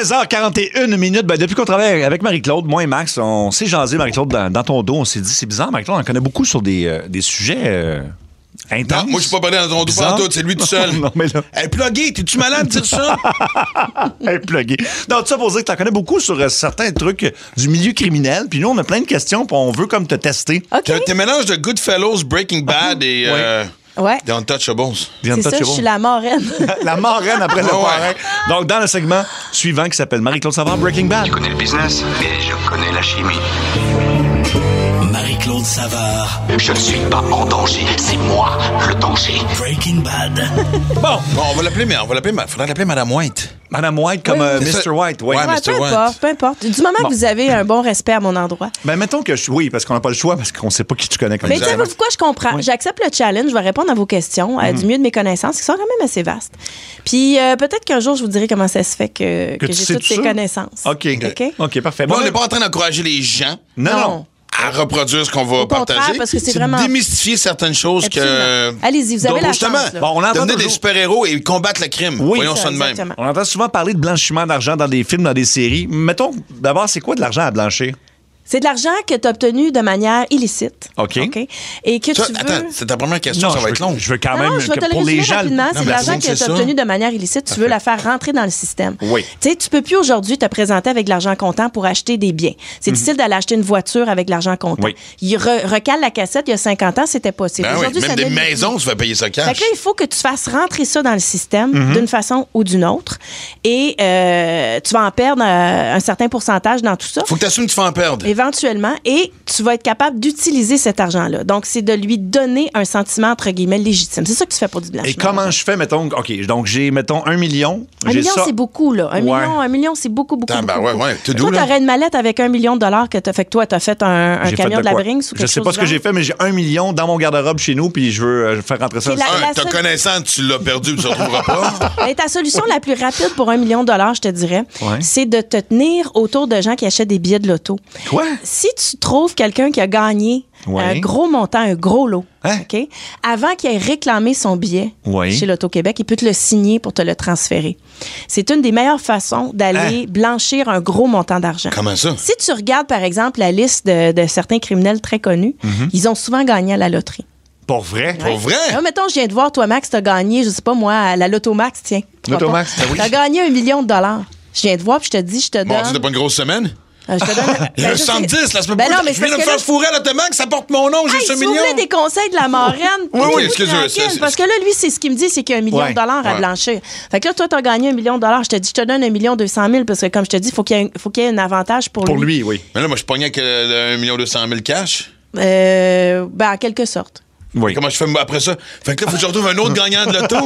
Speaker 3: 16h41 minutes. Ben, depuis qu'on travaille avec Marie-Claude, moi et Max, on s'est jasé, Marie-Claude, dans ton dos. On s'est dit, c'est bizarre, Marie-Claude, on en connaît beaucoup sur des sujets intenses.
Speaker 4: Non, moi, je suis pas parlé dans ton dos
Speaker 3: Bizarre.
Speaker 4: pantoute, c'est lui tout seul.
Speaker 3: Non, mais là...
Speaker 4: Hey, plugué, t'es-tu malade de dire ça?
Speaker 3: Hey, plugué. Non, tout ça pour dire que tu en connais beaucoup sur certains trucs du milieu criminel. Puis nous, on a plein de questions, puis on veut comme te tester.
Speaker 5: OK.
Speaker 4: T'es mélange de Goodfellas, Breaking Bad et
Speaker 5: Ouais.
Speaker 4: The Untouchables.
Speaker 5: C'est ça, je suis la marraine.
Speaker 3: La marraine après le
Speaker 4: Ouais.
Speaker 3: parrain. Donc, dans le segment suivant qui s'appelle Marie-Claude Savard, Breaking Bad.
Speaker 13: Je connais le business et je connais la chimie.
Speaker 1: Marie-Claude Savard,
Speaker 13: Je ne suis pas en danger, c'est moi le danger.
Speaker 1: Breaking Bad.
Speaker 3: Bon,
Speaker 4: Bon, on va l'appeler, faudrait l'appeler Madame White.
Speaker 3: Madame White comme
Speaker 4: c'est
Speaker 3: Mr.
Speaker 4: ça.
Speaker 3: White. Oui.
Speaker 4: Ouais,
Speaker 5: Ouais,
Speaker 4: Mr. White.
Speaker 5: peu importe. Du moment
Speaker 3: Bon.
Speaker 5: que vous avez un bon respect à mon endroit.
Speaker 3: Ben, mettons que oui, parce qu'on n'a pas le choix, parce qu'on ne sait pas qui tu connais comme
Speaker 5: Mais
Speaker 3: ça.
Speaker 5: tu sais, pourquoi je comprends?
Speaker 3: Oui.
Speaker 5: J'accepte le challenge, je vais répondre à vos questions du mieux de mes connaissances, qui sont quand même assez vastes. Puis peut-être qu'un jour, je vous dirai comment ça se fait que
Speaker 3: tu
Speaker 5: j'ai
Speaker 3: sais
Speaker 5: toutes
Speaker 3: tout
Speaker 5: ces
Speaker 3: ça?
Speaker 5: connaissances.
Speaker 3: OK. OK, parfait.
Speaker 4: Bon, on
Speaker 3: ben,
Speaker 4: n'est pas en train d'encourager les gens
Speaker 3: Non.
Speaker 4: à reproduire ce qu'on va
Speaker 5: Au contraire,
Speaker 4: partager.
Speaker 5: parce que c'est vraiment-
Speaker 4: de démystifier certaines choses que...
Speaker 5: Absolument. Allez-y, vous avez
Speaker 4: Donc,
Speaker 5: la
Speaker 4: justement,
Speaker 5: chance, là.
Speaker 3: Bon, on entend
Speaker 4: devenir des
Speaker 3: toujours-
Speaker 4: super-héros et combattre le crime.
Speaker 3: Oui.
Speaker 4: Voyons
Speaker 5: Ça,
Speaker 4: ça de même.
Speaker 5: exactement.
Speaker 3: On entend souvent parler de blanchiment d'argent dans des films, dans des séries. Mettons, d'abord, c'est quoi de l'argent à blanchir?
Speaker 5: C'est de l'argent que tu as obtenu de manière illicite.
Speaker 3: OK.
Speaker 5: Et que
Speaker 4: Ça,
Speaker 5: tu veux...
Speaker 4: attends, c'est ta première question, ça va être long.
Speaker 3: Je veux quand
Speaker 5: Non,
Speaker 3: même
Speaker 5: je vais
Speaker 3: que
Speaker 5: te le
Speaker 3: pour les
Speaker 5: résumer
Speaker 3: gens...
Speaker 5: rapidement.
Speaker 3: Non,
Speaker 5: C'est
Speaker 3: mais
Speaker 5: de l'argent
Speaker 4: donc,
Speaker 5: que
Speaker 4: c'est
Speaker 5: tu as
Speaker 4: ça.
Speaker 5: obtenu de manière illicite. Tu veux la faire rentrer dans le système.
Speaker 3: Oui.
Speaker 5: Tu sais, tu peux plus aujourd'hui te présenter avec de l'argent comptant pour acheter des biens. C'est difficile d'aller acheter une voiture avec de l'argent comptant.
Speaker 3: Oui.
Speaker 5: Il recale la cassette il y a 50 ans, c'était possible.
Speaker 4: Ben oui,
Speaker 5: Aujourd'hui,
Speaker 4: même
Speaker 5: ça
Speaker 4: des
Speaker 5: devient-
Speaker 4: maisons, tu vas payer ça
Speaker 5: Fait
Speaker 4: cash.
Speaker 5: que là, il faut que tu fasses rentrer ça dans le système d'une façon ou d'une autre. Et tu vas en perdre un certain pourcentage dans tout ça.
Speaker 4: Faut que tu assumes que tu vas en perdre.
Speaker 5: Éventuellement. Et tu tu vas être capable d'utiliser cet argent-là. Donc, c'est de lui donner un sentiment, entre guillemets, légitime. C'est ça que tu fais pour du blanchiment.
Speaker 3: Et comment je fais, mettons, OK, donc j'ai, mettons, 1 million.
Speaker 5: 1 million,
Speaker 3: ça.
Speaker 5: c'est beaucoup, là. 1 million, c'est beaucoup.
Speaker 4: T'es
Speaker 5: Toi, t'aurais une mallette avec $1 million que t'as fait que toi, t'as fait un camion de la Brinks ou quelque chose.
Speaker 3: Je sais pas ce que j'ai fait, mais j'ai 1 million dans mon garde-robe chez nous, puis je veux faire rentrer ça.
Speaker 4: Te connaissant, tu l'as perdu, tu ne retrouveras pas.
Speaker 5: Et ta solution la plus rapide pour $1 million, je te dirais, c'est de te tenir autour de gens qui achètent des billets de loto.
Speaker 3: Quoi?
Speaker 5: Si tu trouves quelqu'un qui a gagné un gros montant, un gros lot, OK? Avant qu'il ait réclamé son billet chez l'Auto-Québec, il peut te le signer pour te le transférer. C'est une des meilleures façons d'aller blanchir un gros montant d'argent.
Speaker 4: Comment ça?
Speaker 5: Si tu regardes, par exemple, la liste de certains criminels très connus, ils ont souvent gagné à la loterie.
Speaker 3: Pour vrai?
Speaker 4: Pour vrai?
Speaker 5: Là, mettons, je viens de voir, toi, Max, t'as gagné, je sais pas moi, à la Loto-Max, tiens.
Speaker 3: Loto-Max, oui.
Speaker 5: T'as gagné $1 million. Je viens de voir, puis je te dis, je te donne...
Speaker 4: Bon, c'était pas une grosse semaine?
Speaker 5: Je te donne...
Speaker 4: Il y a un 110, là,
Speaker 5: ben non, mais
Speaker 4: je viens de me faire fourrer à l'automax, ça porte mon nom, j'ai ce million.
Speaker 5: Si vous voulez des conseils de la marraine,
Speaker 4: oui, excuse-moi.
Speaker 5: Parce que là, lui, c'est ce qu'il me dit, c'est qu'il y a $1 million à blanchir. Fait que là, toi, t'as gagné $1 million. Je te dis, je te donne $1 200 000 parce que, comme je te dis, il faut qu'il y ait un avantage pour lui.
Speaker 3: Pour lui, oui.
Speaker 4: Mais là, moi, je pognais avec $1 200 000 cash.
Speaker 5: Ben, en quelque sorte.
Speaker 3: Oui.
Speaker 4: Comment je fais après ça? Fait que là, il faut que je retrouve un autre gagnant de l'auto.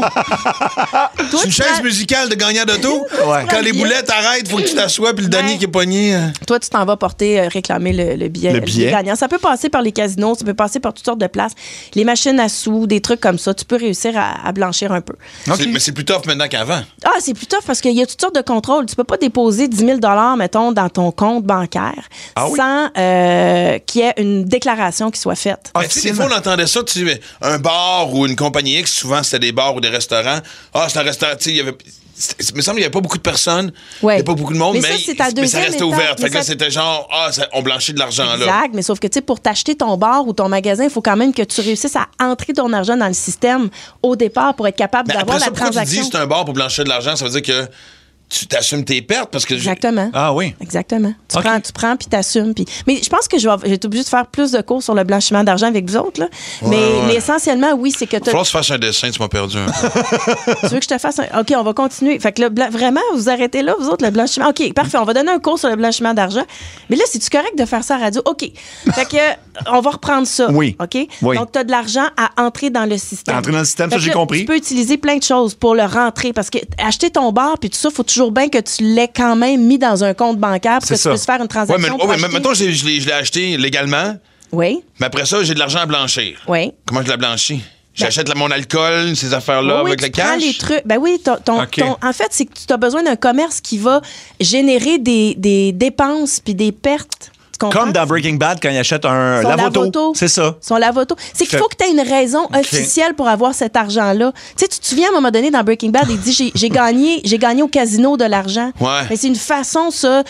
Speaker 4: C'est une chaise musicale de gagnant d'auto. Quand les boulettes arrêtent, il faut que tu t'assoies, puis le dernier qui est pogné.
Speaker 5: Toi, tu t'en vas porter, réclamer le billet gagnant. Ça peut passer par les casinos, ça peut passer par toutes sortes de places. Les machines à sous, des trucs comme ça. Tu peux réussir à blanchir un peu.
Speaker 4: Mais c'est plus tough maintenant qu'avant.
Speaker 5: Ah, c'est plus tough parce qu'il y a toutes sortes de contrôles. Tu peux pas déposer $10 000, mettons, dans ton compte bancaire sans qu'il y ait une déclaration qui soit faite.
Speaker 4: Des fois, on entendait ça, un bar ou une compagnie X, souvent c'était des bars ou des restaurants. C'est un restaurant, il y avait... Il me semble qu'il n'y avait pas beaucoup de personnes, il n'y avait pas beaucoup de monde, mais ça restait ouvert. Fait que là, c'était genre, on blanchit de l'argent là.
Speaker 5: Exact, mais sauf que, tu sais, pour t'acheter ton bar ou ton magasin, il faut quand même que tu réussisses à entrer ton argent dans le système au départ pour être capable d'avoir la transaction.
Speaker 4: Pourquoi tu dis que c'est un bar pour blanchir de l'argent, ça veut dire que tu t'assumes tes pertes parce que...
Speaker 5: Exactement.
Speaker 3: Ah oui.
Speaker 5: Exactement. Tu prends puis t'assumes. Mais je pense que je vais être obligée de faire plus de cours sur le blanchiment d'argent avec vous autres. Là. Mais essentiellement, oui, c'est que... Il
Speaker 4: va falloir que tu fasses un dessin, tu m'as perdu un peu.
Speaker 5: Tu veux que je te fasse un... OK, on va continuer. Fait que vraiment, vous arrêtez là, vous autres, le blanchiment. OK, parfait. On va donner un cours sur le blanchiment d'argent. Mais là, c'est-tu correct de faire ça à la radio? OK. Fait que on va reprendre ça.
Speaker 3: Oui.
Speaker 5: OK?
Speaker 3: Oui.
Speaker 5: Donc, tu as de l'argent à entrer dans le système.
Speaker 3: Entrer dans le système, ça, j'ai compris.
Speaker 5: Tu peux utiliser plein de choses pour le rentrer parce que acheter ton bar puis tout ça, il faut toujours bien que tu l'aies quand même mis dans un compte bancaire pour que tu puisses faire une transaction.
Speaker 4: Oui, mais mettons, je l'ai acheté légalement.
Speaker 5: Oui.
Speaker 4: Mais après ça, j'ai de l'argent à blanchir.
Speaker 5: Oui.
Speaker 4: Comment je la blanchis? J'achète mon alcool, ces affaires-là, avec le cash?
Speaker 5: Prends les trucs. Ben oui, en fait, c'est que tu as besoin d'un commerce qui va générer des dépenses puis des pertes.
Speaker 3: Comme dans Breaking Bad, quand il achète un lave-auto. C'est ça.
Speaker 5: Son lave-auto. C'est qu'il faut que tu aies une raison officielle pour avoir cet argent-là. Tu sais, tu te souviens, à un moment donné, dans Breaking Bad, il dit j'ai gagné au casino de l'argent.
Speaker 4: Ouais.
Speaker 5: Mais c'est une façon, ça,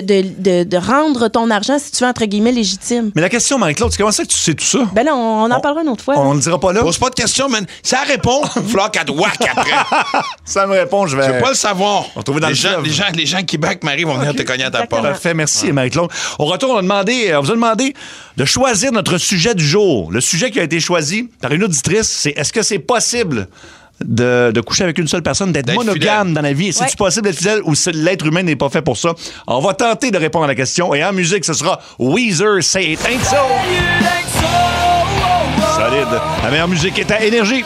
Speaker 5: de rendre ton argent, si tu veux, entre guillemets, légitime.
Speaker 3: Mais la question, Marie-Claude, c'est comment ça que tu sais tout ça?
Speaker 5: Ben là, on en parlera une autre fois.
Speaker 3: On ne le dira pas là.
Speaker 4: Pose pas de questions, man. Ça répond, il va falloir qu'elle te whack après.
Speaker 3: Ça me répond, je vais.
Speaker 4: Je veux pas le savoir.
Speaker 3: On retrouver dans
Speaker 4: les gens qui back Marie vont venir te cogner à ta porte.
Speaker 3: Parfait, merci, Marie-Claude. Au retour, on vous a demandé de choisir notre sujet du jour. Le sujet qui a été choisi par une auditrice, c'est est-ce que c'est possible de coucher avec une seule personne, d'être monogame dans la vie? C'est-tu possible d'être fidèle ou l'être humain n'est pas fait pour ça? On va tenter de répondre à la question. Et en musique, ce sera Weezer, Say It Ain't So. Solide. La meilleure musique est à Énergie.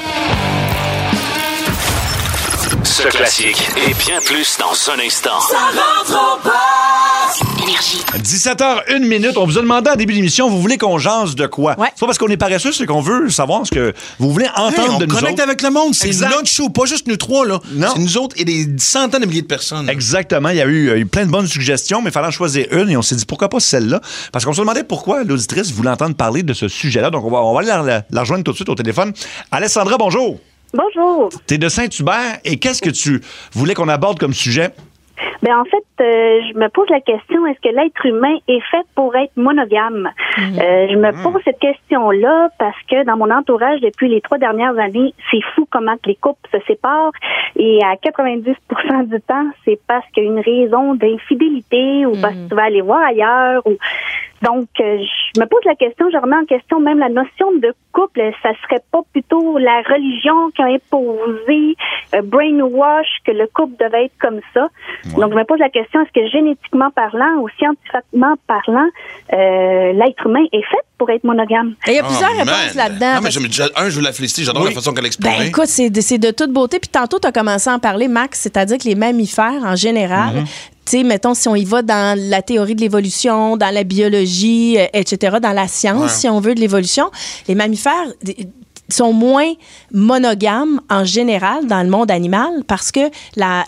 Speaker 1: Ce classique et bien plus dans un instant.
Speaker 2: Ça rentre au poste.
Speaker 7: Énergie.
Speaker 3: 17h01. On vous a demandé en début d'émission, vous voulez qu'on jase de quoi? C'est pas parce qu'on est paresseux, c'est qu'on veut savoir ce que vous voulez entendre de nous autres.
Speaker 4: On connecte avec le monde. C'est notre show, pas juste nous trois. Là.
Speaker 3: Non.
Speaker 4: C'est nous autres et des centaines de milliers de personnes.
Speaker 3: Exactement. Il y a eu plein de bonnes suggestions, mais il fallait en choisir une et on s'est dit pourquoi pas celle-là? Parce qu'on se demandait pourquoi l'auditrice voulait entendre parler de ce sujet-là. Donc, on va aller la rejoindre tout de suite au téléphone. Alessandra, bonjour.
Speaker 10: Bonjour.
Speaker 3: T'es de Saint-Hubert et qu'est-ce que tu voulais qu'on aborde comme sujet?
Speaker 10: Ben en fait, je me pose la question, est-ce que l'être humain est fait pour être monogame? Je me pose cette question-là parce que dans mon entourage, depuis les 3 dernières années, c'est fou comment que les couples se séparent et à 90% du temps, c'est parce qu'il y a une raison d'infidélité ou parce que tu vas aller voir ailleurs ou... Donc, je me pose la question, je remets en question même la notion de couple. Ça serait pas plutôt la religion qui a imposé brainwash que le couple devait être comme ça? Donc, Donc, je me pose la question, est-ce que génétiquement parlant ou scientifiquement parlant, l'être humain est fait pour être monogame?
Speaker 5: Et il y a plusieurs réponses là-dedans.
Speaker 4: Non, mais je veux la féliciter. J'adore la façon qu'elle exprime.
Speaker 5: Ben, écoute, c'est de toute beauté. Puis tantôt, tu as commencé à en parler, Max, c'est-à-dire que les mammifères, en général, tu sais, mettons, si on y va dans la théorie de l'évolution, dans la biologie, etc., dans la science, si on veut, de l'évolution, les mammifères sont moins monogames en général dans le monde animal parce que la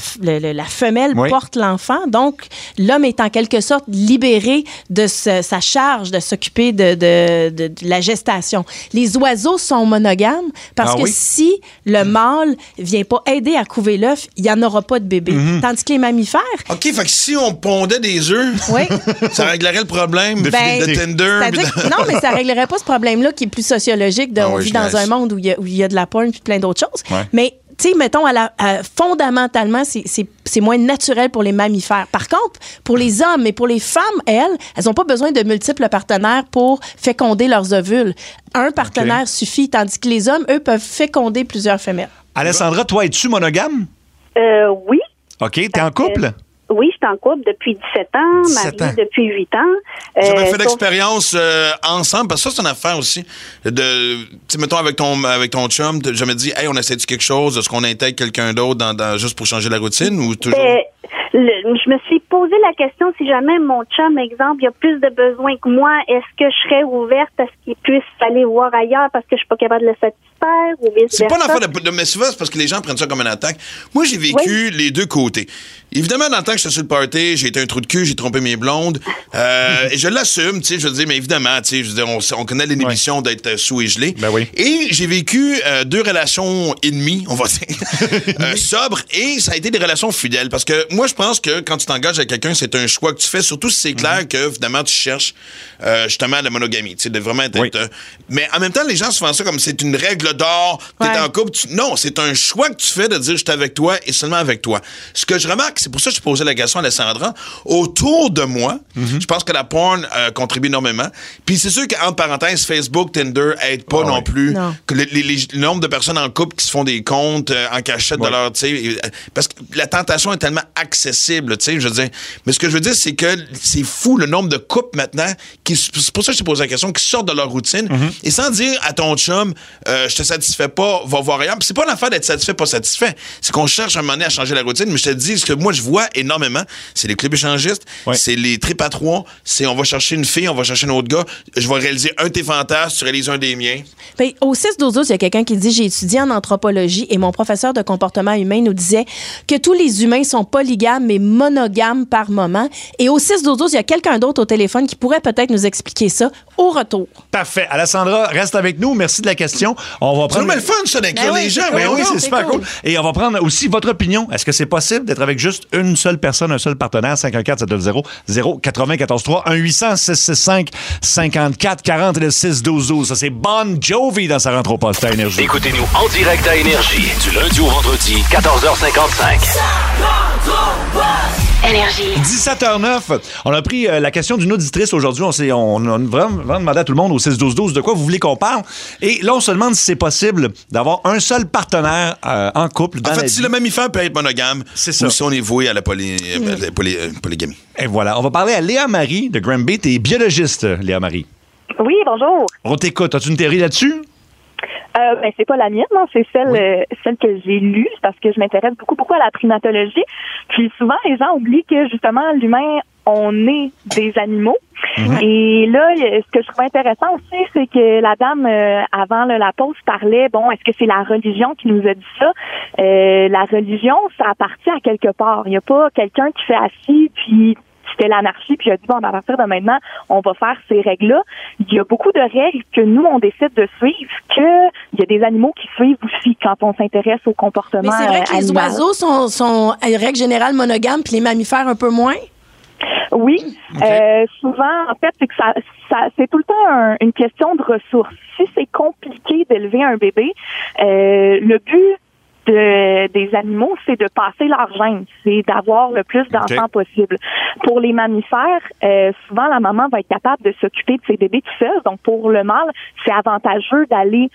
Speaker 5: femelle porte l'enfant. Donc, l'homme est en quelque sorte libéré de sa charge de s'occuper de la gestation. Les oiseaux sont monogames parce que si le mâle vient pas aider à couver l'œuf, il n'y en aura pas de bébé. Tandis que les mammifères...
Speaker 4: OK, fait que si on pondait des œufs, ça réglerait le problème de Tinder.
Speaker 5: Non, mais ça réglerait pas ce problème-là qui est plus sociologique dans un monde où il y a de la porn puis plein d'autres choses. Mais, tu sais, mettons, fondamentalement, c'est moins naturel pour les mammifères. Par contre, pour les hommes et pour les femmes, elles n'ont pas besoin de multiples partenaires pour féconder leurs ovules. Un partenaire suffit, tandis que les hommes, eux, peuvent féconder plusieurs femelles.
Speaker 3: Alessandra, toi, es-tu monogame?
Speaker 10: Oui.
Speaker 3: OK, t'es en couple?
Speaker 10: Oui, je suis en couple depuis 17 ans, mariée depuis 8 ans.
Speaker 4: Vous avez fait l'expérience ensemble, parce que ça, c'est une affaire aussi. Tu sais, mettons, avec ton chum, t'as jamais dit, hey, on essaie-tu quelque chose? Est-ce qu'on intègre quelqu'un d'autre juste pour changer la routine ou toujours?
Speaker 10: Je me suis posé la question, si jamais mon chum, exemple, il a plus de besoins que moi, est-ce que je serais ouverte à ce qu'il puisse aller voir ailleurs parce que je suis pas capable de le satisfaire ou vice-versa?
Speaker 4: C'est pas une affaire de mais souvent, c'est parce que les gens prennent ça comme une attaque. Moi, j'ai vécu les deux côtés. Évidemment, dans le temps que j'étais sur le party, j'ai été un trou de cul, j'ai trompé mes blondes. Et je l'assume, tu sais, je veux dire, mais évidemment, tu sais, je veux dire, on connaît l'inhibition d'être sous et gelé. Et j'ai vécu 2 relations ennemies, on va dire, sobres, et ça a été des relations fidèles. Parce que moi, je pense que quand tu t'engages avec quelqu'un, c'est un choix que tu fais, surtout si c'est clair que, finalement, tu cherches justement la monogamie, tu sais, de vraiment être... Mais en même temps, les gens se font ça comme c'est une règle d'or, t'es en couple. Non, c'est un choix que tu fais de dire je suis avec toi et seulement avec toi. Ce que je remarque, c'est pour ça que je posais la question à Alessandra, autour de moi, je pense que la porn contribue énormément. Puis c'est sûr qu'entre parenthèses, Facebook, Tinder aident pas non plus. Que le nombre de personnes en couple qui se font des comptes en cachette de leur... Parce que la tentation est tellement accessible, tu sais, je veux dire. Mais ce que je veux dire, c'est que c'est fou le nombre de couples maintenant, c'est pour ça que je te pose la question, qui sortent de leur routine et sans dire à ton chum, je te satisfais pas, va voir ailleurs. Puis c'est pas l'affaire d'être satisfait, pas satisfait. C'est qu'on cherche un moment donné à changer la routine, mais je te dis, ce que moi je vois énormément, c'est les clubs échangistes, c'est les tripes à 3, c'est on va chercher une fille, on va chercher un autre gars, je vais réaliser un de tes fantasmes, tu réalises un des miens.
Speaker 5: Ben, au 6-12-12, il y a quelqu'un qui dit, j'ai étudié en anthropologie et mon professeur de comportement humain nous disait que tous les humains sont polygames mais monogames par moment. Et au 6-12-12, il y a quelqu'un d'autre au téléphone qui pourrait peut-être nous expliquer ça au retour.
Speaker 3: Parfait. Alessandra, reste avec nous. Merci de la question. On va prendre...
Speaker 4: C'est le fun, ça, d'inclure les gens.
Speaker 3: Oui, c'est super cool. Et on va prendre aussi votre opinion. Est-ce que c'est possible d'être avec juste une seule personne, un seul partenaire? 514-790-0943, 1-800-665-5440 et le 6-12-12. Ça, c'est Bon Jovi dans sa rentre au poste à Énergie.
Speaker 1: Écoutez-nous en direct à Énergie, du lundi au vendredi, 14h55.
Speaker 7: Énergie.
Speaker 3: 17h09. On a pris la question d'une auditrice aujourd'hui. On a vraiment demandé à tout le monde au 6-12-12 de quoi vous voulez qu'on parle. Et là, on se demande si c'est possible d'avoir un seul partenaire en couple.
Speaker 4: En fait, si le mammifère peut être monogame,
Speaker 3: c'est ça.
Speaker 4: Ou si on est voué à la polygamie.
Speaker 3: Et voilà. On va parler à Léa Marie de Granby. T'es biologiste, Léa Marie.
Speaker 14: Oui, bonjour.
Speaker 3: On t'écoute. As-tu une théorie là-dessus?
Speaker 14: Ben, c'est pas la mienne, non, c'est celle que j'ai lue parce que je m'intéresse beaucoup à la primatologie. Puis souvent, les gens oublient que justement, l'humain, on est des animaux. Et là, ce que je trouve intéressant aussi, c'est que la dame, avant la pause, parlait, est-ce que c'est la religion qui nous a dit ça? La religion, ça appartient à quelque part. Il n'y a pas quelqu'un qui fait assis, puis c'était l'anarchie, puis il a dit, à partir de maintenant, on va faire ces règles-là. Il y a beaucoup de règles que nous, on décide de suivre, qu'il y a des animaux qui suivent aussi quand on s'intéresse au comportement
Speaker 5: animal. Mais c'est vrai que les oiseaux sont, en règle générale, monogames, puis les mammifères un peu moins?
Speaker 14: Oui. Souvent, en fait, c'est que ça c'est tout le temps une question de ressources. Si c'est compliqué d'élever un bébé, le but des animaux, c'est de passer leur gène, c'est d'avoir le plus d'enfants possible. Pour les mammifères, souvent la maman va être capable de s'occuper de ses bébés tout seul. Donc pour le mâle, c'est avantageux d'aller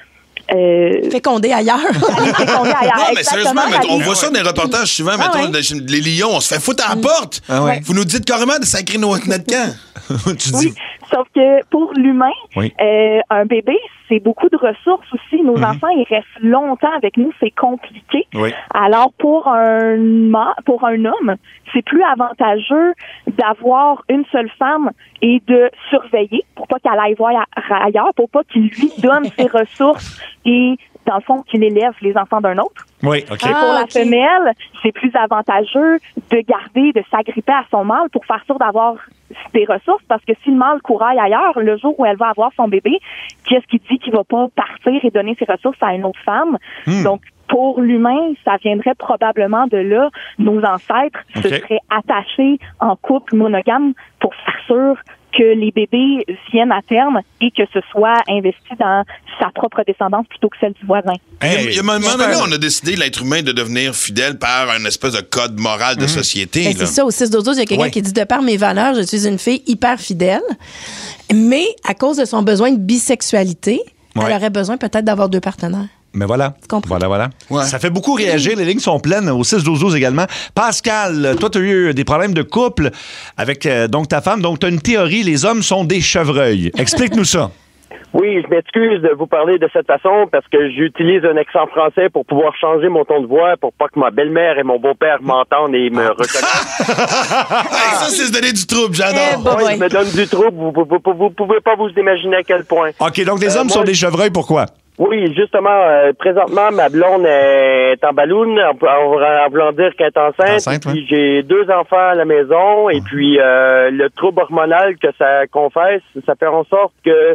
Speaker 5: Fécondé ailleurs.
Speaker 14: Aller féconder ailleurs.
Speaker 4: Non, mais
Speaker 14: Exactement,
Speaker 4: sérieusement, on
Speaker 14: aller-
Speaker 4: voit ça dans les reportages souvent, mettons, les lions, on se fait foutre à la porte. Vous nous dites carrément de sacrer notre camp.
Speaker 3: Tu
Speaker 14: Oui, sauf que pour l'humain,
Speaker 3: Oui.
Speaker 14: un bébé, c'est beaucoup de ressources aussi. Nos enfants, ils restent longtemps avec nous, c'est compliqué.
Speaker 3: Oui.
Speaker 14: Alors, pour un homme, c'est plus avantageux d'avoir une seule femme et de surveiller pour pas qu'elle aille voir ailleurs, pour pas qu'il lui donne ses ressources et, dans le fond, qu'il élève les enfants d'un autre.
Speaker 3: Oui, OK.
Speaker 14: Et pour la femelle, c'est plus avantageux de garder, de s'agripper à son mâle pour faire sûr d'avoir des ressources, parce que si le mâle couraille ailleurs, le jour où elle va avoir son bébé, qu'est-ce qui dit qu'il va pas partir et donner ses ressources à une autre femme? Donc, pour l'humain, ça viendrait probablement de là. Nos ancêtres se seraient attachés en couple monogame pour faire sûr que les bébés viennent à terme et que ce soit investi dans sa propre descendance plutôt que celle du voisin.
Speaker 4: Il y a un moment donné, on a décidé, l'être humain, de devenir fidèle par un espèce de code moral de société.
Speaker 5: Ben, c'est ça, au 6-12-12, il y a quelqu'un qui dit, de par mes valeurs, je suis une fille hyper fidèle, mais à cause de son besoin de bisexualité, elle aurait besoin peut-être d'avoir 2 partenaires.
Speaker 3: Mais voilà. Voilà. Ouais. Ça fait beaucoup réagir. Les lignes sont pleines au 6-12-12 également. Pascal, toi, tu as eu des problèmes de couple avec donc ta femme. Donc, tu as une théorie, les hommes sont des chevreuils. Explique-nous ça.
Speaker 11: Oui, je m'excuse de vous parler de cette façon parce que j'utilise un accent français pour pouvoir changer mon ton de voix pour pas que ma belle-mère et mon beau-père m'entendent et me reconnaissent.
Speaker 4: Ça, c'est se donner du trouble, j'adore.
Speaker 11: Oui, ils me donnent du trouble. Vous pouvez pas vous imaginer à quel point.
Speaker 3: OK, donc les hommes sont des chevreuils, pourquoi?
Speaker 11: Oui, justement, présentement, ma blonde est en balloune, en voulant dire qu'elle est enceinte. Puis j'ai 2 enfants à la maison, et puis le trouble hormonal que ça confesse, ça fait en sorte que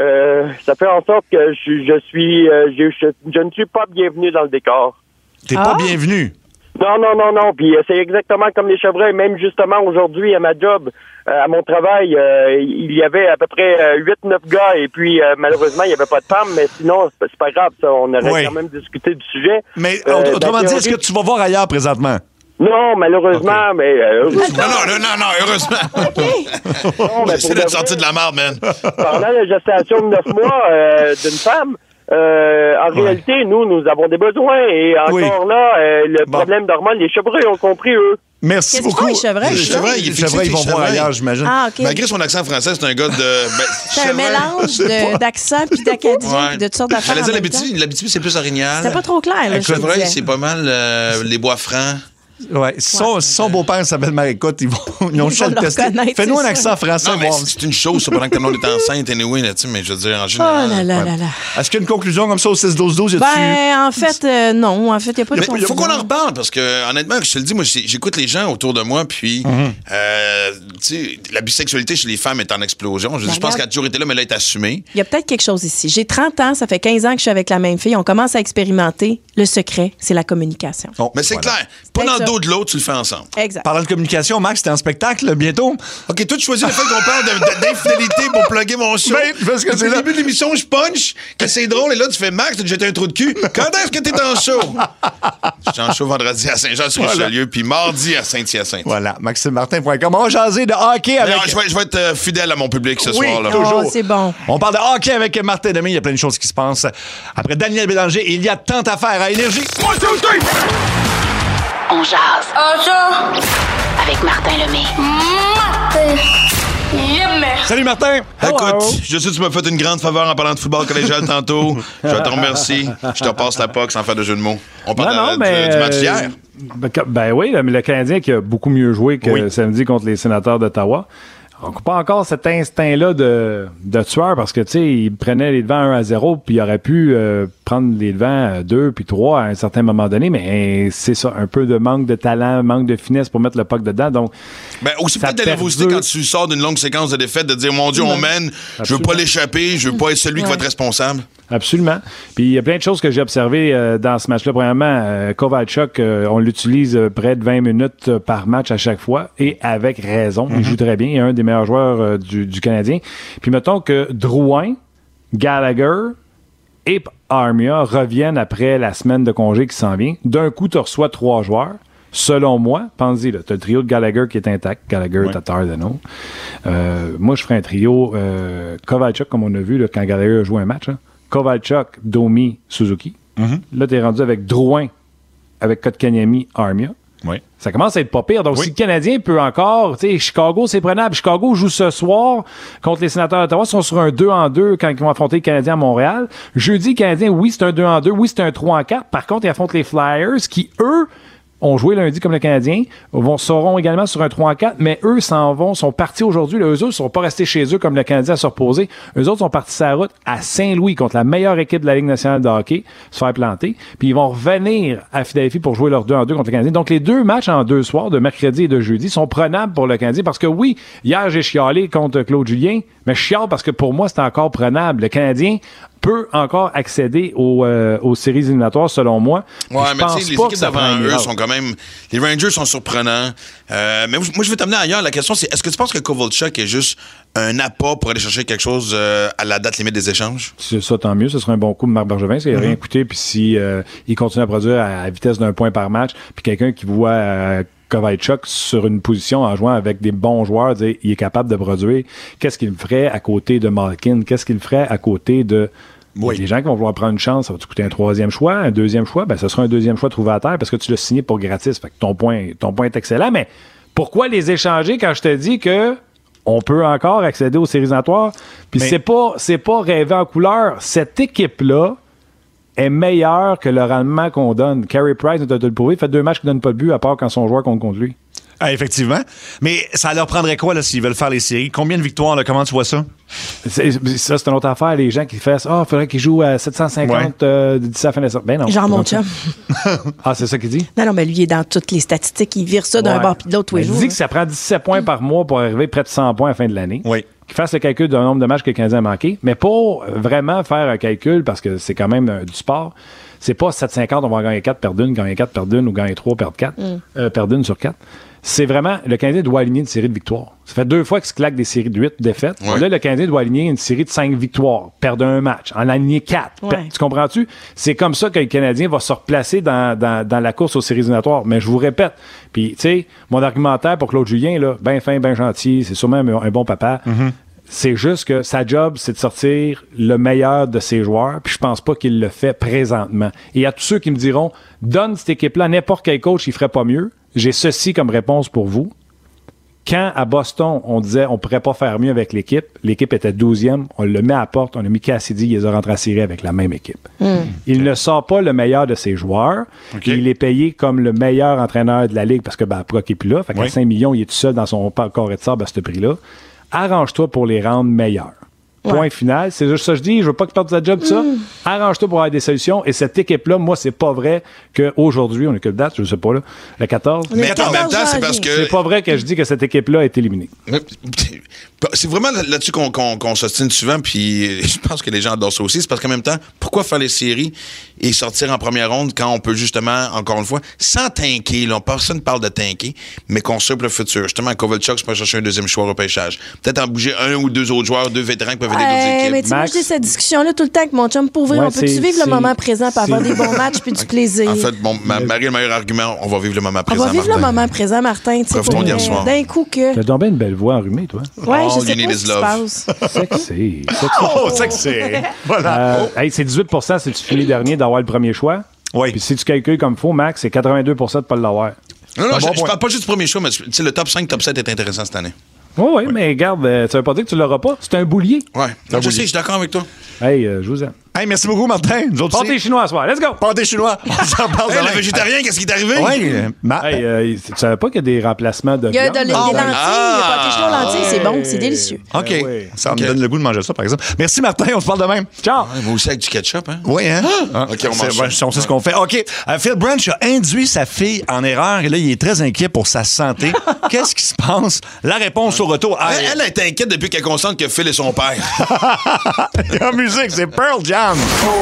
Speaker 11: je ne suis pas bienvenu dans le décor.
Speaker 3: T'es pas bienvenu?
Speaker 11: Non. Puis c'est exactement comme les chevreuils. Même justement aujourd'hui à ma job, à mon travail, il y avait à peu près 8-9 gars et puis malheureusement il n'y avait pas de femmes, mais sinon c'est pas grave, ça. On aurait quand même discuté du sujet.
Speaker 3: Mais autrement dit, est-ce que tu vas voir ailleurs présentement?
Speaker 11: Non, malheureusement, mais...
Speaker 4: Non, heureusement.
Speaker 11: Non, mais
Speaker 4: c'est d'être sorti de la merde, man.
Speaker 11: Pendant la gestation de 9 mois d'une femme, en réalité, nous avons des besoins. Et encore là, le problème d'hormones, les chevreuils ont compris, eux.
Speaker 3: Merci beaucoup.
Speaker 5: Les chevreuils,
Speaker 3: les chevreuils vont voir ailleurs, j'imagine.
Speaker 5: Ah, OK.
Speaker 4: Malgré son accent français, c'est un gars de...
Speaker 5: c'est un mélange d'accent puis d'acadien puis de toutes sortes d'affaires.
Speaker 4: J'allais dire l'Abitibi, c'est plus orignal.
Speaker 5: C'était pas trop clair, là.
Speaker 4: Le chevreuil, c'est pas mal les bois francs.
Speaker 3: Ouais, si son beau-père s'appelle Marie-Écoute, ils ont le tester. Fais-nous un accent français.
Speaker 4: Non, mais c'est une chose, pendant que ta blonde est enceinte, anyway, là, mais je veux dire, en général.
Speaker 5: Oh là là.
Speaker 3: Est-ce qu'il y a une conclusion comme ça au 6-12-12?
Speaker 5: En fait, non. En fait, il n'y a pas de conclusion.
Speaker 4: Il faut qu'on en reparle, parce que, honnêtement, je te le dis, moi, j'écoute les gens autour de moi, puis, tu sais, la bisexualité chez les femmes est en explosion. Je pense qu'elle a toujours été là, mais elle est assumée.
Speaker 5: Il y a peut-être quelque chose ici. J'ai 30 ans, ça fait 15 ans que je suis avec la même fille. On commence à expérimenter. Le secret, c'est la communication.
Speaker 4: Mais c'est clair. Pas dans le dos de l'autre, tu le fais ensemble.
Speaker 5: Exact.
Speaker 3: Parlant de communication, Max, t'es en spectacle bientôt.
Speaker 4: OK, toi, tu choisis le fait qu'on parle d'infidélité pour plugger mon show.
Speaker 3: Parce que c'est
Speaker 4: au début de l'émission, je punch, que c'est drôle, et là, tu fais Max, tu te jettes un trou de cul. Quand est-ce que t'es en show? Je suis en show vendredi à Saint-Jean-sur-Richelieu, puis mardi à Saint-Hyacinthe.
Speaker 3: Voilà, MaximeMartin.com. On va jaser de hockey avec...
Speaker 4: Non, je vais être fidèle à mon public ce soir-là.
Speaker 3: Toujours.
Speaker 5: C'est bon.
Speaker 3: On parle de hockey avec Martin Lemay. Il y a plein de choses qui se passent. Après Daniel Bélanger, il y a tant à faire à Énergie.
Speaker 7: On jase. Avec Martin Lemay.
Speaker 3: Salut Martin.
Speaker 4: Écoute, je sais que tu m'as fait une grande faveur en parlant de football collégial tantôt. Je te remercie. Je te passe la POC sans faire de jeu de mots. On parle du match d'hier.
Speaker 15: Ben oui, mais le Canadien qui a beaucoup mieux joué que samedi contre les Sénateurs d'Ottawa. On n'a pas encore cet instinct-là de tueur parce que, tu sais, il prenait les devants 1-0 puis il aurait pu prendre les devants 2 puis 3 à un certain moment donné, mais c'est ça, un peu de manque de talent, manque de finesse pour mettre le puck dedans. Donc,
Speaker 4: aussi peut-être de la nervosité quand tu sors d'une longue séquence de défaites, de dire, mon Dieu, on mène, je veux pas l'échapper, je veux pas être celui qui va être responsable.
Speaker 15: Absolument. Puis il y a plein de choses que j'ai observées dans ce match-là. Premièrement, Kovalchuk, on l'utilise près de 20 minutes par match à chaque fois et avec raison. Il joue très bien. Il est un des meilleurs joueurs du Canadien. Puis mettons que Drouin, Gallagher et Armia reviennent après la semaine de congé qui s'en vient. D'un coup, tu reçois 3 joueurs. Selon moi, pense-y, tu as le trio de Gallagher qui est intact. Gallagher, Tatar, Dano. Moi, je ferais un trio Kovalchuk, comme on a vu là, quand Gallagher a joué un match. Hein. Kovalchuk, Domi, Suzuki. Là, t'es rendu avec Drouin, avec Kotkaniemi, Armia.
Speaker 3: Oui.
Speaker 15: Ça commence à être pas pire. Donc, si le Canadien peut encore... Tu sais, Chicago, c'est prenable. Chicago joue ce soir contre les Sénateurs d'Ottawa. Ils sont sur un 2-2 quand ils vont affronter les Canadiens à Montréal. Jeudi, les Canadiens, oui, c'est un 2-2. Oui, c'est un 3-4. Par contre, ils affrontent les Flyers qui, eux, ont joué lundi comme le Canadien, seront également sur un 3-4, mais eux sont partis aujourd'hui. Eux autres ne sont pas restés chez eux comme le Canadien à se reposer. Eux autres sont partis sur la route à Saint-Louis contre la meilleure équipe de la Ligue nationale de hockey, se faire planter. Puis ils vont revenir à Philadelphie pour jouer leur 2-2 contre le Canadien. Donc les 2 matchs en 2 soirs, de mercredi et de jeudi, sont prenables pour le Canadien parce que oui, hier j'ai chialé contre Claude Julien, mais je chiale parce que pour moi c'est encore prenable. Le Canadien peut encore accéder aux séries éliminatoires, selon moi.
Speaker 4: Ouais, mais tu sais, les équipes devant eux sont quand même... Les Rangers sont surprenants. Mais moi, je vais t'amener ailleurs. La question, c'est, est-ce que tu penses que Kovalchuk est juste un appât pour aller chercher quelque chose à la date limite des échanges?
Speaker 15: Si c'est ça, tant mieux. Ce serait un bon coup de Marc Bergevin. Ça n'a rien coûté. Puis si il continue à produire à la vitesse d'un point par match, puis quelqu'un qui voit... Kovalchuk sur une position en jouant avec des bons joueurs, il est capable de produire. Qu'est-ce qu'il ferait à côté de Malkin? Qu'est-ce qu'il ferait à côté de... Les gens qui vont vouloir prendre une chance, ça va te coûter un 3e choix, un 2e choix, ben ce sera un 2e choix trouvé à terre parce que tu l'as signé pour gratis. Fait que ton point est excellent, mais pourquoi les échanger quand je te dis que on peut encore accéder aux séries éliminatoires? Puis c'est pas rêver en couleur. Cette équipe-là est meilleur que le rendement qu'on donne. Carey Price, nous a le prouvé, fait 2 matchs qui ne donnent pas de but à part quand son joueur compte contre lui.
Speaker 3: Ah, effectivement. Mais ça leur prendrait quoi là, s'ils veulent faire les séries? Combien de victoires? Là? Comment tu vois ça?
Speaker 15: Ça, c'est une autre affaire. Les gens qui fassent il faudrait qu'ils jouent à 750 d'ici la fin de la saison. Ben non.
Speaker 5: Genre mon chum.
Speaker 15: Ah, c'est ça qu'il dit?
Speaker 5: Non, mais lui, il est dans toutes les statistiques. Il vire ça d'un bord puis de l'autre tous les jours.
Speaker 15: Il dit que ça prend 17 points par mois pour arriver près de 100 points à la fin de l'année.
Speaker 3: Oui.
Speaker 15: Qu'il fasse le calcul du nombre de matchs que le Canadien a manqué. Mais pour vraiment faire un calcul, parce que c'est quand même du sport, c'est pas 750, on va gagner 4, perdre une, gagner 4, perdre une, ou gagner 3, perdre 4. Perdre une sur 4. C'est vraiment, le Canadien doit aligner une série de victoires. Ça fait 2 fois qu'il se claque des séries de 8 défaites. Ouais. Là, le Canadien doit aligner une série de 5 victoires, perdre un match, en aligner 4. Ouais. Tu comprends-tu? C'est comme ça que le Canadien va se replacer dans la course aux séries éliminatoires. Mais je vous répète, puis tu sais, mon argumentaire pour Claude Julien, là, ben fin, ben gentil, c'est sûrement un bon papa. C'est juste que sa job, c'est de sortir le meilleur de ses joueurs, puis je pense pas qu'il le fait présentement. Et à tous ceux qui me diront, donne cette équipe-là, n'importe quel coach, il ferait pas mieux, j'ai ceci comme réponse pour vous. Quand, à Boston, on disait on pourrait pas faire mieux avec l'équipe était 12e, on le met à la porte, on a mis Cassidy, il les a rentrés à série avec la même équipe. Il ne sort pas le meilleur de ses joueurs, et il est payé comme le meilleur entraîneur de la Ligue, parce que Proc est plus là, fait qu'à 5 millions, il est tout seul dans son carré de sable à ce prix-là. Arrange-toi pour les rendre meilleurs. Point final. C'est juste ça que je dis. Je veux pas que tu perdes ta job, ça. Arrange-toi pour avoir des solutions. Et cette équipe-là, moi, c'est pas vrai qu'aujourd'hui, on est quelle date? Je sais pas, là. Le 14?
Speaker 4: Mais en même temps, c'est parce que...
Speaker 15: C'est pas vrai que je dis que cette équipe-là est éliminée.
Speaker 4: C'est vraiment là-dessus qu'on s'ostine souvent, puis je pense que les gens adorent ça aussi. C'est parce qu'en même temps, pourquoi faire les séries et sortir en première ronde quand on peut justement, encore une fois, sans tanker, là, personne ne parle de tanker, mais construire pour le futur. Justement, Kovalchuk, c'est pas chercher un 2e choix au repêchage. Peut-être en bouger 1 ou 2 autres joueurs, 2 vétérans qui peuvent aider d'autres équipes.
Speaker 5: Mais tu moi, je dis cette discussion-là tout le temps avec mon chum. Pour vrai, on peut-tu vivre le moment présent pour avoir des bons matchs puis du plaisir?
Speaker 4: En fait, Marie, le meilleur argument, on va vivre le moment présent.
Speaker 5: On va vivre le moment présent, Martin.
Speaker 4: Profitons d'hier soir.
Speaker 5: D'un coup que...
Speaker 15: T'as donc bien une belle voix enrhumée, toi.
Speaker 5: Ouais, je sais pas ce qui se passe.
Speaker 15: Sexy.
Speaker 3: Oh, sexy. Voilà.
Speaker 15: Hey, c'est 18 si tu finis dernier d'avoir le premier choix.
Speaker 3: Oui.
Speaker 15: Puis si tu calcules comme il faut, Max, c'est 82 de ne pas l'avoir.
Speaker 4: Non, je parle pas juste du premier choix, mais le top 5, top 7 est intéressant cette année.
Speaker 15: Oui, mais regarde, ça veut pas dire que tu l'auras pas. C'est un boulier.
Speaker 4: Ouais. Donc, je sais, je suis d'accord avec toi.
Speaker 15: Hey, je vous aime.
Speaker 3: Hey, merci beaucoup, Martin.
Speaker 15: Pâté chinois ce soir. Let's go!
Speaker 3: Pâté chinois. On s'en parle
Speaker 4: le végétarien, qu'est-ce qui est arrivé?
Speaker 15: Oui. Tu savais pas qu'il y a des remplacements de
Speaker 5: viande? Il y a
Speaker 15: des
Speaker 5: lentilles. Le pâté chinois aux lentilles, c'est bon. C'est délicieux.
Speaker 3: OK. Ça me donne le goût de manger ça, par exemple. Merci, Martin. On se parle demain.
Speaker 15: Ciao.
Speaker 4: Vous aussi avec du ketchup, hein?
Speaker 3: Oui, hein?
Speaker 4: OK, on mange ça.
Speaker 3: On sait ce qu'on fait. OK. Phil Branch a induit sa fille en erreur et là, il est très inquiet pour sa santé. Qu'est-ce qui se passe? La réponse au retour.
Speaker 4: Elle est inquiète depuis qu'elle constate que Phil est son père.
Speaker 3: La musique, c'est Pearl Jam.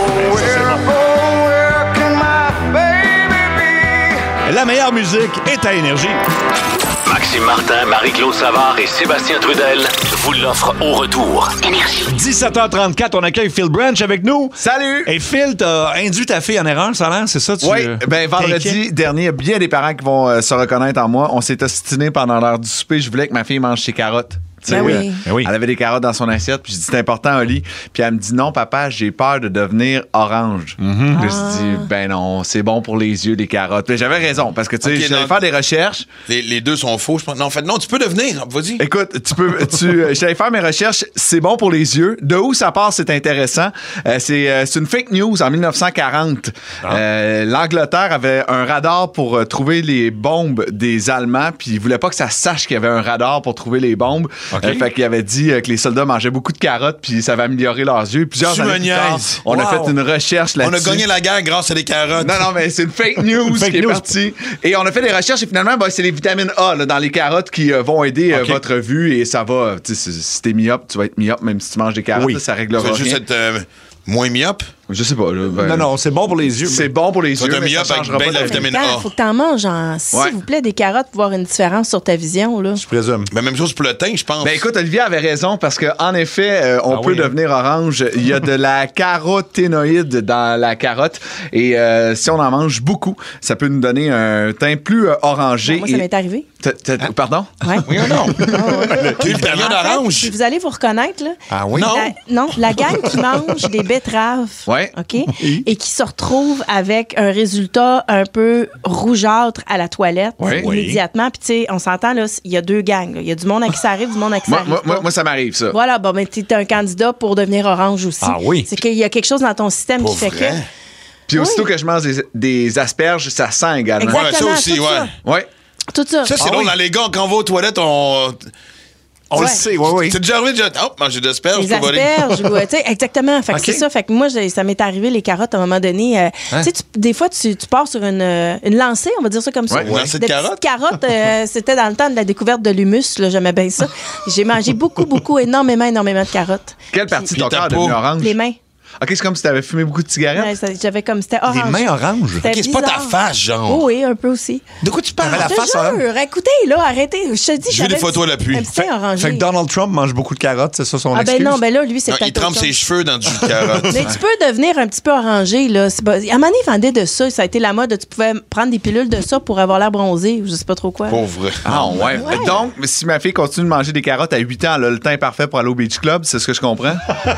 Speaker 3: La meilleure musique est à Énergie.
Speaker 1: Maxime Martin, Marie-Claude Savard et Sébastien Trudel vous l'offrent au retour.
Speaker 7: Énergie.
Speaker 3: 17h34, on accueille Phil Branch avec nous.
Speaker 9: Salut!
Speaker 3: Et Phil, t'as induit ta fille en erreur, ça a l'air, c'est ça?
Speaker 9: Oui, vendredi dernier, il y a bien des parents qui vont se reconnaître en moi. On s'est ostiné pendant l'heure du souper. Je voulais que ma fille mange ses carottes. Tu sais,
Speaker 5: Ben oui.
Speaker 9: Elle avait des carottes dans son assiette, puis je dis c'est important, Oli. Puis elle me dit non, papa, j'ai peur de devenir orange. Puis je dis ben non, c'est bon pour les yeux, les carottes. Puis j'avais raison, parce que tu sais, j'allais faire des recherches.
Speaker 4: Les deux sont faux, je pense. Non, en fait, non, tu peux devenir, vas-y.
Speaker 9: Écoute, j'allais faire mes recherches, c'est bon pour les yeux. De où ça part, c'est intéressant. C'est une fake news en 1940. L'Angleterre avait un radar pour trouver les bombes des Allemands, puis ils voulaient pas que ça sache qu'il y avait un radar pour trouver les bombes. Fait qu'il avait dit que les soldats mangeaient beaucoup de carottes, puis ça va améliorer leurs yeux. Plusieurs années plus tard, on a fait une recherche là-dessus.
Speaker 4: On a gagné la guerre grâce à des carottes.
Speaker 9: Non, mais c'est une fake news qui est partie. Et on a fait des recherches, et finalement, c'est les vitamines A là, dans les carottes qui vont aider votre vue, et ça va. Si t'es myope, tu vas être myope même si tu manges des carottes. Là, ça réglera rien.
Speaker 4: Juste être moins myope?
Speaker 9: Je sais pas.
Speaker 3: Non, c'est bon pour les yeux.
Speaker 9: C'est bon pour les yeux.
Speaker 4: Toi, t'as myope avec ben de la vitamine A.
Speaker 5: Faut que t'en manges, s'il vous plaît, des carottes pour voir une différence sur ta vision, là.
Speaker 3: Je présume.
Speaker 4: Mais même chose pour le teint, je pense.
Speaker 9: Ben écoute, Olivier avait raison, parce qu'en effet, on peut devenir orange. Il y a de la caroténoïde dans la carotte, et si on en mange beaucoup, ça peut nous donner un teint plus orangé.
Speaker 5: Ben, moi, ça m'est arrivé.
Speaker 9: Pardon?
Speaker 5: Ouais.
Speaker 4: Oui ou non? Tu une période orange?
Speaker 5: Vous allez vous reconnaître, là.
Speaker 3: Ah oui?
Speaker 5: Non, la gang qui mange des betteraves.
Speaker 9: Ouais.
Speaker 5: OK? Et qui se retrouve avec un résultat un peu rougeâtre à la toilette immédiatement. Puis, tu sais, on s'entend, là, il y a deux gangs. Il y a du monde à qui ça arrive, du monde à qui ça arrive.
Speaker 9: Moi, ça m'arrive, ça.
Speaker 5: Voilà, bon, mais tu es un candidat pour devenir orange aussi.
Speaker 3: Ah oui?
Speaker 5: C'est qu'il y a quelque chose dans ton système qui fait que.
Speaker 9: Puis aussitôt que je mange des asperges, ça sent également.
Speaker 5: Exactement,
Speaker 4: Ouais, ça aussi,
Speaker 9: ouais.
Speaker 5: Tout ça.
Speaker 4: Ça, c'est drôle. Dans les gars, quand on va aux toilettes, on
Speaker 3: le sait, oui.
Speaker 4: C'est déjà arrivé de manger d'asperges.
Speaker 5: Les asperges, tu sais, exactement. Fait que c'est ça. Fait que moi, ça m'est arrivé, les carottes, à un moment donné. Tu sais, des fois, tu pars sur une lancée, on va dire ça comme ça.
Speaker 4: Une lancée de carottes.
Speaker 5: Carottes, c'était dans le temps de la découverte de l'humus, là, j'aimais bien ça. J'ai mangé beaucoup, énormément de carottes.
Speaker 9: Quelle partie de ton corps est devenue orange?
Speaker 5: Les mains.
Speaker 9: OK, c'est comme si t'avais fumé beaucoup de cigarettes.
Speaker 5: Ouais, j'avais comme, c'était orange.
Speaker 3: Les mains oranges?
Speaker 5: C'était
Speaker 4: c'est pas ta face, genre.
Speaker 5: Oh, oui, un peu aussi.
Speaker 4: De quoi tu parles?
Speaker 3: La face orange?
Speaker 5: Écoutez, là, arrêtez. Je te dis,
Speaker 4: j'ai vu des photos à l'appui.
Speaker 5: Un petit teint orangé.
Speaker 3: Fait que Donald Trump mange beaucoup de carottes, c'est ça son excuse?
Speaker 5: Ben non, ben là, lui, c'est peut-être
Speaker 4: il trempe
Speaker 5: autre chose.
Speaker 4: ses cheveux dans du jus de carotte.
Speaker 5: Mais tu peux devenir un petit peu orangé, là. À un moment donné, ils vendaient de ça. Ça a été la mode. Tu pouvais prendre des pilules de ça pour avoir l'air bronzé. Je sais pas trop quoi.
Speaker 4: Pauvre.
Speaker 9: Ah, ouais. Donc, si ma fille continue de manger des carottes à 8 ans, elle a le teint parfait pour aller au Beach Club, c'est ce que je comprends?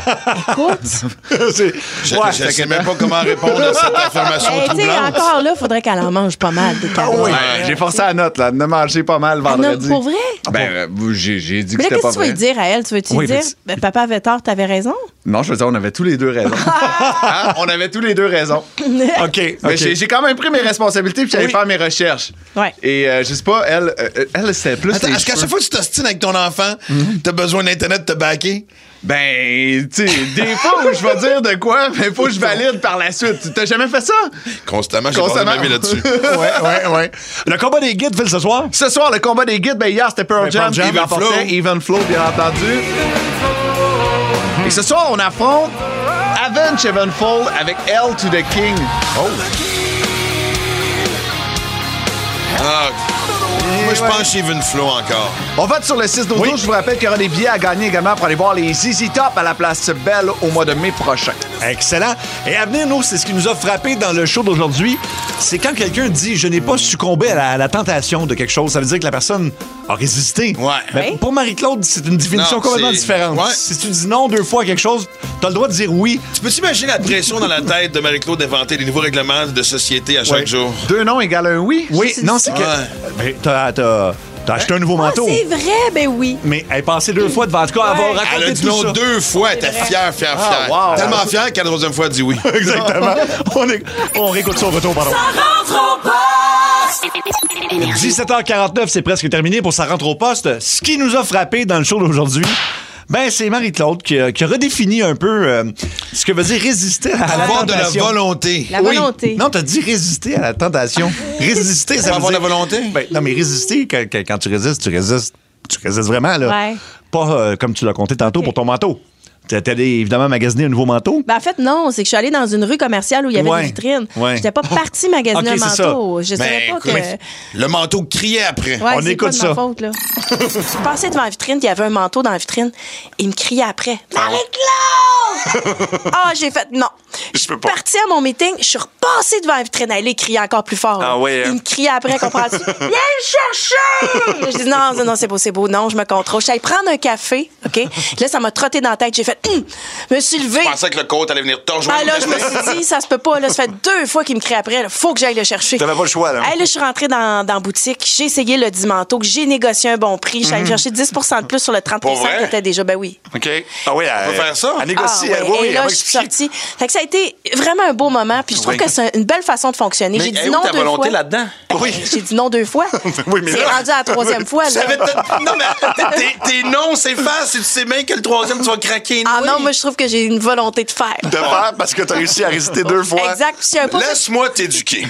Speaker 5: Écoute.
Speaker 4: Je sais même pas comment répondre à cette affirmation troublante.
Speaker 5: Encore là, il faudrait qu'elle en mange pas mal, des carottes.
Speaker 9: Oui. J'ai forcé la note, là, de manger pas mal vendredi.
Speaker 5: Pour vrai?
Speaker 9: J'ai dit que
Speaker 5: mais là,
Speaker 9: c'était pas
Speaker 5: qu'est-ce que tu vas
Speaker 9: vrai.
Speaker 5: lui dire à elle? Tu vas-tu lui dire, papa avait tort, t'avais raison?
Speaker 9: Non, je veux dire, on avait tous les deux raison. Hein? On avait tous les deux raison.
Speaker 3: OK.
Speaker 9: Mais j'ai quand même pris mes responsabilités puis j'allais faire mes recherches.
Speaker 5: Ouais.
Speaker 9: Et je sais pas, elle c'était plus.
Speaker 4: Attends, est-ce qu'à chaque fois que tu t'ostines avec ton enfant, t'as besoin d'Internet de te backer?
Speaker 9: Ben, tu sais, des fois où je vais dire de quoi, mais il faut que je valide par la suite. T'as jamais fait ça?
Speaker 4: Constamment, j'ai pas de là-dessus.
Speaker 3: Ouais. Le combat des guides, Phil, ce soir?
Speaker 9: Ce soir, le combat des guides, ben hier, c'était Pearl Jam. Even Flow, bien entendu. Et ce soir, on affronte Avenged Sevenfold avec L to the King.
Speaker 4: Moi, je pense chez Even Flow encore.
Speaker 9: On vote sur le 6-12-12. Je vous rappelle qu'il y aura des billets à gagner également pour aller voir les ZZ Top à la Place Belle au mois de mai prochain.
Speaker 3: Excellent. Et à venir, nous, c'est ce qui nous a frappé dans le show d'aujourd'hui. C'est quand quelqu'un dit « Je n'ai pas succombé à la tentation de quelque chose », ça veut dire que la personne a résisté.
Speaker 4: Ouais.
Speaker 3: Mais pour Marie-Claude, c'est une définition complètement différente.
Speaker 4: Ouais.
Speaker 3: Si tu dis non 2 fois à quelque chose, t'as le droit de dire oui.
Speaker 4: Tu peux t'imaginer la pression dans la tête de Marie-Claude d'inventer des nouveaux règlements de société à chaque jour?
Speaker 9: 2 noms égale un oui?
Speaker 3: Oui, non, c'est que... Ben, t'as acheté un nouveau manteau.
Speaker 5: C'est vrai, ben oui.
Speaker 3: Mais elle est passée 2 fois devant. En tout cas, elle va raconter
Speaker 4: Elle a dit
Speaker 3: tout
Speaker 4: non
Speaker 3: ça.
Speaker 4: 2 fois. Elle était fière.
Speaker 9: wow.
Speaker 4: Tellement fière qu'à la 3e fois, elle dit oui.
Speaker 3: Exactement. On réécoute ça au retour, pardon.
Speaker 2: Ça rentre au poste.
Speaker 3: 17h49, c'est presque terminé pour Ça rentre au poste. Ce qui nous a frappé dans le show d'aujourd'hui, c'est Marie-Claude qui a redéfini un peu ce que veut dire résister à la
Speaker 4: Avoir de
Speaker 3: tentation.
Speaker 4: la volonté.
Speaker 5: La volonté.
Speaker 3: Non, t'as dit résister à la tentation. Résister, ça veut
Speaker 4: avoir
Speaker 3: dire...
Speaker 4: de la volonté?
Speaker 3: Non, mais résister, quand tu résistes, tu résistes vraiment, là.
Speaker 5: Ouais.
Speaker 3: Pas comme tu l'as compté tantôt pour ton manteau. T'es allé évidemment magasiner un nouveau manteau?
Speaker 5: Ben, en fait, non. C'est que je suis allée dans une rue commerciale où il y avait des vitrines.
Speaker 3: Ouais.
Speaker 5: J'étais pas partie magasiner
Speaker 3: Ok,
Speaker 5: un
Speaker 3: c'est
Speaker 5: manteau. Je savais pas
Speaker 4: écoute,
Speaker 5: que...
Speaker 4: le manteau criait après.
Speaker 5: Ouais,
Speaker 3: On
Speaker 5: c'est
Speaker 3: écoute
Speaker 5: pas de
Speaker 3: ça.
Speaker 5: ma faute, là. Je passais devant la vitrine, il y avait un manteau dans la vitrine. Il me criait après. Marie-Claude! J'ai fait non. Je suis partie à mon meeting, je suis repassée devant la vitrine. Là, il criait encore plus fort.
Speaker 3: Ah oui,
Speaker 5: Il me criait après, comprends-tu? Viens le chercher! Je dis non, c'est beau. Non, je me contrôle. Je suis allée prendre un café, OK? Là, ça m'a trotté dans la tête. J'ai fait, je me suis levée.
Speaker 4: Je pensais que le coach allait venir te rejoindre.
Speaker 5: Ah là, je me suis dit, ça se peut pas. Là, ça fait 2 fois qu'il me crie après. Il faut que j'aille le chercher.
Speaker 3: T'avais pas le choix, là.
Speaker 5: Là, je suis rentrée dans la boutique. J'ai essayé le 10 manteaux. J'ai négocié un bon prix. Je suis allée chercher 10 de plus sur le 30 qui était déjà. Ben oui.
Speaker 3: OK. Ah oui,
Speaker 4: on peut faire ça.
Speaker 3: À négocier.
Speaker 5: Ah, oui. Et là, je suis sortie. Fait que ça a été vraiment un beau moment. Puis je trouve que c'est une belle façon de fonctionner.
Speaker 4: Mais
Speaker 5: j'ai dit non 2 fois.
Speaker 4: ta volonté là-dedans?
Speaker 3: Oui.
Speaker 5: J'ai dit non 2 fois.
Speaker 3: Oui, mais
Speaker 5: c'est rendu à la 3e fois. Là.
Speaker 4: Non, mais tes noms s'effacent et tu sais bien que le 3e, tu vas craquer.
Speaker 5: Ah non, moi, je trouve que j'ai une volonté de faire.
Speaker 3: De faire parce que t'as réussi à résister 2 fois.
Speaker 5: Exact.
Speaker 4: Laisse-moi t'éduquer.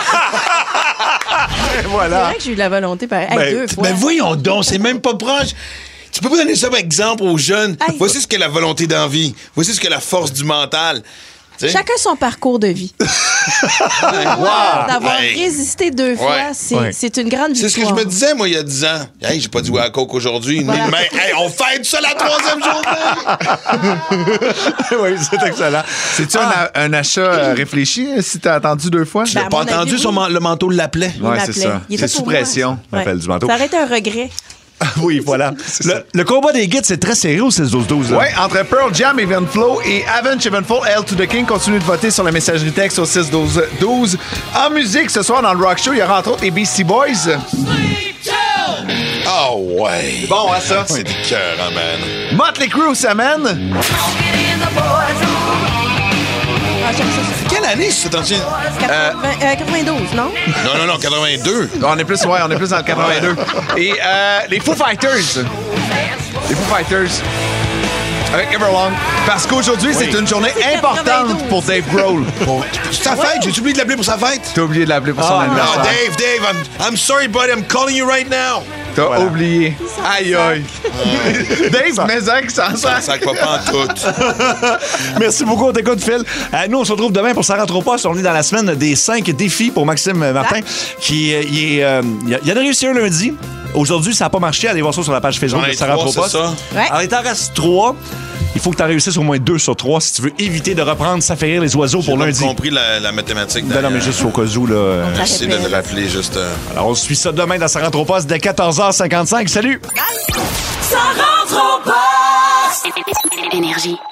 Speaker 3: Voilà.
Speaker 5: C'est vrai que j'ai eu la volonté pareil. 2 fois.
Speaker 4: Ben voyons donc, c'est même pas proche. Tu peux pas donner ça comme exemple aux jeunes. Voici ce qu'est la volonté d'envie. Voici ce qu'est la force du mental. T'sais?
Speaker 5: Chacun son parcours de vie. D'avoir résisté 2 fois, c'est une grande victoire.
Speaker 4: C'est ce que je me disais, moi, il y a 10 ans. Hey, j'ai pas dit à coke aujourd'hui. Voilà. Mais hey, on fête ça la 3e journée!
Speaker 3: Oui, c'est excellent.
Speaker 9: C'est-tu un achat réfléchi si t'as attendu 2 fois?
Speaker 4: Je l'ai pas entendu, le manteau l'appelait.
Speaker 9: Oui, c'est ça. C'est sous pression.
Speaker 3: On appelle du manteau.
Speaker 5: Ça aurait été un regret.
Speaker 3: Oui, voilà. Le combat des guides, c'est très serré au 6-12-12.
Speaker 9: Oui, entre Pearl Jam, Evenflow et Avenged Evenfall, Hail to the King. Continuez de voter sur la messagerie texte au 6-12-12. En musique, ce soir, dans le Rock Show, il y aura entre autres les Beastie Boys.
Speaker 4: Oh ouais.
Speaker 9: Bon, hein, ça?
Speaker 4: C'est des cœurs, hein, man.
Speaker 9: Motley Crue, ça mène.
Speaker 4: Quelle année, c'est ancien?
Speaker 5: 92, non?
Speaker 4: Non, 82.
Speaker 9: On est plus dans le 82. Et les Foo Fighters. Les Foo Fighters. Avec Everlong. Parce qu'aujourd'hui, c'est une journée importante pour Dave Grohl.
Speaker 4: C'est sa fête? J'ai oublié de l'appeler pour sa fête?
Speaker 9: T'as oublié de l'appeler pour son anniversaire.
Speaker 4: Non, Dave, I'm sorry, buddy, I'm calling you right now.
Speaker 9: T'as oublié. Aïe, aïe. Dave, mais ça que ça
Speaker 4: Ça sac pas en tout.
Speaker 3: Merci beaucoup, on t'écoute, Phil. Nous, on se retrouve demain pour Ça rentre au poste. On est dans la semaine des 5 défis pour Maxime Martin. Il en a réussi un lundi. Aujourd'hui, ça n'a pas marché. Allez voir ça sur la page Facebook de Ça rentre au poste. Alors, il t'en reste 3. Il faut que tu en réussisses au moins 2 sur 3 si tu veux éviter de reprendre Ça fait rire les oiseaux pour lundi.
Speaker 4: J'ai compris la mathématique.
Speaker 3: Non, mais juste au cas où.
Speaker 4: J'essaie de le rappeler juste.
Speaker 3: Alors, on suit ça demain dans Ça rentre au poste dès 14h55. Salut!
Speaker 2: Ça rentre au poste!
Speaker 7: Énergie.